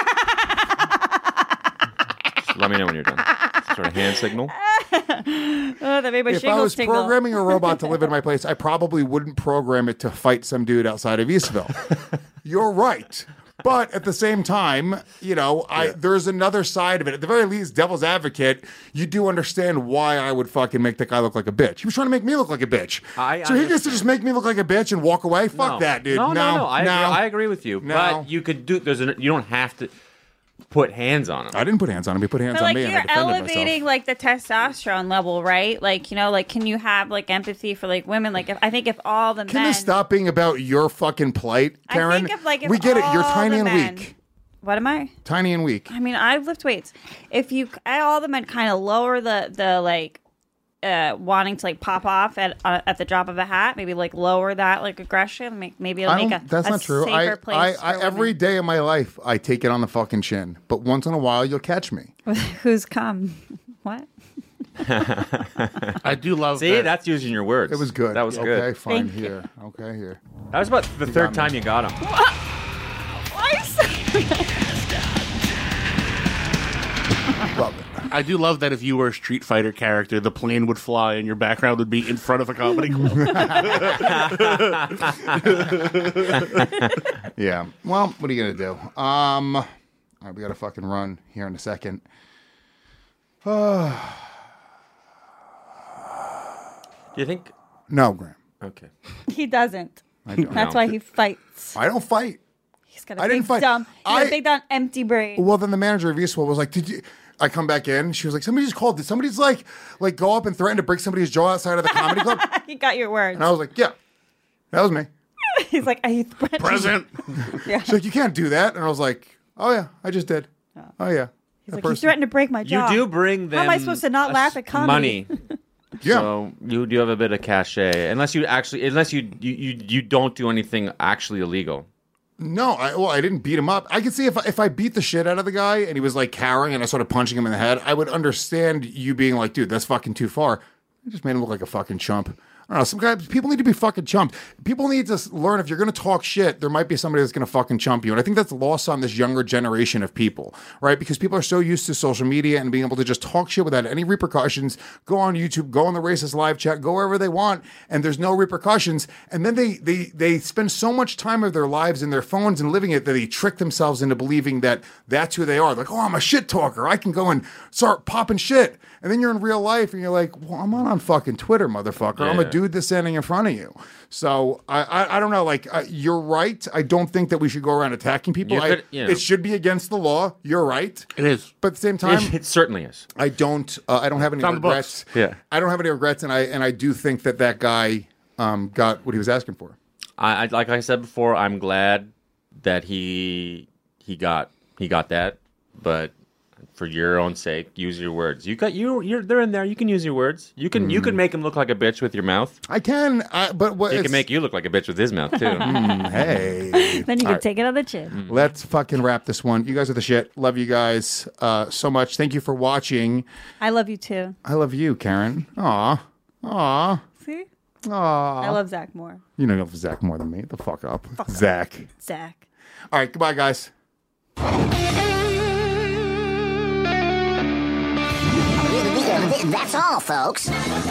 Speaker 1: Just let me know when you're done. Sort of hand signal.
Speaker 6: Oh, that made my
Speaker 3: if I
Speaker 6: shingles
Speaker 3: was
Speaker 6: tingle.
Speaker 3: programming a robot to live in my place, I probably wouldn't program it to fight some dude outside of Eastville. You're right. But at the same time, you know, there's another side of it. At the very least, devil's advocate, you do understand why I would fucking make that guy look like a bitch. He was trying to make me look like a bitch. So he gets to just make me look like a bitch and walk away? Fuck that, dude.
Speaker 1: No. I agree with you.
Speaker 3: No.
Speaker 1: But you could do. You don't have to put hands on him.
Speaker 3: I didn't put hands on him. He put hands
Speaker 6: But
Speaker 3: on
Speaker 6: like
Speaker 3: me, and I
Speaker 6: you're
Speaker 3: defended
Speaker 6: elevating
Speaker 3: myself.
Speaker 6: like the testosterone level, right? Like, you know, like can you have like empathy for like women? Like I think if all the
Speaker 3: Can
Speaker 6: men
Speaker 3: this stop being about your fucking plight, Karen?
Speaker 6: I think if
Speaker 3: we get it. You're
Speaker 6: all
Speaker 3: tiny
Speaker 6: the
Speaker 3: and
Speaker 6: men-
Speaker 3: weak.
Speaker 6: What am I?
Speaker 3: Tiny and weak.
Speaker 6: I mean, I lift weights. If you all the men kind of lower the like wanting to like pop off at the drop of a hat, maybe like lower that like aggression, maybe it'll make
Speaker 3: That's not true.
Speaker 6: safer place for
Speaker 3: every day of my life, I take it on the fucking chin. But once in a while, you'll catch me.
Speaker 6: Who's come? What?
Speaker 7: I do love.
Speaker 1: See, that's using your words.
Speaker 3: It was good.
Speaker 1: That was good.
Speaker 3: Okay, fine.
Speaker 6: Thank you.
Speaker 3: Here. Okay, here.
Speaker 1: That was about the third time you got him.
Speaker 3: Love it.
Speaker 7: I do love that if you were a Street Fighter character, the plane would fly and your background would be in front of a comedy club.
Speaker 3: Yeah. Well, what are you gonna do? All right, we gotta fucking run here in a second.
Speaker 1: Do you think?
Speaker 3: No, Graham.
Speaker 1: Okay.
Speaker 6: He doesn't.
Speaker 3: I don't.
Speaker 6: That's why he fights.
Speaker 3: I don't fight.
Speaker 6: He's got a
Speaker 3: I
Speaker 6: big
Speaker 3: didn't fight.
Speaker 6: dumb. He's got a big dumb empty brain.
Speaker 3: Well, then the manager of Eastwell was like, "Did you?" I come back in. She was like, "Somebody just called. Did somebody's like go up and threaten to break somebody's jaw outside of the comedy club?"
Speaker 6: He got your words.
Speaker 3: And I was like, "Yeah, that was me."
Speaker 6: He's like, "I
Speaker 7: Present."
Speaker 6: Yeah.
Speaker 3: She's like, "You can't do that." And I was like, "Oh yeah, I just did." Oh yeah.
Speaker 6: He's like, he threatened to break my jaw.
Speaker 1: You do bring them.
Speaker 6: How am I supposed to not laugh at comedy?
Speaker 1: Money. Yeah. So you do have a bit of cachet, unless you don't do anything actually illegal.
Speaker 3: No, I didn't beat him up. I could see if I beat the shit out of the guy and he was like cowering and I started punching him in the head, I would understand you being like, dude, that's fucking too far. I just made him look like a fucking chump. I don't know. Some guys, people need to be fucking chumped. People need to learn if you're going to talk shit, there might be somebody that's going to fucking chump you. And I think that's lost on this younger generation of people, right? Because people are so used to social media and being able to just talk shit without any repercussions, go on YouTube, go on the Racist Live Chat, go wherever they want, and there's no repercussions. And then they spend so much time of their lives in their phones and living it that they trick themselves into believing that that's who they are. Like, oh, I'm a shit talker. I can go and start popping shit. And then you're in real life and you're like, well, I'm not on fucking Twitter, motherfucker. I'm a dude that's standing in front of you. So I don't know. Like, you're right. I don't think that we should go around attacking people. It should be against the law. You're right.
Speaker 7: It is.
Speaker 3: But at the same time,
Speaker 1: it certainly is.
Speaker 3: I don't have any regrets.
Speaker 1: Yeah.
Speaker 3: I don't have any regrets. And I do think that guy got what he was asking for.
Speaker 1: I like I said before, I'm glad that he got that, but for your own sake, use your words. They're in there. You can use your words. You can make him look like a bitch with your mouth.
Speaker 3: I can, but
Speaker 1: he can make you look like a bitch with his mouth too.
Speaker 3: Hey,
Speaker 6: then you can take it on the chin.
Speaker 3: Let's fucking wrap this one. You guys are the shit. Love you guys so much. Thank you for watching.
Speaker 6: I love you too.
Speaker 3: I love you, Karen. Aw.
Speaker 6: See?
Speaker 3: Aw.
Speaker 6: I love Zach more.
Speaker 3: You know Zach more than me. The fuck up. Zach. All right. Goodbye, guys.
Speaker 18: That's all, folks.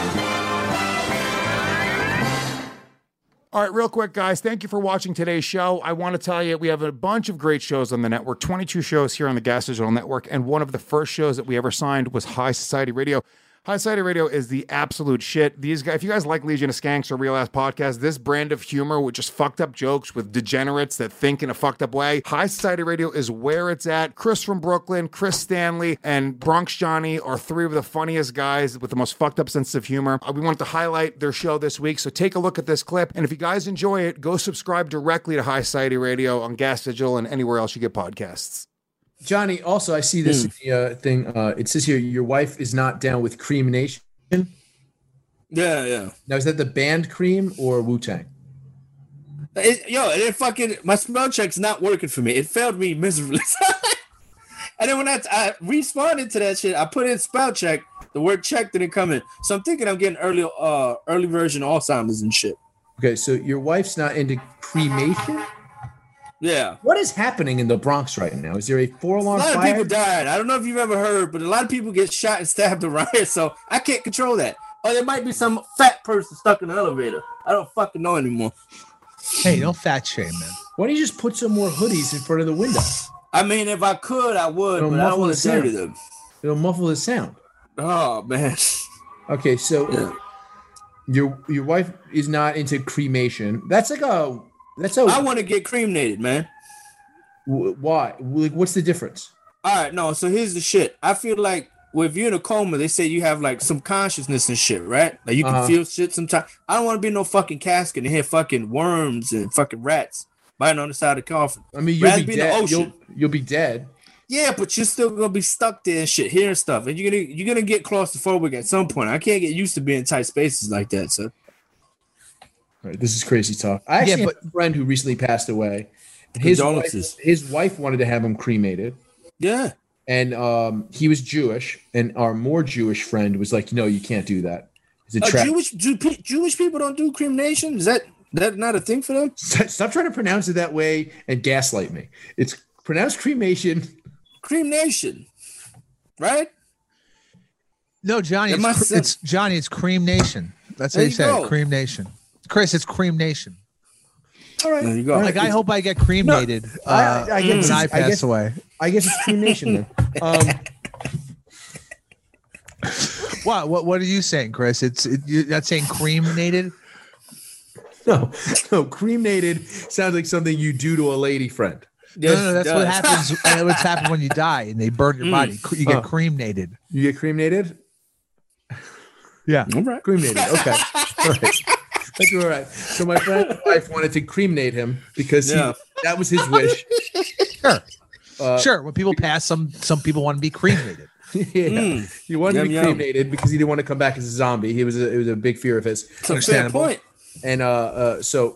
Speaker 3: All right, real quick, guys, thank you for watching today's show. I want to tell you, we have a bunch of great shows on the network, 22 shows here on the Gas Digital Network, and one of the first shows that we ever signed was High Society Radio. High Society Radio is the absolute shit. These guys, if you guys like Legion of Skanks or Real Ass Podcast, this brand of humor with just fucked up jokes with degenerates that think in a fucked up way, High Society Radio is where it's at. Chris from Brooklyn, Chris Stanley, and Bronx Johnny are three of the funniest guys with the most fucked up sense of humor. We wanted to highlight their show this week, so take a look at this clip. And if you guys enjoy it, go subscribe directly to High Society Radio on Gas Digital and anywhere else you get podcasts.
Speaker 19: Johnny, also, I see this thing. It says here, your wife is not down with Cream Nation.
Speaker 20: Yeah.
Speaker 19: Now, is that the band Cream or Wu-Tang?
Speaker 20: My spell check's not working for me. It failed me miserably. And then when I responded to that shit, I put in spell check. The word check didn't come in. So I'm thinking I'm getting early version Alzheimer's and shit.
Speaker 19: Okay, so your wife's not into cremation?
Speaker 20: Yeah.
Speaker 19: What is happening in the Bronx right now? Is there a 4-alarm fire?
Speaker 20: A lot of people died. I don't know if you've ever heard, but a lot of people get shot and stabbed around here, so I can't control that. Or there might be some fat person stuck in the elevator. I don't fucking know anymore.
Speaker 21: Hey, don't fat shame, man.
Speaker 19: Why don't you just put some more hoodies in front of the window?
Speaker 20: I mean, if I could, I would, but I don't want to dirty them.
Speaker 19: It'll muffle the sound.
Speaker 20: Oh man.
Speaker 19: Okay, so your wife is not into cremation. That's a.
Speaker 20: I want to get cremated, man.
Speaker 19: Why? Like, what's the difference?
Speaker 20: All right, no. So here's the shit. I feel like if you're in a coma, they say you have like some consciousness and shit, right? Like you can feel shit sometimes. I don't want to be in no fucking casket and hear fucking worms and fucking rats biting on the side of the coffin.
Speaker 19: I mean, you'll be dead. You'll be dead.
Speaker 20: Yeah, but you're still gonna be stuck there and shit, hearing stuff, and you're gonna get claustrophobic at some point. I can't get used to being in tight spaces like that, so.
Speaker 19: All right, this is crazy talk. I actually have a friend who recently passed away. His wife wanted to have him cremated.
Speaker 20: Yeah.
Speaker 19: And he was Jewish, and our more Jewish friend was like, "No, you can't do that. It's a trap."
Speaker 20: Jewish people don't do cremation? Is that not a thing for them?
Speaker 19: Stop trying to pronounce it that way and gaslight me. It's pronounced cremation.
Speaker 20: Cremation, right?
Speaker 18: No, Johnny, it's Johnny. It's Cream Nation. That's how you say it. Cream Nation. Chris, it's Cream Nation.
Speaker 20: All right. There you go.
Speaker 18: Like, I hope I get cremated when I pass away.
Speaker 19: I guess it's Cream Nation then.
Speaker 18: What are you saying, Chris? You're not saying cremated?
Speaker 19: No, cremated sounds like something you do to a lady friend.
Speaker 18: No, that's what happens. What's happened when you die and they burn your body. You get cremated.
Speaker 19: You get cremated?
Speaker 18: Yeah.
Speaker 19: All right. Cremated. Okay. All right. That's all right. So my friend's wife wanted to cremate him because that was his wish.
Speaker 18: Sure. Sure. When people pass, some people want to be cremated.
Speaker 19: Yeah. He wanted to be cremated because he didn't want to come back as a zombie. It was a big fear of his.
Speaker 20: Understandable. Fair point.
Speaker 19: And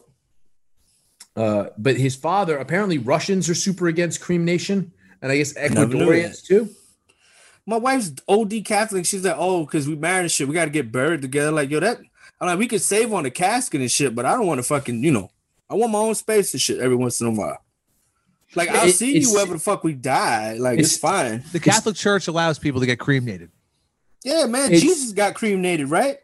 Speaker 19: but his father, apparently Russians are super against cremation, and I guess Ecuadorians too.
Speaker 20: My wife's OD Catholic. She's like, because we married and shit, we got to get buried together. Like, yo, I'm like, we could save on the casket and shit, but I don't want to fucking, I want my own space and shit every once in a while. Like, I'll see you wherever the fuck we die. Like, it's fine.
Speaker 18: The Catholic Church allows people to get cremated.
Speaker 20: Yeah, man. Jesus got cremated, right?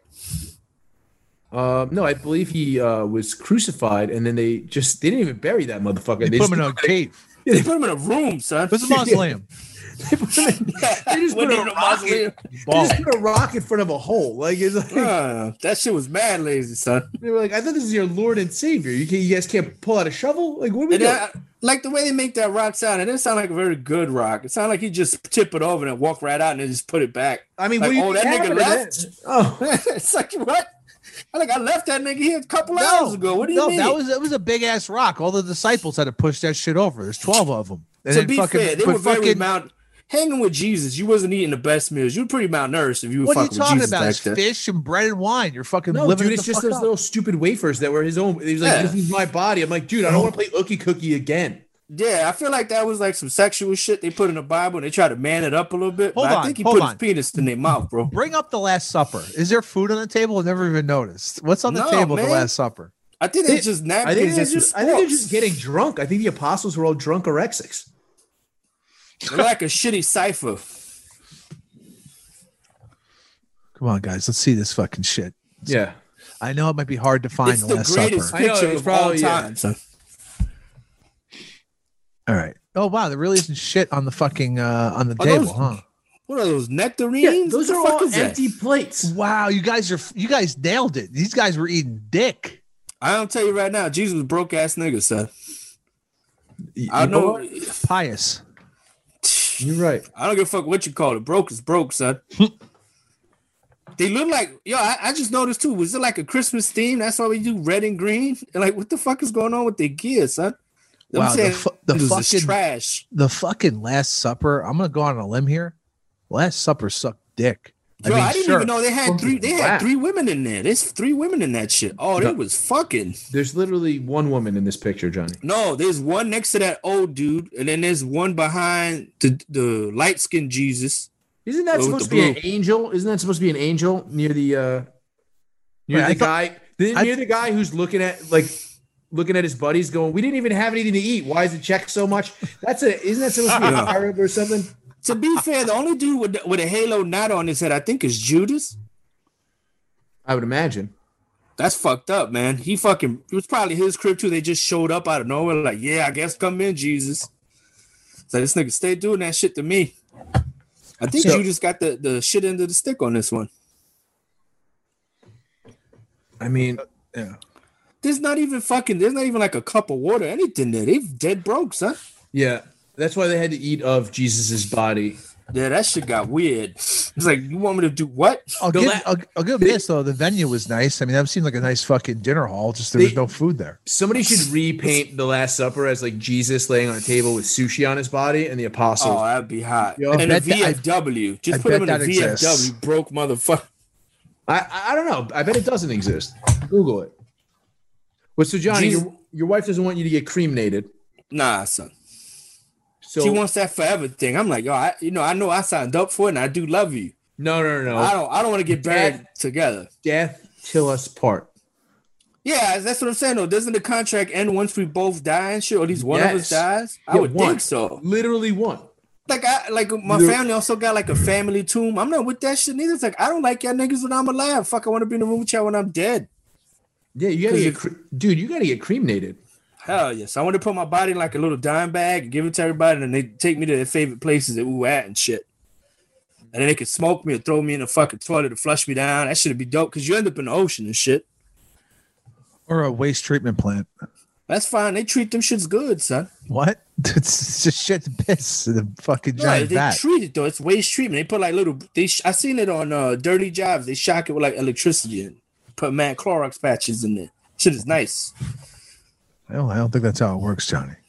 Speaker 19: No, I believe he was crucified, and then they didn't even bury that motherfucker.
Speaker 18: They put him in a cave.
Speaker 20: Yeah, they put him in a room, son.
Speaker 18: What's a mausoleum?
Speaker 19: They just put a rock in front of a hole. Like, it's like
Speaker 20: that shit was mad lazy, son.
Speaker 19: They were like, I thought this is your Lord and Savior. You guys can't pull out a shovel? Like, what are we doing?
Speaker 20: Like the way they make that rock sound, it didn't sound like a very good rock. It sounded like he just tip it over and walk right out and then just put it back.
Speaker 19: I mean,
Speaker 20: like, that nigga left.
Speaker 19: Oh,
Speaker 20: it's like, what? I left that nigga here a couple hours ago. What do you mean?
Speaker 18: That was a big ass rock. All the disciples had to push that shit over. There's 12 of them. And
Speaker 20: to be fair, they were very hanging with Jesus. You wasn't eating the best meals. You were pretty malnourished if you were fucking with Jesus.
Speaker 18: What are you talking about? It's fish and bread and wine. You're fucking living.
Speaker 19: Dude, it's just those little stupid wafers that were his own. He was like, "This is my body." I'm like, dude, I don't want to play Ookie Cookie again.
Speaker 20: Yeah, I feel like that was like some sexual shit they put in the Bible and they try to man it up a little bit.
Speaker 18: I
Speaker 20: think he put his penis in their mouth, bro.
Speaker 18: Bring up the Last Supper. Is there food on the table? I've never even noticed. What's on the table at the Last Supper?
Speaker 20: I think it's just napkins.
Speaker 19: I think they're just getting drunk. I think the apostles were all drunk orexics.
Speaker 20: They're like a shitty cipher.
Speaker 18: Come on, guys. Let's see this fucking shit.
Speaker 19: Yeah.
Speaker 18: I know it might be hard to find the Last Supper.
Speaker 20: It's the greatest picture of all time.
Speaker 18: All right. Oh wow, there really isn't shit on the fucking on the table, huh?
Speaker 20: What are those nectarines?
Speaker 19: Yeah, those are all empty plates.
Speaker 18: Wow, you guys nailed it. These guys were eating dick.
Speaker 20: I'll tell you right now, Jesus was a broke ass nigga, son.
Speaker 19: I know
Speaker 18: pious.
Speaker 19: You're right.
Speaker 20: I don't give a fuck what you call it. Broke is broke, son. They look like I just noticed too. Was it like a Christmas theme? That's why we do red and green. And like, what the fuck is going on with their gear, son?
Speaker 18: Wow, the fucking
Speaker 20: trash.
Speaker 18: The fucking Last Supper. I'm gonna go on a limb here. Last Supper sucked dick.
Speaker 20: I didn't even know they had three. They had 3 women in there. There's 3 women in that shit. Oh, they was fucking.
Speaker 19: There's literally 1 woman in this picture, Johnny.
Speaker 20: No, there's one next to that old dude, and then there's one behind the light skinned Jesus.
Speaker 19: Isn't that supposed to be an angel? Isn't that supposed to be an angel near the guy? Near the guy who's looking at his buddies, going, "We didn't even have anything to eat. Why is it checked so much?" Isn't that supposed to be an Arab or something?
Speaker 20: To be fair, the only dude with a halo knot on his head, I think, is Judas.
Speaker 19: I would imagine.
Speaker 20: That's fucked up, man. It was probably his crib too. They just showed up out of nowhere, like, yeah, I guess come in, Jesus. So this nigga stay doing that shit to me. I think Judas got the shit end of the stick on this one.
Speaker 19: I mean, yeah.
Speaker 20: There's not even like a cup of water, anything there. They dead broke, son.
Speaker 19: Yeah, that's why they had to eat of Jesus's body.
Speaker 20: Yeah, that shit got weird. It's like, you want me to do what?
Speaker 18: I'll give this though. The venue was nice. I mean, that seemed like a nice fucking dinner hall. Just there was no food there.
Speaker 19: Somebody should repaint the Last Supper as like Jesus laying on a table with sushi on his body and the apostles.
Speaker 20: Oh, that'd be hot.
Speaker 19: Yo,
Speaker 20: and a VFW. Just put him in a VFW, exists. Broke motherfucker.
Speaker 19: I don't know. I bet it doesn't exist. Google it. Well, so Johnny, your wife doesn't want you to get cremated.
Speaker 20: Nah, son. So she wants that forever thing. I'm like, yo, I know I signed up for it, and I do love you.
Speaker 19: No.
Speaker 20: I don't want to get buried together.
Speaker 19: Death till us part.
Speaker 20: Yeah, that's what I'm saying. Though, doesn't the contract end once we both die and shit, or at least one of us dies? I would think so.
Speaker 19: Literally one.
Speaker 20: Like my family also got like a family tomb. I'm not with that shit neither. It's like, I don't like y'all niggas when I'm alive. Fuck, I want to be in the room with y'all when I'm dead.
Speaker 19: Yeah, you gotta get cremated.
Speaker 20: Hell yes. I want to put my body in like a little dime bag and give it to everybody, and they take me to their favorite places at at and shit. And then they could smoke me or throw me in the fucking toilet to flush me down. That should be dope because you end up in the ocean and shit.
Speaker 18: Or a waste treatment plant.
Speaker 20: That's fine. They treat them shits good, son.
Speaker 18: What? It's just shit to piss in the fucking giant
Speaker 20: they
Speaker 18: vat.
Speaker 20: treat it though. It's waste treatment. They put like little. I seen it on Dirty Jobs. They shock it with like electricity and put Clorox patches in there. Shit is nice.
Speaker 18: I don't think that's how it works, Johnny.